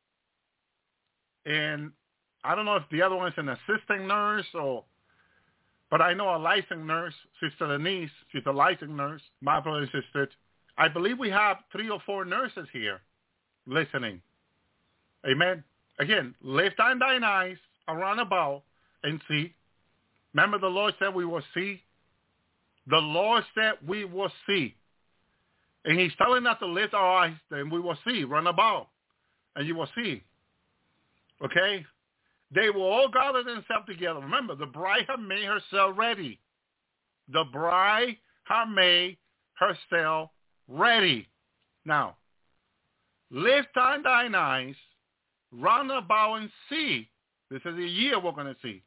C: and I don't know if the other one's an assistant nurse, or, but I know a licensed nurse, Sister Denise. She's a licensed nurse, my brother and sister. I believe we have three or four nurses here listening. Amen. Again, lift on thine eyes around about and see. Remember the Lord said we will see. The Lord said we will see. And he's telling us to lift our eyes, then we will see. Run about, and you will see. Okay? They will all gather themselves together. Remember, the bride had made herself ready. The bride had made herself ready. Now, lift on thine eyes, round about and see. This is a year we're going to see.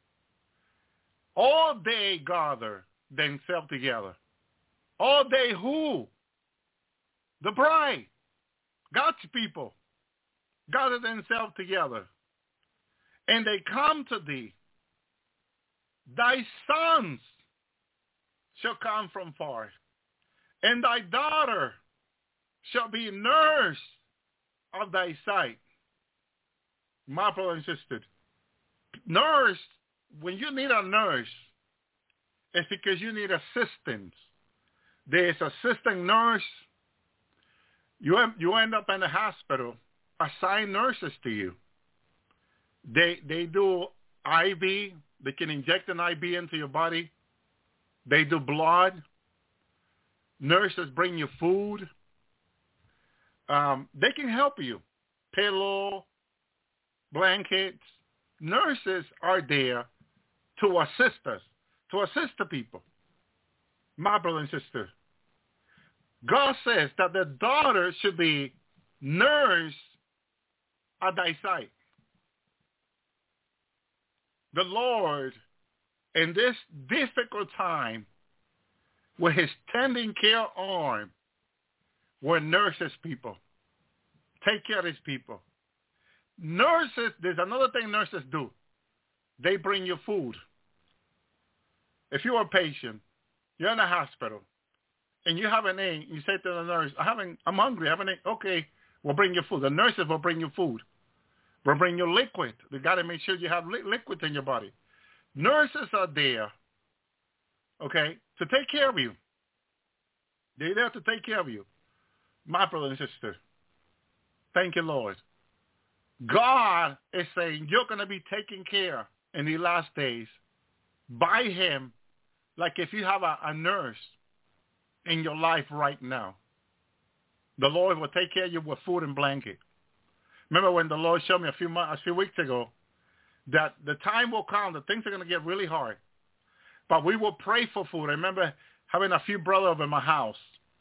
C: All they gather themselves together. All they who? The bride. God's people gather themselves together. And they come to thee. Thy sons shall come from far, and thy daughter shall be nursed of thy sight. My brother and sister, nurse, when you need a nurse, it's because you need assistance. There's assistant nurse. You, you end up in the hospital, assign nurses to you. They they do I V. They can inject an I V into your body. They do blood. Nurses bring you food. Um, they can help you. Pillow, blankets. Nurses are there to assist us, to assist the people. My brother and sister. God says that the daughter should be nursed at thy sight. The Lord, in this difficult time, with his tending care arm, will nurse his people. Take care of his people. Nurses, there's another thing nurses do. They bring you food. If you're a patient, you're in a hospital, and you have an ache, you say to the nurse, I haven't, I'm hungry, I have an ache. Okay, we'll bring you food. The nurses will bring you food. We'll bring you liquid. They got to make sure you have li- liquid in your body. Nurses are there, okay, to take care of you. They're there to take care of you. My brother and sister, thank you, Lord. God is saying you're going to be taken care in the last days by him, like if you have a, a nurse in your life right now. The Lord will take care of you with food and blanket. Remember when the Lord showed me a few months, a few weeks ago that the time will come, that things are going to get really hard. But we will pray for food. I remember having a few brothers over in my house.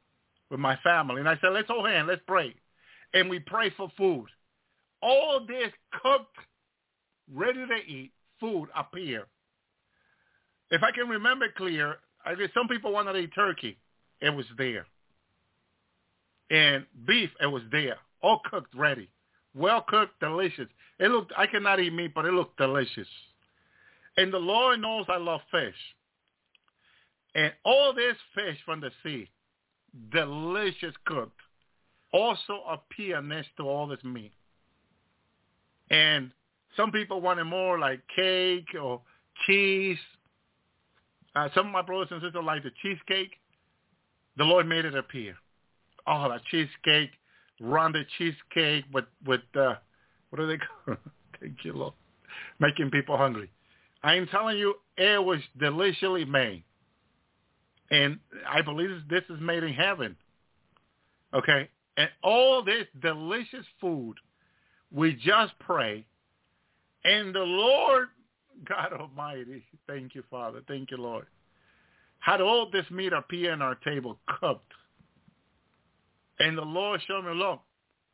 C: with my family. And I said, let's hold hands, let's pray. And we pray for food. All this cooked, ready to eat food appear. If I can remember clear, I guess some people wanted to eat turkey. It was there. And beef, it was there. All cooked, ready. Well cooked, delicious. It looked, I cannot eat meat, but it looked delicious. And the Lord knows I love fish. And all this fish from the sea, delicious cooked, also appear next to all this meat. And some people wanted more like cake or cheese. Uh, some of my brothers and sisters like the cheesecake. The Lord made it appear. Oh, that cheesecake, rounded cheesecake with, with uh, what do they call it? Thank you, Lord. Making people hungry. I am telling you, it was deliciously made. And I believe this is made in heaven. Okay? And all this delicious food, we just pray. And the Lord, God Almighty, thank you, Father. Thank you, Lord. Had all this meat appear on our table, cooked. And the Lord showed me, look,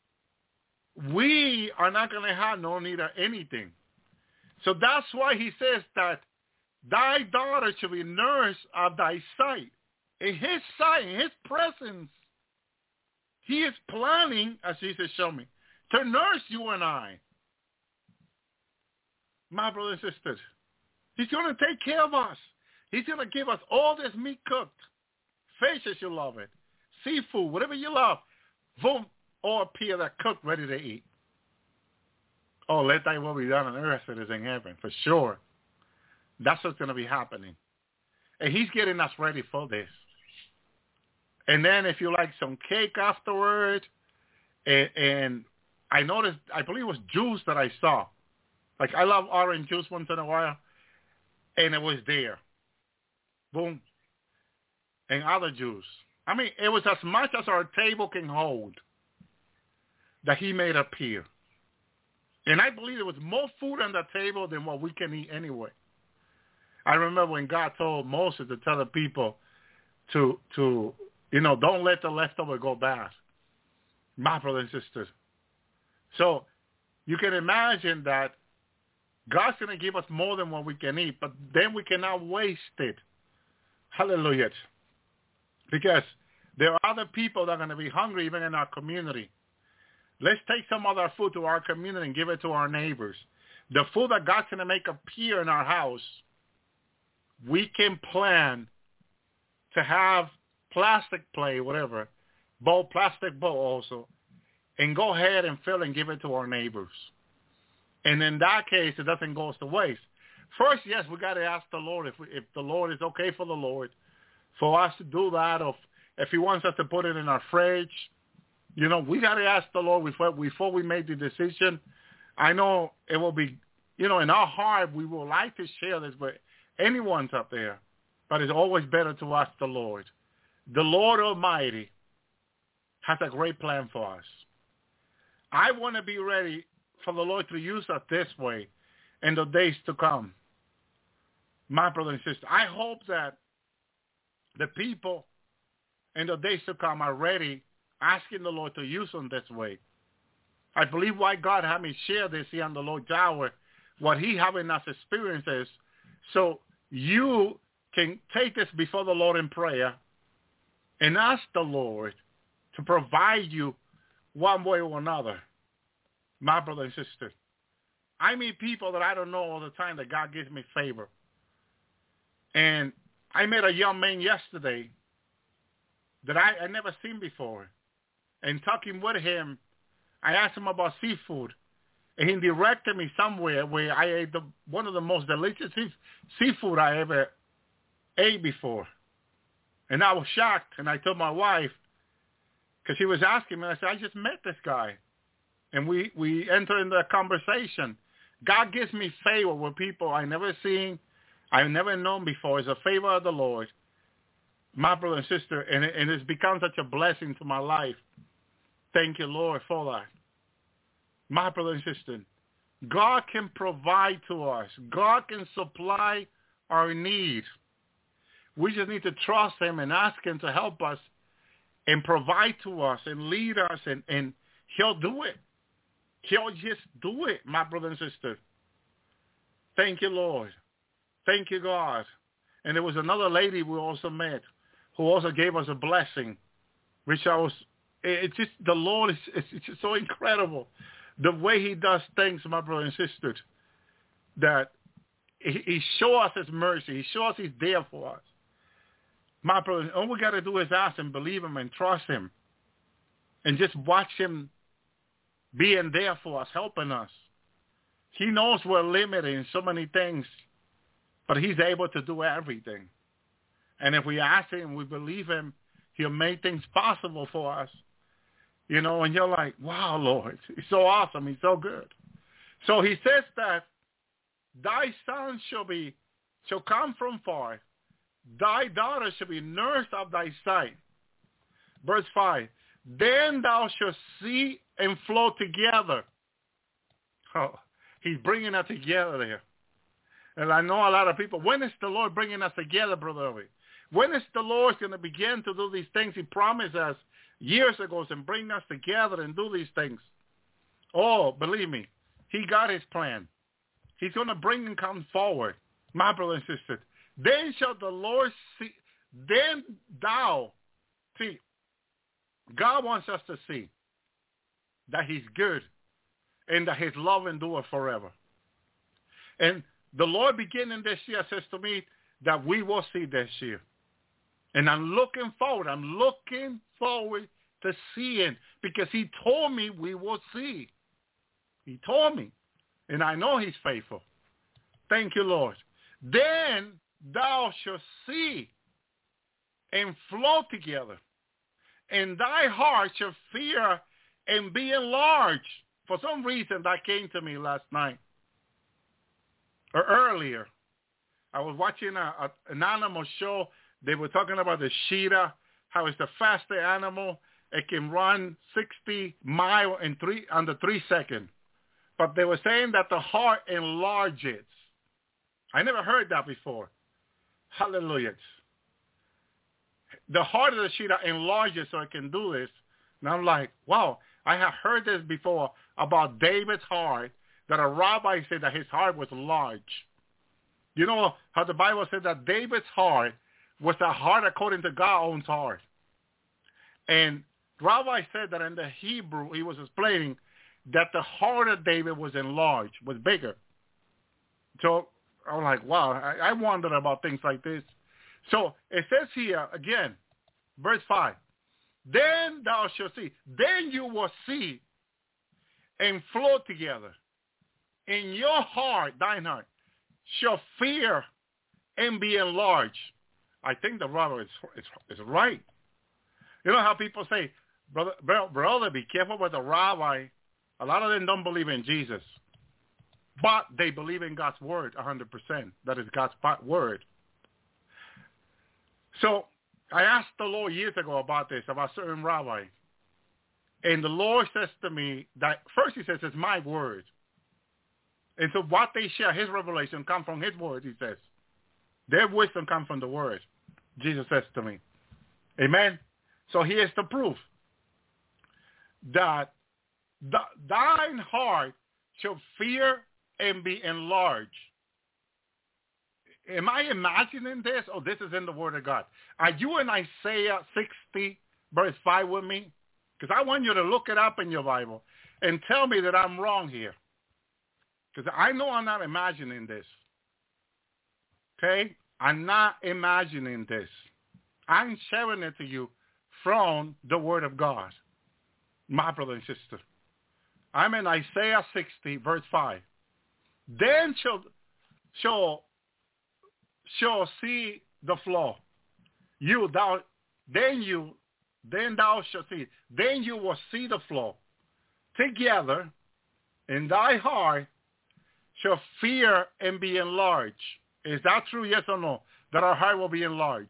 C: we are not going to have no need of anything. So that's why he says that thy daughter shall be nourished of thy sight. In his sight, in his presence, he is planning, as Jesus showed me, to nurse you and I. My brothers and sisters, he's going to take care of us. He's going to give us all this meat cooked. Fish as you love it. Seafood, whatever you love. Boom, all appear that cooked, ready to eat. Oh, let thy will be done on earth as it is in heaven, for sure. That's what's going to be happening. And he's getting us ready for this. And then if you like some cake afterward, and, and I noticed, I believe it was juice that I saw. Like I love orange juice once in a while, and it was there. Boom. And other juice. I mean, it was as much as our table can hold that he made appear. And I believe there was more food on the table than what we can eat anyway. I remember when God told Moses to tell the people to, to you know, don't let the leftover go bad. My brothers and sisters. So you can imagine that God's going to give us more than what we can eat, but then we cannot waste it. Hallelujah. Because there are other people that are going to be hungry even in our community. Let's take some of our food to our community and give it to our neighbors. The food that God's going to make appear in our house, we can plan to have plastic plate, whatever, bowl, plastic bowl also, and go ahead and fill and give it to our neighbors. And in that case, it doesn't go to waste. First, yes, we got to ask the Lord if we, if the Lord is okay for the Lord for us to do that, or if, if he wants us to put it in our fridge. You know, we got to ask the Lord before, before we make the decision. I know it will be, you know, in our heart, we would like to share this with anyone's up there, but it's always better to ask the Lord. The Lord Almighty has a great plan for us. I want to be ready for the Lord to use us this way in the days to come. My brother and sister, I hope that the people in the days to come are ready, asking the Lord to use them this way. I believe why God had me share this here on the Lord's Hour, what he having us experiences, so you can take this before the Lord in prayer and ask the Lord to provide you one way or another. My brother and sister, I meet people that I don't know all the time that God gives me favor. And I met a young man yesterday that I, I never seen before. And talking with him, I asked him about seafood. And he directed me somewhere where I ate the, one of the most delicious sea, seafood I ever ate before. And I was shocked. And I told my wife, because she was asking me, I said, I just met this guy. And we, we entered into a conversation. God gives me favor with people I never seen, I've never known before. It's a favor of the Lord, my brother and sister, and, it, and it's become such a blessing to my life. Thank you, Lord, for that. My brother and sister, God can provide to us. God can supply our needs. We just need to trust him and ask him to help us and provide to us and lead us, and, and he'll do it. He'll just do it, my brother and sister. Thank you, Lord. Thank you, God. And there was another lady we also met who also gave us a blessing, which I was, it's just, the Lord is it's, it's just so incredible. The way he does things, my brother and sisters, that he, he shows us his mercy. He shows us he's there for us. My brother, all we got to do is ask him, believe him, and trust him. And just watch him being there for us, helping us. He knows we're limited in so many things, but he's able to do everything. And if we ask him, we believe him, he'll make things possible for us. You know, and you're like, wow, Lord, he's so awesome. He's so good. So he says that thy son shall be, shall come from far. Thy daughter shall be nursed of thy sight. Verse five, then thou shalt see and flow together. Oh, he's bringing us together there. And I know a lot of people, when is the Lord bringing us together, Brother Obi? When is the Lord going to begin to do these things he promised us years ago and bring us together and do these things? Oh, believe me, he got his plan. He's going to bring them come forward, my brother and sister. Then shall the Lord see, then thou, see, God wants us to see that he's good and that his love endures forever. And the Lord beginning this year says to me that we will see this year. And I'm looking forward. I'm looking forward to seeing, because he told me we will see. He told me. And I know he's faithful. Thank you, Lord. Then thou shalt see and flow together, and thy heart shall fear and be enlarged. For some reason, that came to me last night or earlier. I was watching a, a, an animal show. They were talking about the cheetah, how it's the fastest animal. It can run sixty miles in three under three seconds. But they were saying that the heart enlarges. I never heard that before. Hallelujah. The heart of the cheetah enlarges so it can do this. And I'm like, wow, I have heard this before about David's heart, that a rabbi said that his heart was large. You know how the Bible said that David's heart was a heart according to God's own heart. And rabbi said that in the Hebrew, he was explaining that the heart of David was enlarged, was bigger. So I'm like, wow, I, I wondered about things like this. So it says here, again, verse five, then thou shalt see, then you will see and flow together. In your heart, thine heart, shall fear and be enlarged. I think the rabbi is, is, is right. You know how people say, brother, brother, be careful with the rabbi. A lot of them don't believe in Jesus, but they believe in God's word one hundred percent. That is God's word. So I asked the Lord years ago about this, about certain rabbi. And the Lord says to me that, first he says, it's my word. And so what they share, his revelation, comes from his word, he says. Their wisdom comes from the word, Jesus says to me. Amen? So here's the proof that the, thine heart shall fear and be enlarged. Am I imagining this? Oh, this is in the Word of God. Are you in Isaiah sixty, verse five with me? Because I want you to look it up in your Bible and tell me that I'm wrong here. Because I know I'm not imagining this. Okay? I'm not imagining this. I'm sharing it to you from the Word of God, my brother and sister. I'm in Isaiah sixty, verse five. Then shall, shall, shall see the flow. You, thou, then you, then thou shalt see. Then you will see the flow. Together, in thy heart, shall fear and be enlarged. Is that true, yes or no? That our heart will be enlarged.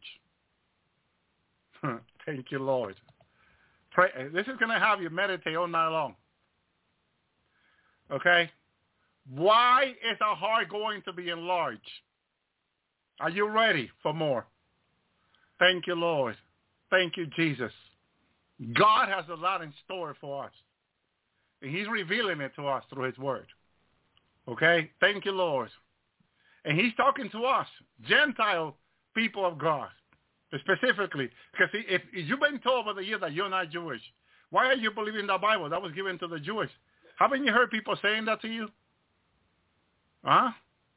C: Thank you, Lord. Pray. This is going to have you meditate all night long. Okay? Why is our heart going to be enlarged? Are you ready for more? Thank you, Lord. Thank you, Jesus. God has a lot in store for us. And he's revealing it to us through his word. Okay? Thank you, Lord. And he's talking to us, Gentile people of God, specifically. Because if you've been told over the years that you're not Jewish, why are you believing the Bible? That was given to the Jewish. Haven't you heard people saying that to you? Huh?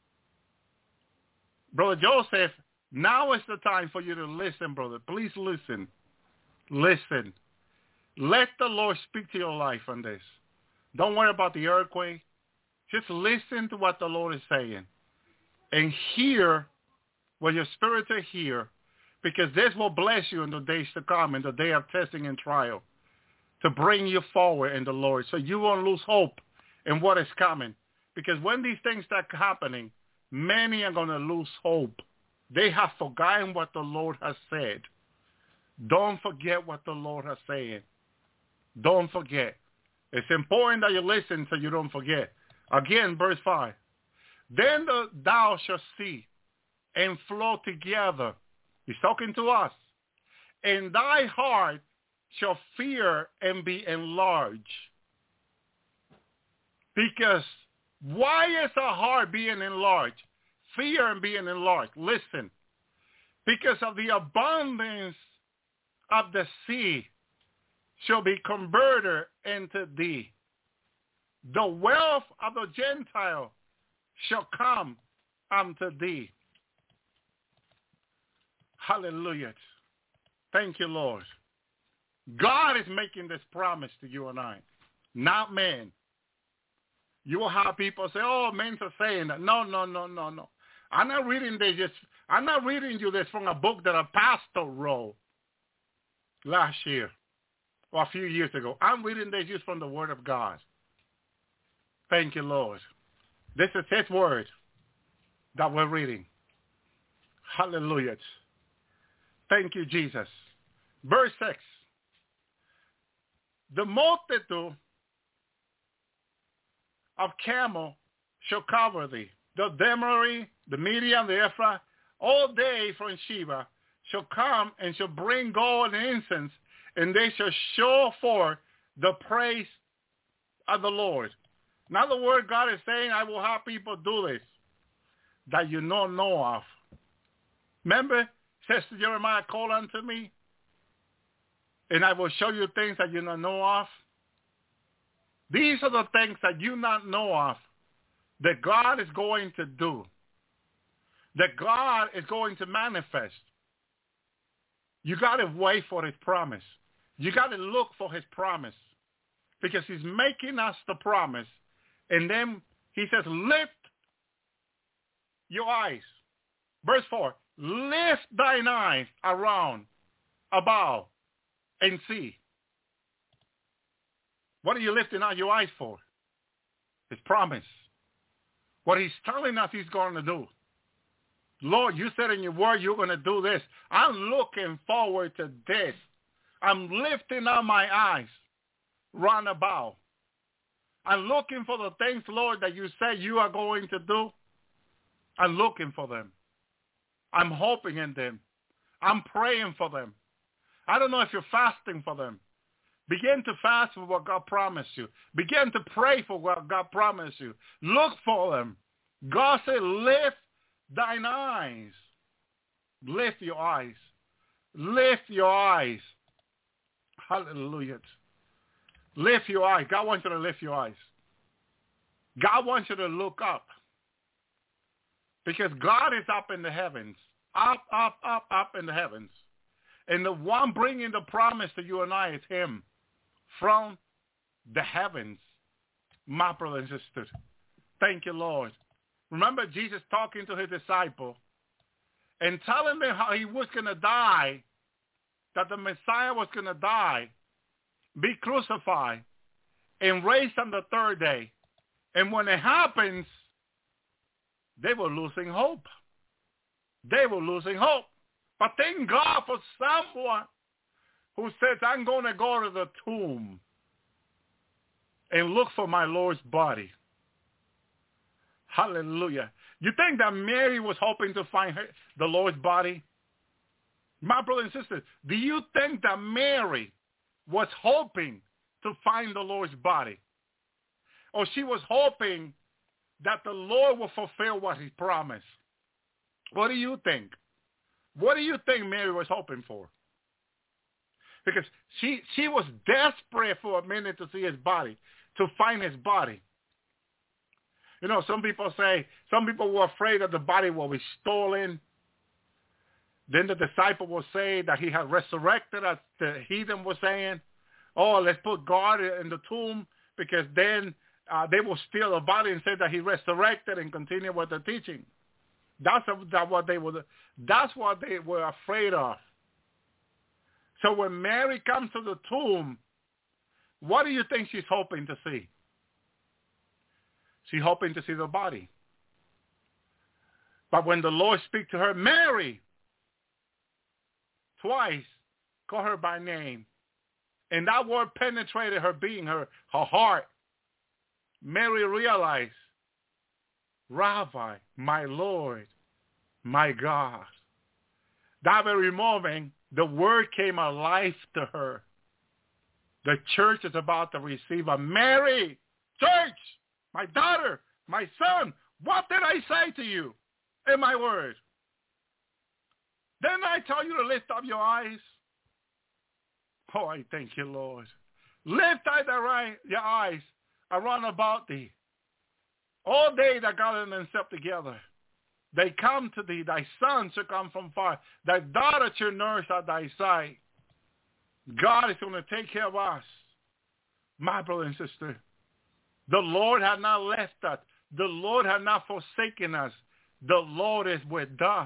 C: Brother Joseph, now is the time for you to listen, brother. Please listen. Listen. Let the Lord speak to your life on this. Don't worry about the earthquake. Just listen to what the Lord is saying. And hear what your spirit to hear, because this will bless you in the days to come, in the day of testing and trial, to bring you forward in the Lord, so you won't lose hope in what is coming. Because when these things start happening, many are going to lose hope. They have forgotten what the Lord has said. Don't forget what the Lord has said. Don't forget. It's important that you listen so you don't forget. Again, verse five. Then the, thou shalt see and flow together. He's talking to us. And thy heart shall fear and be enlarged. Because why is our heart being enlarged? Fear and being enlarged. Listen. Because of the abundance of the sea shall be converted into thee. The wealth of the Gentile shall come unto thee. Hallelujah. Thank you, Lord. God is making this promise to you and I, not man. You will have people say, oh, men are saying that. No, no, no, no, no. I'm not reading this just, I'm not reading you this from a book that a pastor wrote last year or a few years ago. I'm reading this just from the Word of God. Thank you, Lord. This is his word that we're reading. Hallelujah. Thank you, Jesus. Verse six. The multitude of camel shall cover thee. The Demari, the Median, the Ephraim, all day from Sheba shall come and shall bring gold and incense, and they shall show forth the praise of the Lord. In other words, God is saying, I will have people do this that you don't know of. Remember, says to Jeremiah, call unto me, and I will show you things that you don't know of. These are the things that you not know of that God is going to do, that God is going to manifest. You got to wait for his promise. You got to look for his promise, because he's making us the promise. And then he says, lift your eyes. Verse four, lift thine eyes around, about, and see. What are you lifting out your eyes for? His promise. What he's telling us he's going to do. Lord, you said in your word you're going to do this. I'm looking forward to this. I'm lifting up my eyes round about. I'm looking for the things, Lord, that you say you are going to do. I'm looking for them. I'm hoping in them. I'm praying for them. I don't know if you're fasting for them. Begin to fast for what God promised you. Begin to pray for what God promised you. Look for them. God said, lift thine eyes. Lift your eyes. Lift your eyes. Hallelujah. Lift your eyes. God wants you to lift your eyes. God wants you to look up. Because God is up in the heavens. Up, up, up, up in the heavens. And the one bringing the promise to you and I is him. From the heavens. My brothers and sisters. Thank you, Lord. Remember Jesus talking to his disciple and telling them how he was going to die, that the Messiah was going to die, be crucified, and raised on the third day. And when it happens, they were losing hope. They were losing hope. But thank God for someone who says, I'm going to go to the tomb and look for my Lord's body. Hallelujah. You think that Mary was hoping to find her, the Lord's body? My brother and sister, do you think that Mary was hoping to find the Lord's body. Or she was hoping that the Lord will fulfill what he promised. What do you think? What do you think Mary was hoping for? Because she, she was desperate for a minute to see his body, to find his body. You know, some people say, some people were afraid that the body will be stolen. Then the disciple will say that he had resurrected, as the heathen was saying. Oh, let's put God in the tomb, because then uh, they will steal the body and say that he resurrected and continue with the teaching. That's, a, that what they were. That's what they were afraid of. So when Mary comes to the tomb, what do you think she's hoping to see? She's hoping to see the body. But when the Lord speaks to her, Mary, twice, call her by name, and that word penetrated her being, her, her heart. Mary realized, Rabbi, my Lord, my God. That very moment, the word came alive to her. The church is about to receive a Mary, church, my daughter, my son, what did I say to you in my word? Didn't I tell you to lift up your eyes? Oh, I thank you, Lord. Lift up your eyes around about thee. All they that gather themselves together, they come to thee. Thy son shall come from far. Thy daughter shall nurse at thy side. God is going to take care of us. My brother and sister, the Lord has not left us. The Lord has not forsaken us. The Lord is with us.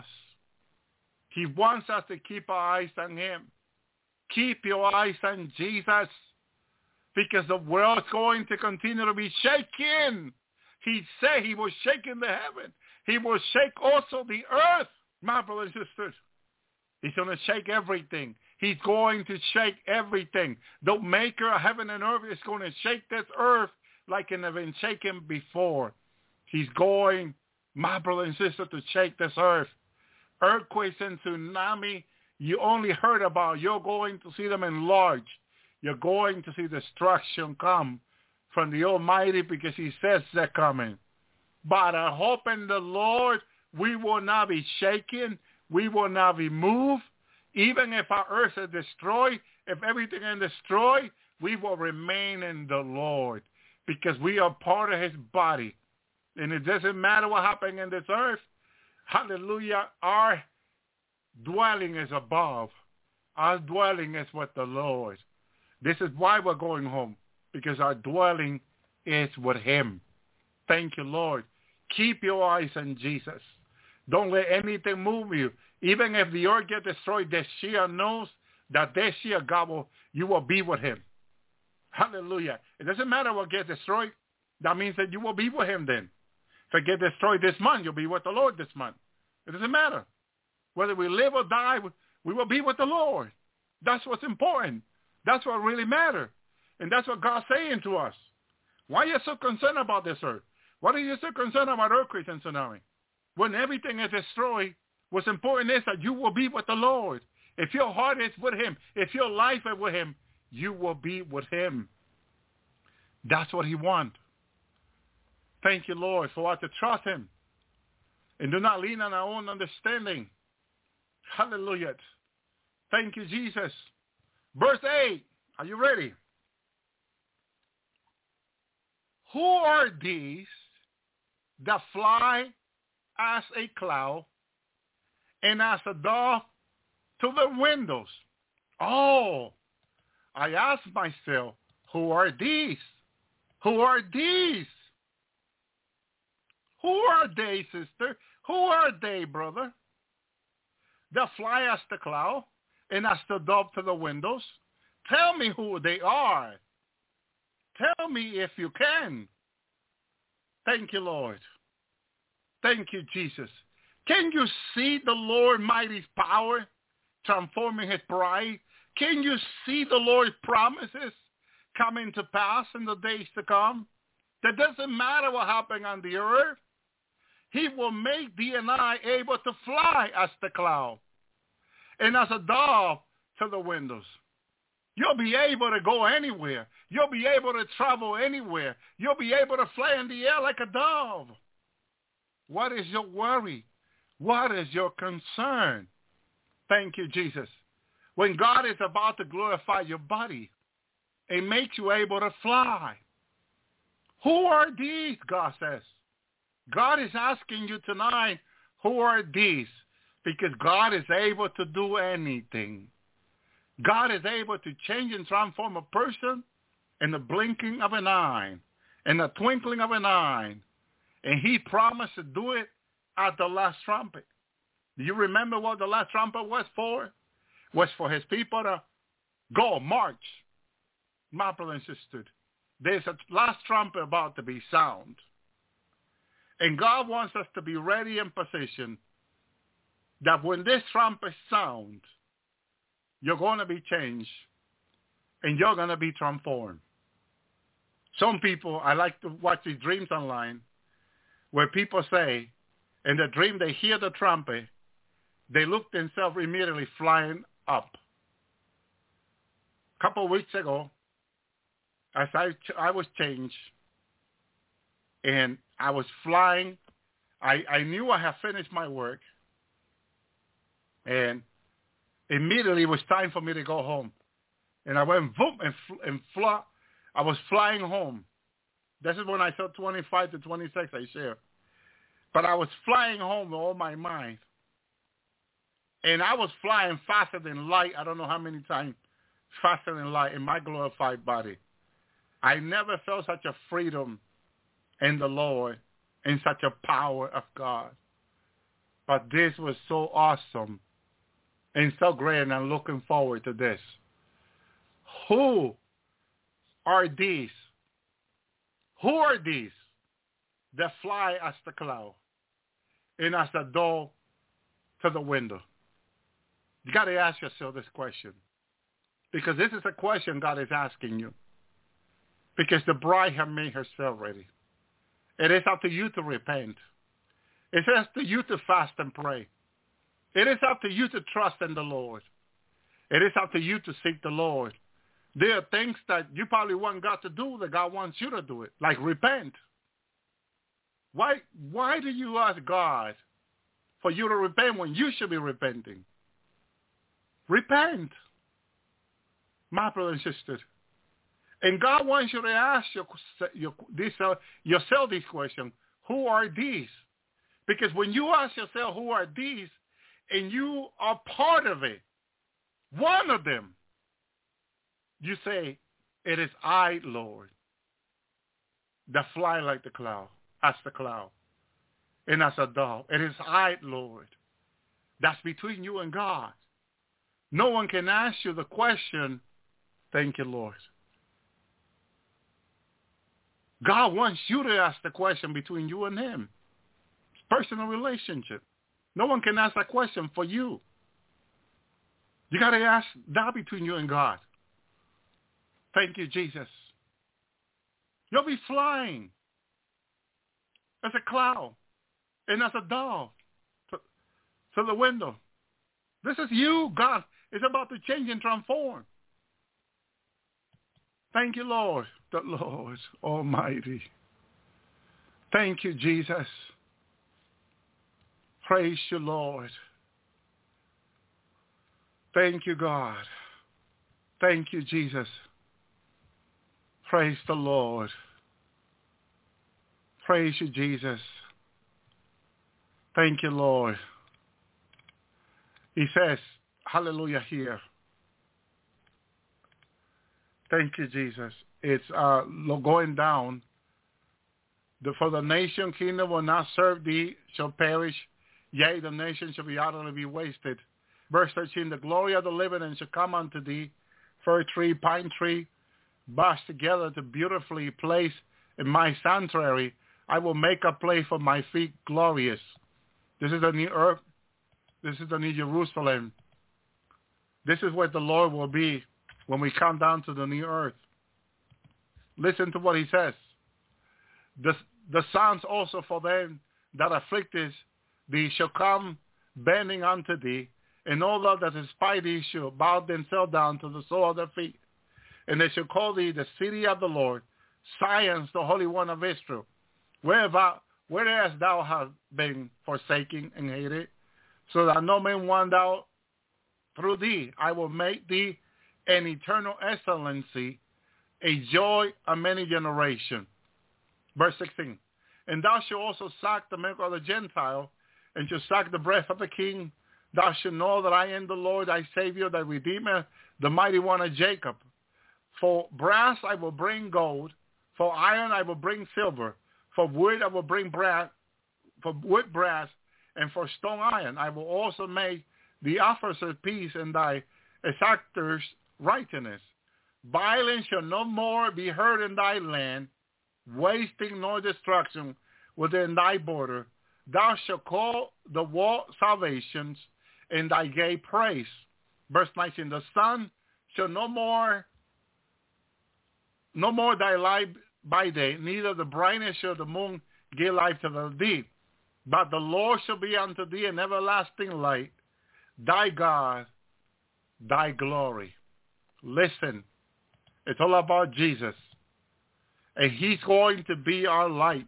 C: He wants us to keep our eyes on him. Keep your eyes on Jesus, because the world's going to continue to be shaken. He said he was shaking the heaven. He will shake also the earth, my brothers and sisters. He's going to shake everything. He's going to shake everything. The maker of heaven and earth is going to shake this earth like it never been shaken before. He's going, my brother and sister, to shake this earth. Earthquakes and tsunami, you only heard about. You're going to see them enlarge. You're going to see destruction come from the Almighty, because he says they're coming. But I hope in the Lord we will not be shaken. We will not be moved. Even if our earth is destroyed, if everything is destroyed, we will remain in the Lord, because we are part of his body. And it doesn't matter what happens in this earth. Hallelujah. Our dwelling is above. Our dwelling is with the Lord. This is why we're going home, because our dwelling is with him. Thank you, Lord. Keep your eyes on Jesus. Don't let anything move you. Even if the earth gets destroyed, this year knows that this year God will, you will be with him. Hallelujah. It doesn't matter what gets destroyed. That means that you will be with him then. If it gets destroyed this month, you'll be with the Lord this month. It doesn't matter. Whether we live or die, we will be with the Lord. That's what's important. That's what really matters. And that's what God's saying to us. Why are you so concerned about this earth? Why are you so concerned about earthquakes and tsunami? When everything is destroyed, what's important is that you will be with the Lord. If your heart is with him, if your life is with him, you will be with him. That's what he wants. Thank you, Lord, for us to trust him and do not lean on our own understanding. Hallelujah. Thank you, Jesus. Verse eight. Are you ready? Who are these that fly as a cloud and as a dove to the windows? Oh, I ask myself, who are these? Who are these? Who are they, sister? Who are they, brother? That fly as the cloud and as the dove to the windows. Tell me who they are. Tell me if you can. Thank you, Lord. Thank you, Jesus. Can you see the Lord mighty's power transforming his bride? Can you see the Lord's promises coming to pass in the days to come? That doesn't matter what happened on the earth. He will make thee and I able to fly as the cloud and as a dove to the windows. You'll be able to go anywhere. You'll be able to travel anywhere. You'll be able to fly in the air like a dove. What is your worry? What is your concern? Thank you, Jesus. When God is about to glorify your body, it makes you able to fly. Who are these, God says? God is asking you tonight, who are these? Because God is able to do anything. God is able to change and transform a person in the blinking of an eye, in the twinkling of an eye. And he promised to do it at the last trumpet. Do you remember what the last trumpet was for? It was for his people to go, march. My brother and sister, there's a last trumpet about to be sound. And God wants us to be ready in position that when this trumpet sounds, you're going to be changed and you're going to be transformed. Some people, I like to watch these dreams online where people say in the dream they hear the trumpet, they look themselves immediately flying up. A couple of weeks ago, as I, I was changed and I was flying, I, I knew I had finished my work, and immediately it was time for me to go home. And I went boom and, fl- and fly. I was flying home. This is when I saw twenty-five to twenty-six, I share. But I was flying home with all my mind. And I was flying faster than light. I don't know how many times faster than light in my glorified body. I never felt such a freedom in the Lord and such a power of God. But this was so awesome and so great, and I'm looking forward to this. Who are these? Who are these that fly as the cloud and as the door to the window? You got to ask yourself this question, because this is a question God is asking you, because the bride has made herself ready. It is up to you to repent. It is up to you to fast and pray. It is up to you to trust in the Lord. It is up to you to seek the Lord. There are things that you probably want God to do that God wants you to do it, like repent. Why, why do you ask God for you to repent when you should be repenting? Repent, my brother and sister. And God wants you to ask your, your, this, uh, yourself this question, who are these? Because when you ask yourself, who are these, and you are part of it, one of them, you say, it is I, Lord, that fly like the cloud, as the cloud, and as a dove. It is I, Lord. That's between you and God. No one can ask you the question, thank you, Lord. God wants you to ask the question between you and him. It's personal relationship. No one can ask that question for you. You got to ask that between you and God. Thank you, Jesus. You'll be flying as a cloud and as a dove to, to the window. This is you, God. It's about to change and transform. Thank you, Lord, the Lord Almighty. Thank you, Jesus. Praise you, Lord. Thank you, God. Thank you, Jesus. Praise the Lord. Praise you, Jesus. Thank you, Lord. He says, hallelujah here. Thank you, Jesus. It's uh, going down. The, for the nation kingdom will not serve thee, shall perish. Yea, the nation shall be utterly be wasted. Verse thirteen, the glory of the living and shall come unto thee, fir tree, pine tree, bush together to beautifully place in my sanctuary. I will make a place for my feet glorious. This is the new earth. This is the new Jerusalem. This is where the Lord will be when we come down to the new earth. Listen to what he says. The, the sons also for them that afflicted thee shall come bending unto thee, and all that despise thee shall bow themselves down to the sole of their feet. And they shall call thee the city of the Lord, Zion, the Holy One of Israel. Wherever, whereas thou hast been forsaken and hated, so that no man want thou through thee, I will make thee an eternal excellency, a joy of many generations. Verse sixteen. And thou shalt also suck the milk of the Gentile, and shalt suck the breast of the king. Thou shalt know that I am the Lord thy Savior, thy Redeemer, the mighty one of Jacob. For brass I will bring gold, for iron I will bring silver, for wood I will bring brass, for wood brass, and for stone iron I will also make the offers of peace and thy exactors righteousness. Violence shall no more be heard in thy land, wasting nor destruction within thy border. Thou shalt call the wall salvations, and thy gate praise. Verse nineteen, the sun shall no more, no more thy light by day, neither the brightness shall the moon give light to thee. But the Lord shall be unto thee an everlasting light, thy God, thy glory. Listen, it's all about Jesus. And he's going to be our lights.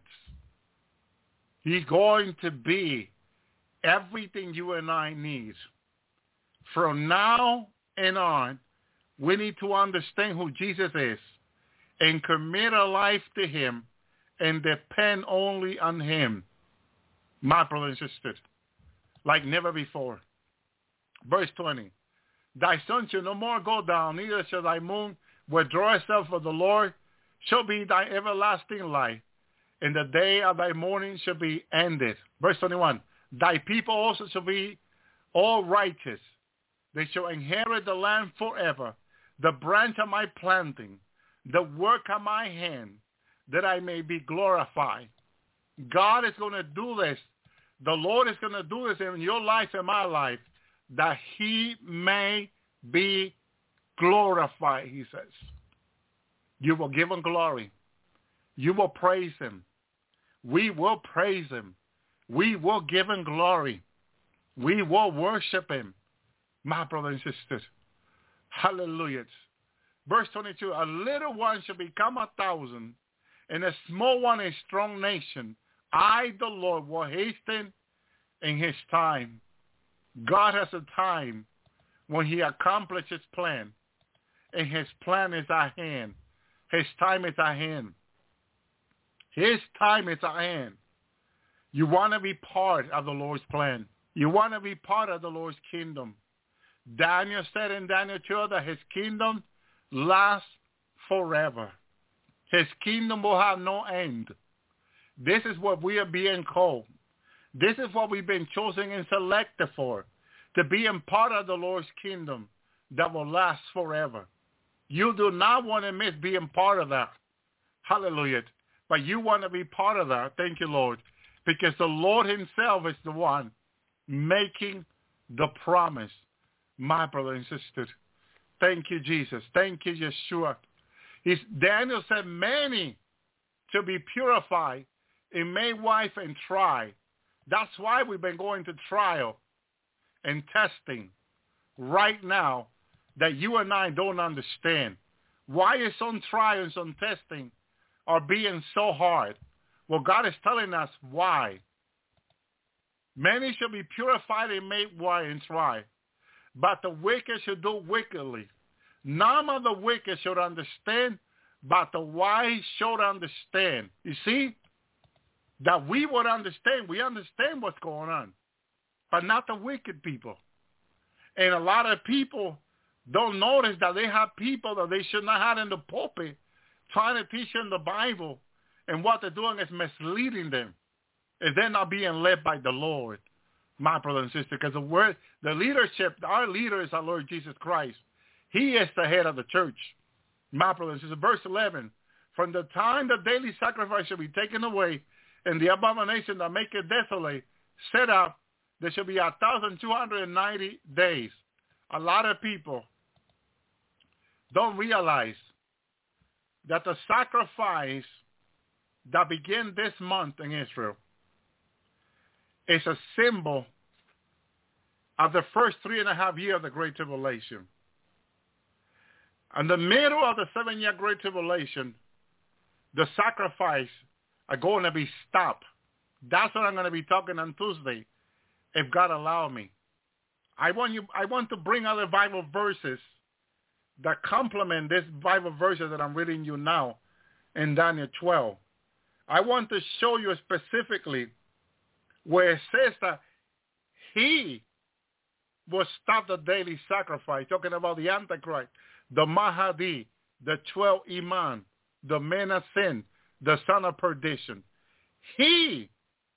C: He's going to be everything you and I need. From now and on, we need to understand who Jesus is and commit our life to him and depend only on him. My brothers and sisters, like never before. Verse twenty, thy sun shall no more go down, neither shall thy moon withdraw itself, for the Lord shall be thy everlasting light, and the day of thy mourning shall be ended. Verse twenty-one, thy people also shall be all righteous. They shall inherit the land forever, the branch of my planting, the work of my hand, that I may be glorified. God is going to do this. The Lord is going to do this in your life and my life, that he may be glorified, he says. You will give him glory. You will praise him. We will praise him. We will give him glory. We will worship him. My brothers and sisters. Hallelujah. Verse twenty-two, a little one shall become a thousand, and a small one a strong nation. I, the Lord, will hasten in his time. God has a time when he accomplishes his plan, and his plan is at hand. His time is at hand. His time is at hand. You want to be part of the Lord's plan. You want to be part of the Lord's kingdom. Daniel said in Daniel two that his kingdom lasts forever. His kingdom will have no end. This is what we are being called. This is what we've been chosen and selected for, to be in part of the Lord's kingdom that will last forever. You do not want to miss being part of that. Hallelujah. But you want to be part of that. Thank you, Lord. Because the Lord himself is the one making the promise. My brothers and sisters. Thank you, Jesus. Thank you, Yeshua. He's, Daniel said, many to be purified and made wife and try. That's why we've been going to trial and testing right now that you and I don't understand. Why is some trials and testing are being so hard? Well, God is telling us why. Many shall be purified and made white and try, but the wicked shall do wickedly. None of the wicked should understand, but the wise should understand. You see, that we would understand. We understand what's going on, but not the wicked people. And a lot of people don't notice that they have people that they should not have in the pulpit trying to teach them the Bible, and what they're doing is misleading them. If they're not being led by the Lord, my brother and sister, because the word, the leadership, our leader is our Lord Jesus Christ. He is the head of the church. My brother and sister, verse eleven, from the time the daily sacrifice shall be taken away, and the abomination that make it desolate set up, there shall be a thousand two hundred and ninety days. A lot of people don't realize that the sacrifice that began this month in Israel is a symbol of the first three and a half years of the Great Tribulation. In the middle of the seven-year Great Tribulation, the sacrifice are going to be stopped. That's what I'm going to be talking on Tuesday, if God allow me. I want you. I want to bring other Bible verses that complement this Bible verses that I'm reading you now in Daniel twelve. I want to show you specifically where it says that he will stop the daily sacrifice, talking about the Antichrist, the Mahdi, the twelve Imam, the man of sin, the son of perdition. He,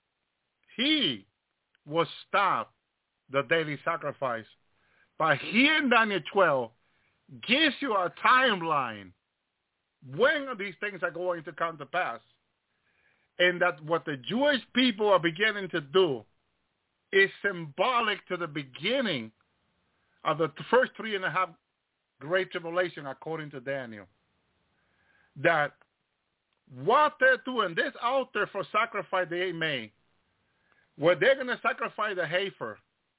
C: he will stop the daily sacrifice. But here in Daniel twelve gives you a timeline when these things are going to come to pass. And that what the Jewish people are beginning to do is symbolic to the beginning of the first three and a half Great Tribulation, according to Daniel. That what they're doing, this altar for sacrifice they made, where they're going to sacrifice the heifer,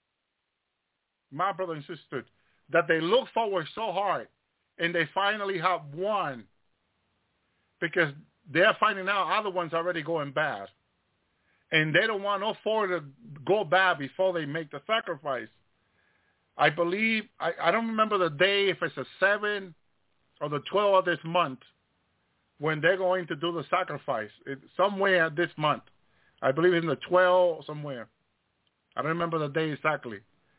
C: my brother and sister, that they look forward so hard, and they finally have one, because they're finding out other ones already going bad. And they don't want no forward to go bad before they make the sacrifice. I believe, I, I don't remember the day, if it's the seventh or the twelfth of this month, when they're going to do the sacrifice. It's somewhere this month. I believe in the twelfth somewhere. I don't remember the day exactly.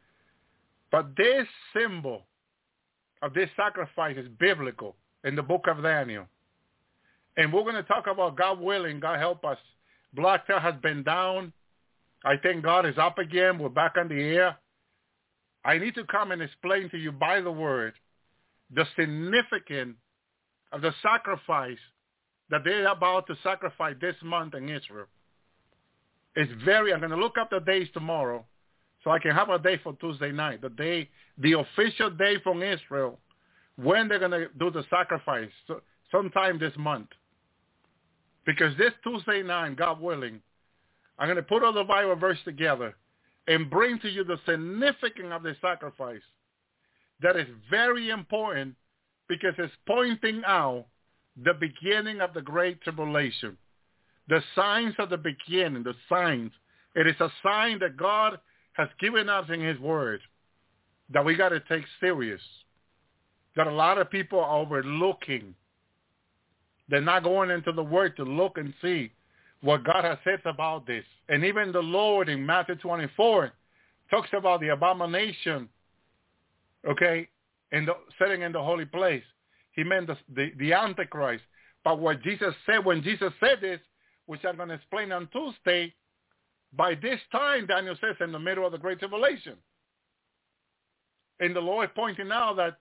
C: But this symbol of this sacrifice is biblical in the book of Daniel. And we're going to talk about, God willing, God help us. Black Tail has been down. I think God is up again. We're back on the air. I need to come and explain to you by the word the significance of the sacrifice that they're about to sacrifice this month in Israel. It's very, I'm going to look up the days tomorrow so I can have a day for Tuesday night, the day, the official day from Israel, when they're going to do the sacrifice, so, sometime this month. Because this Tuesday night, God willing, I'm going to put all the Bible verse together and bring to you the significance of the sacrifice. That is very important because it's pointing out the beginning of the Great Tribulation. The signs of the beginning, the signs. It is a sign that God has given us in his word that we got to take serious. That a lot of people are overlooking. They're not going into the word to look and see what God has said about this. And even the Lord in Matthew twenty-four talks about the abomination, okay, in the, sitting in the holy place. He meant the, the, the Antichrist. But what Jesus said, when Jesus said this, which I'm going to explain on Tuesday, by this time, Daniel says, in the middle of the Great Tribulation. And the Lord pointing out that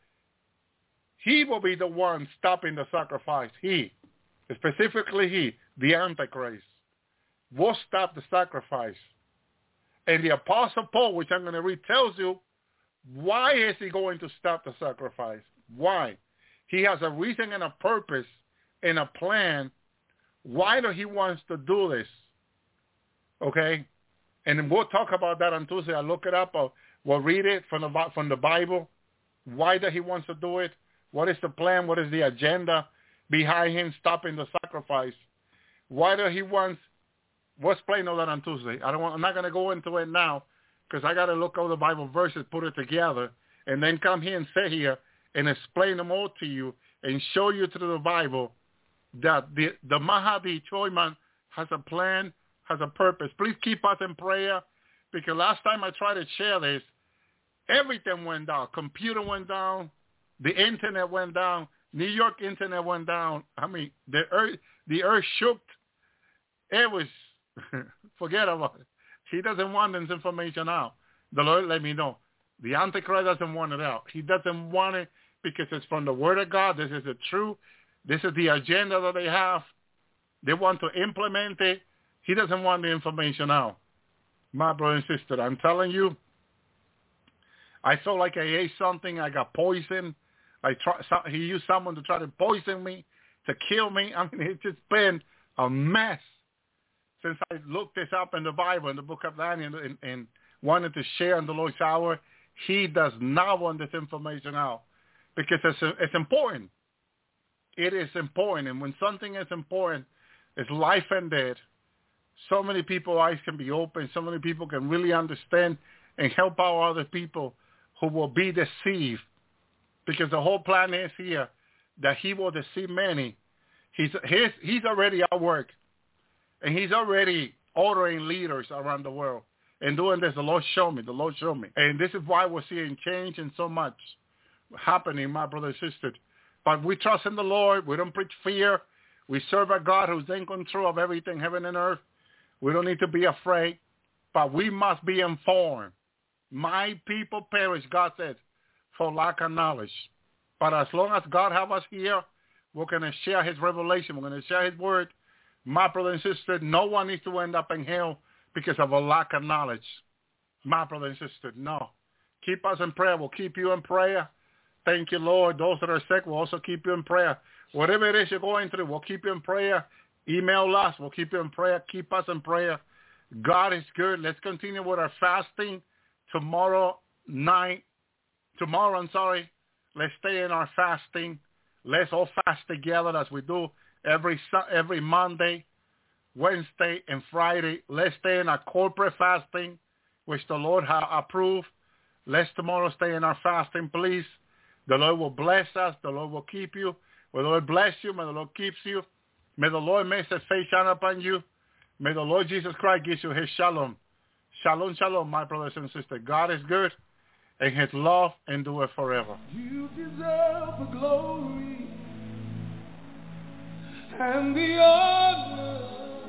C: he will be the one stopping the sacrifice. He, specifically he, the Antichrist, will stop the sacrifice. And the Apostle Paul, which I'm going to read, tells you why is he going to stop the sacrifice. Why? He has a reason and a purpose and a plan. Why do he wants to do this? Okay? And we'll talk about that on Tuesday. I'll look it up. Or we'll read it from the, from the Bible. Why does he wants to do it? What is the plan? What is the agenda behind him stopping the sacrifice? Why do he wants? We'll explain all that on Tuesday. I don't want, I'm not going to go into it now because I got to look over the Bible verses, put it together, and then come here and sit here and explain them all to you and show you through the Bible that the, the Mahdi Choiman has a plan, has a purpose. Please keep us in prayer because last time I tried to share this, everything went down. Computer went down. The internet went down. New York internet went down. I mean, the earth, the earth shook. It was, forget about it. He doesn't want this information out. The Lord let me know. The Antichrist doesn't want it out. He doesn't want it because it's from the Word of God. This is the truth. This is the agenda that they have. They want to implement it. He doesn't want the information out. My brother and sister, I'm telling you, I felt like I ate something. I got poisoned. I try, so, he used someone to try to poison me, to kill me. I mean, it's just been a mess since I looked this up in the Bible, in the book of Daniel, and, and wanted to share in the Lord's hour. He does not want this information out. because it's, it's important. It is important. And when something is important, it's life and death. So many people's eyes can be open. So many people can really understand and help out other people who will be deceived. Because the whole plan is here that he will deceive many. He's, he's, he's already at work. And he's already ordering leaders around the world. And doing this, the Lord showed me. The Lord showed me. And this is why we're seeing change and so much happening, my brothers and sisters. But we trust in the Lord. We don't preach fear. We serve a God who's in control of everything, heaven and earth. We don't need to be afraid. But we must be informed. My people perish, God says, for lack of knowledge. But as long as God have us here, we're going to share his revelation. We're going to share his word. My brother and sister, no one needs to end up in hell because of a lack of knowledge. My brother and sister, no. Keep us in prayer. We'll keep you in prayer. Thank you, Lord. Those that are sick, we'll also keep you in prayer. Whatever it is you're going through, we'll keep you in prayer. Email us. We'll keep you in prayer. Keep us in prayer. God is good. Let's continue with our fasting tomorrow night. Tomorrow, I'm sorry. Let's stay in our fasting. Let's all fast together as we do every every Monday, Wednesday, and Friday. Let's stay in our corporate fasting, which the Lord has approved. Let's tomorrow stay in our fasting, please. The Lord will bless us. The Lord will keep you. May the Lord bless you. May the Lord keep you. May the Lord make his face shine upon you. May the Lord Jesus Christ give you his shalom. Shalom, shalom, my brothers and sisters. God is good, and his love endure forever.
B: You deserve the glory and the honor.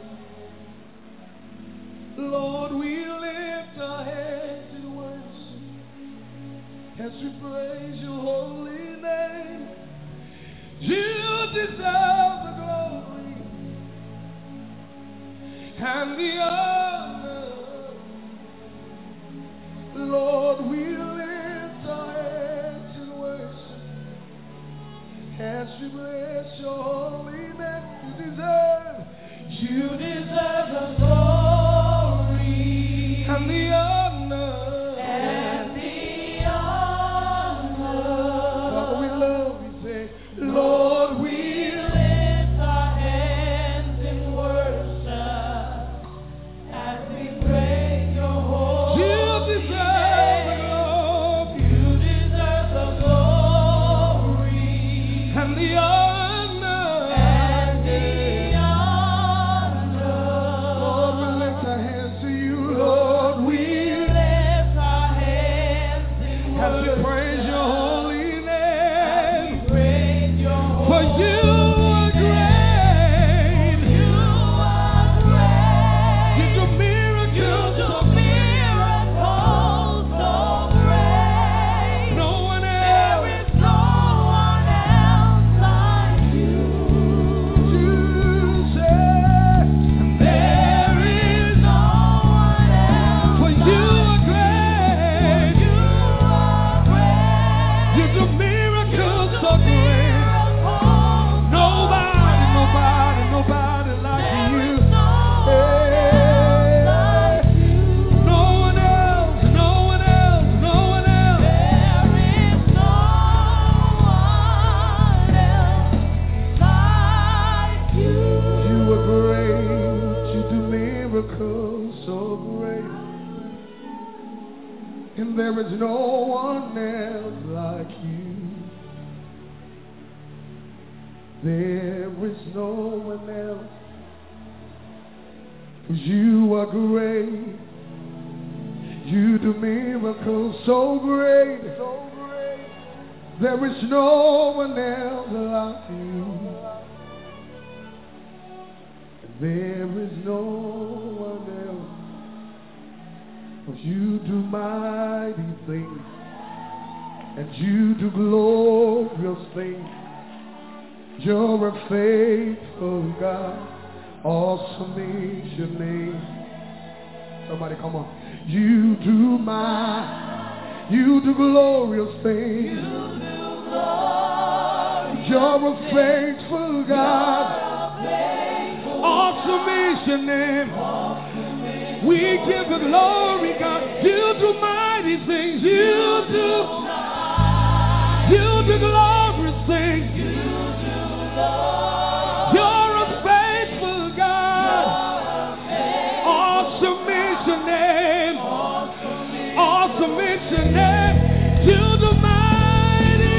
B: Lord, we lift our hands in worship as we praise your holy name. You deserve the glory and the honor. Lord, we lift our hands in worship as we bless your holy name. You deserve, you deserve the glory and the honor. And the honor. Father, we love you, say, Lord, we lift our hands in worship as we praise your holy name. You deserve the glory. You deserve the glory and the honor. And the honor. Lord, we lift our hands to you, Lord. We lift our hands in worship as we praise your holy name. As we praise your holy For you are great. You are great. You do miracles. You do miracles so great. No one else. There is no one else like you. You say there is no one else. For you are great. You are great. You do miracles so great. Nobody, nobody, nobody like you. Hey. No one else, no one else, no one else. There is no one else like you. You are great. You do miracles so great. And there is no one else like you. There is no one else. 'Cause you are great. You do miracles so great. So great. There is no one else like you. There is no one else. 'Cause you do mighty things. And you do glorious things. You're a faithful God. Awesome is your name. Somebody come on. You do my, you do glorious things. You do glorious You're a faithful God. Awesome is your name. Awesome is we give you glory, God. You do mighty things. You do, you do glory. Awesome is your name. You the mighty.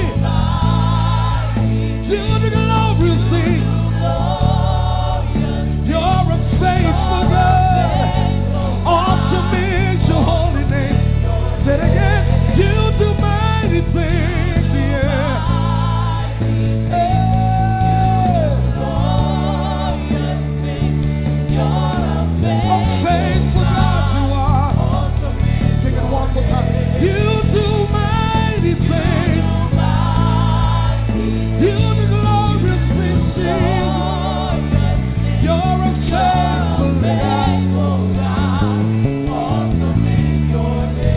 B: You the glorious thing. You're a faithful God. Awesome is your holy name. Say it again. You do mighty things. Yeah. You do mighty things. You do glorious things. You're a faithful God. Awesome is your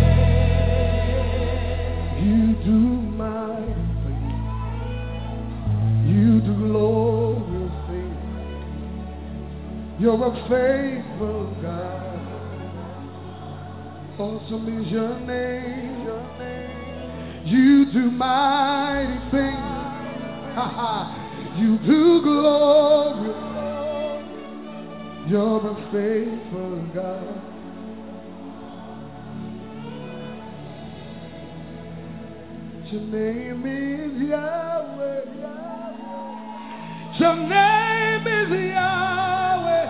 B: name. You do mighty things. You do glorious things. You're a faithful God. Awesome is your name, your name. You do mighty things. Ha ha. You do glory. You're a faithful God. Your name is Yahweh. Your name is Yahweh.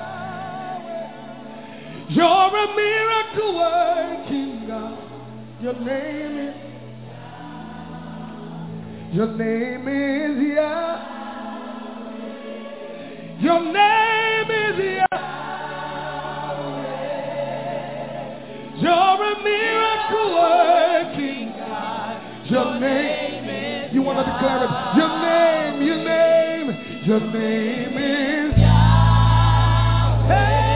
B: You're a miracle working God. Your name is, your name is Yah. Your name is Yahweh. You're a miracle working God. Your name is, you want to declare it? Your name, your name, your name is Yahweh.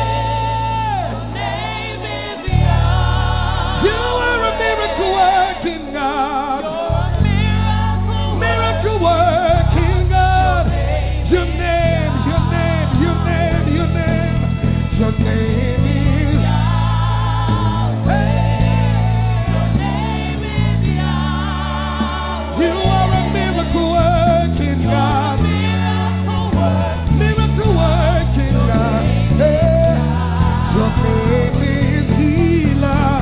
B: You are a miracle working God. Miracle working God. Your name, your name, your name, your name. Your name is Yahweh. Your name is Yahweh. You are a miracle working God. Miracle working God. Hey. Your name is Healer.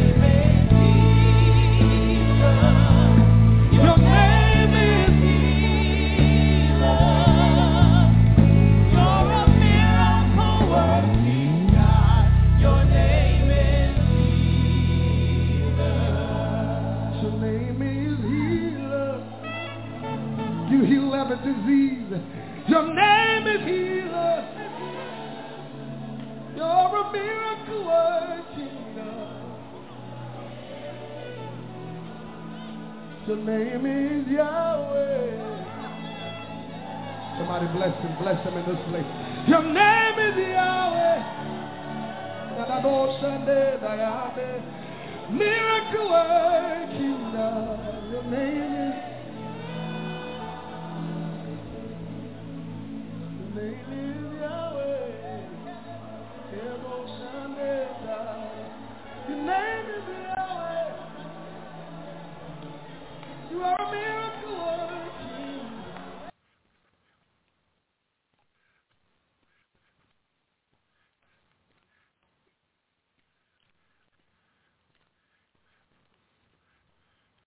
B: Disease. Your name is healer. You're a miracle working God. Your name is Yahweh. Somebody bless him, bless him in this place. Your name is Yahweh. Miracle working God. Your name is Your name is Yahweh. Your name is Yahweh.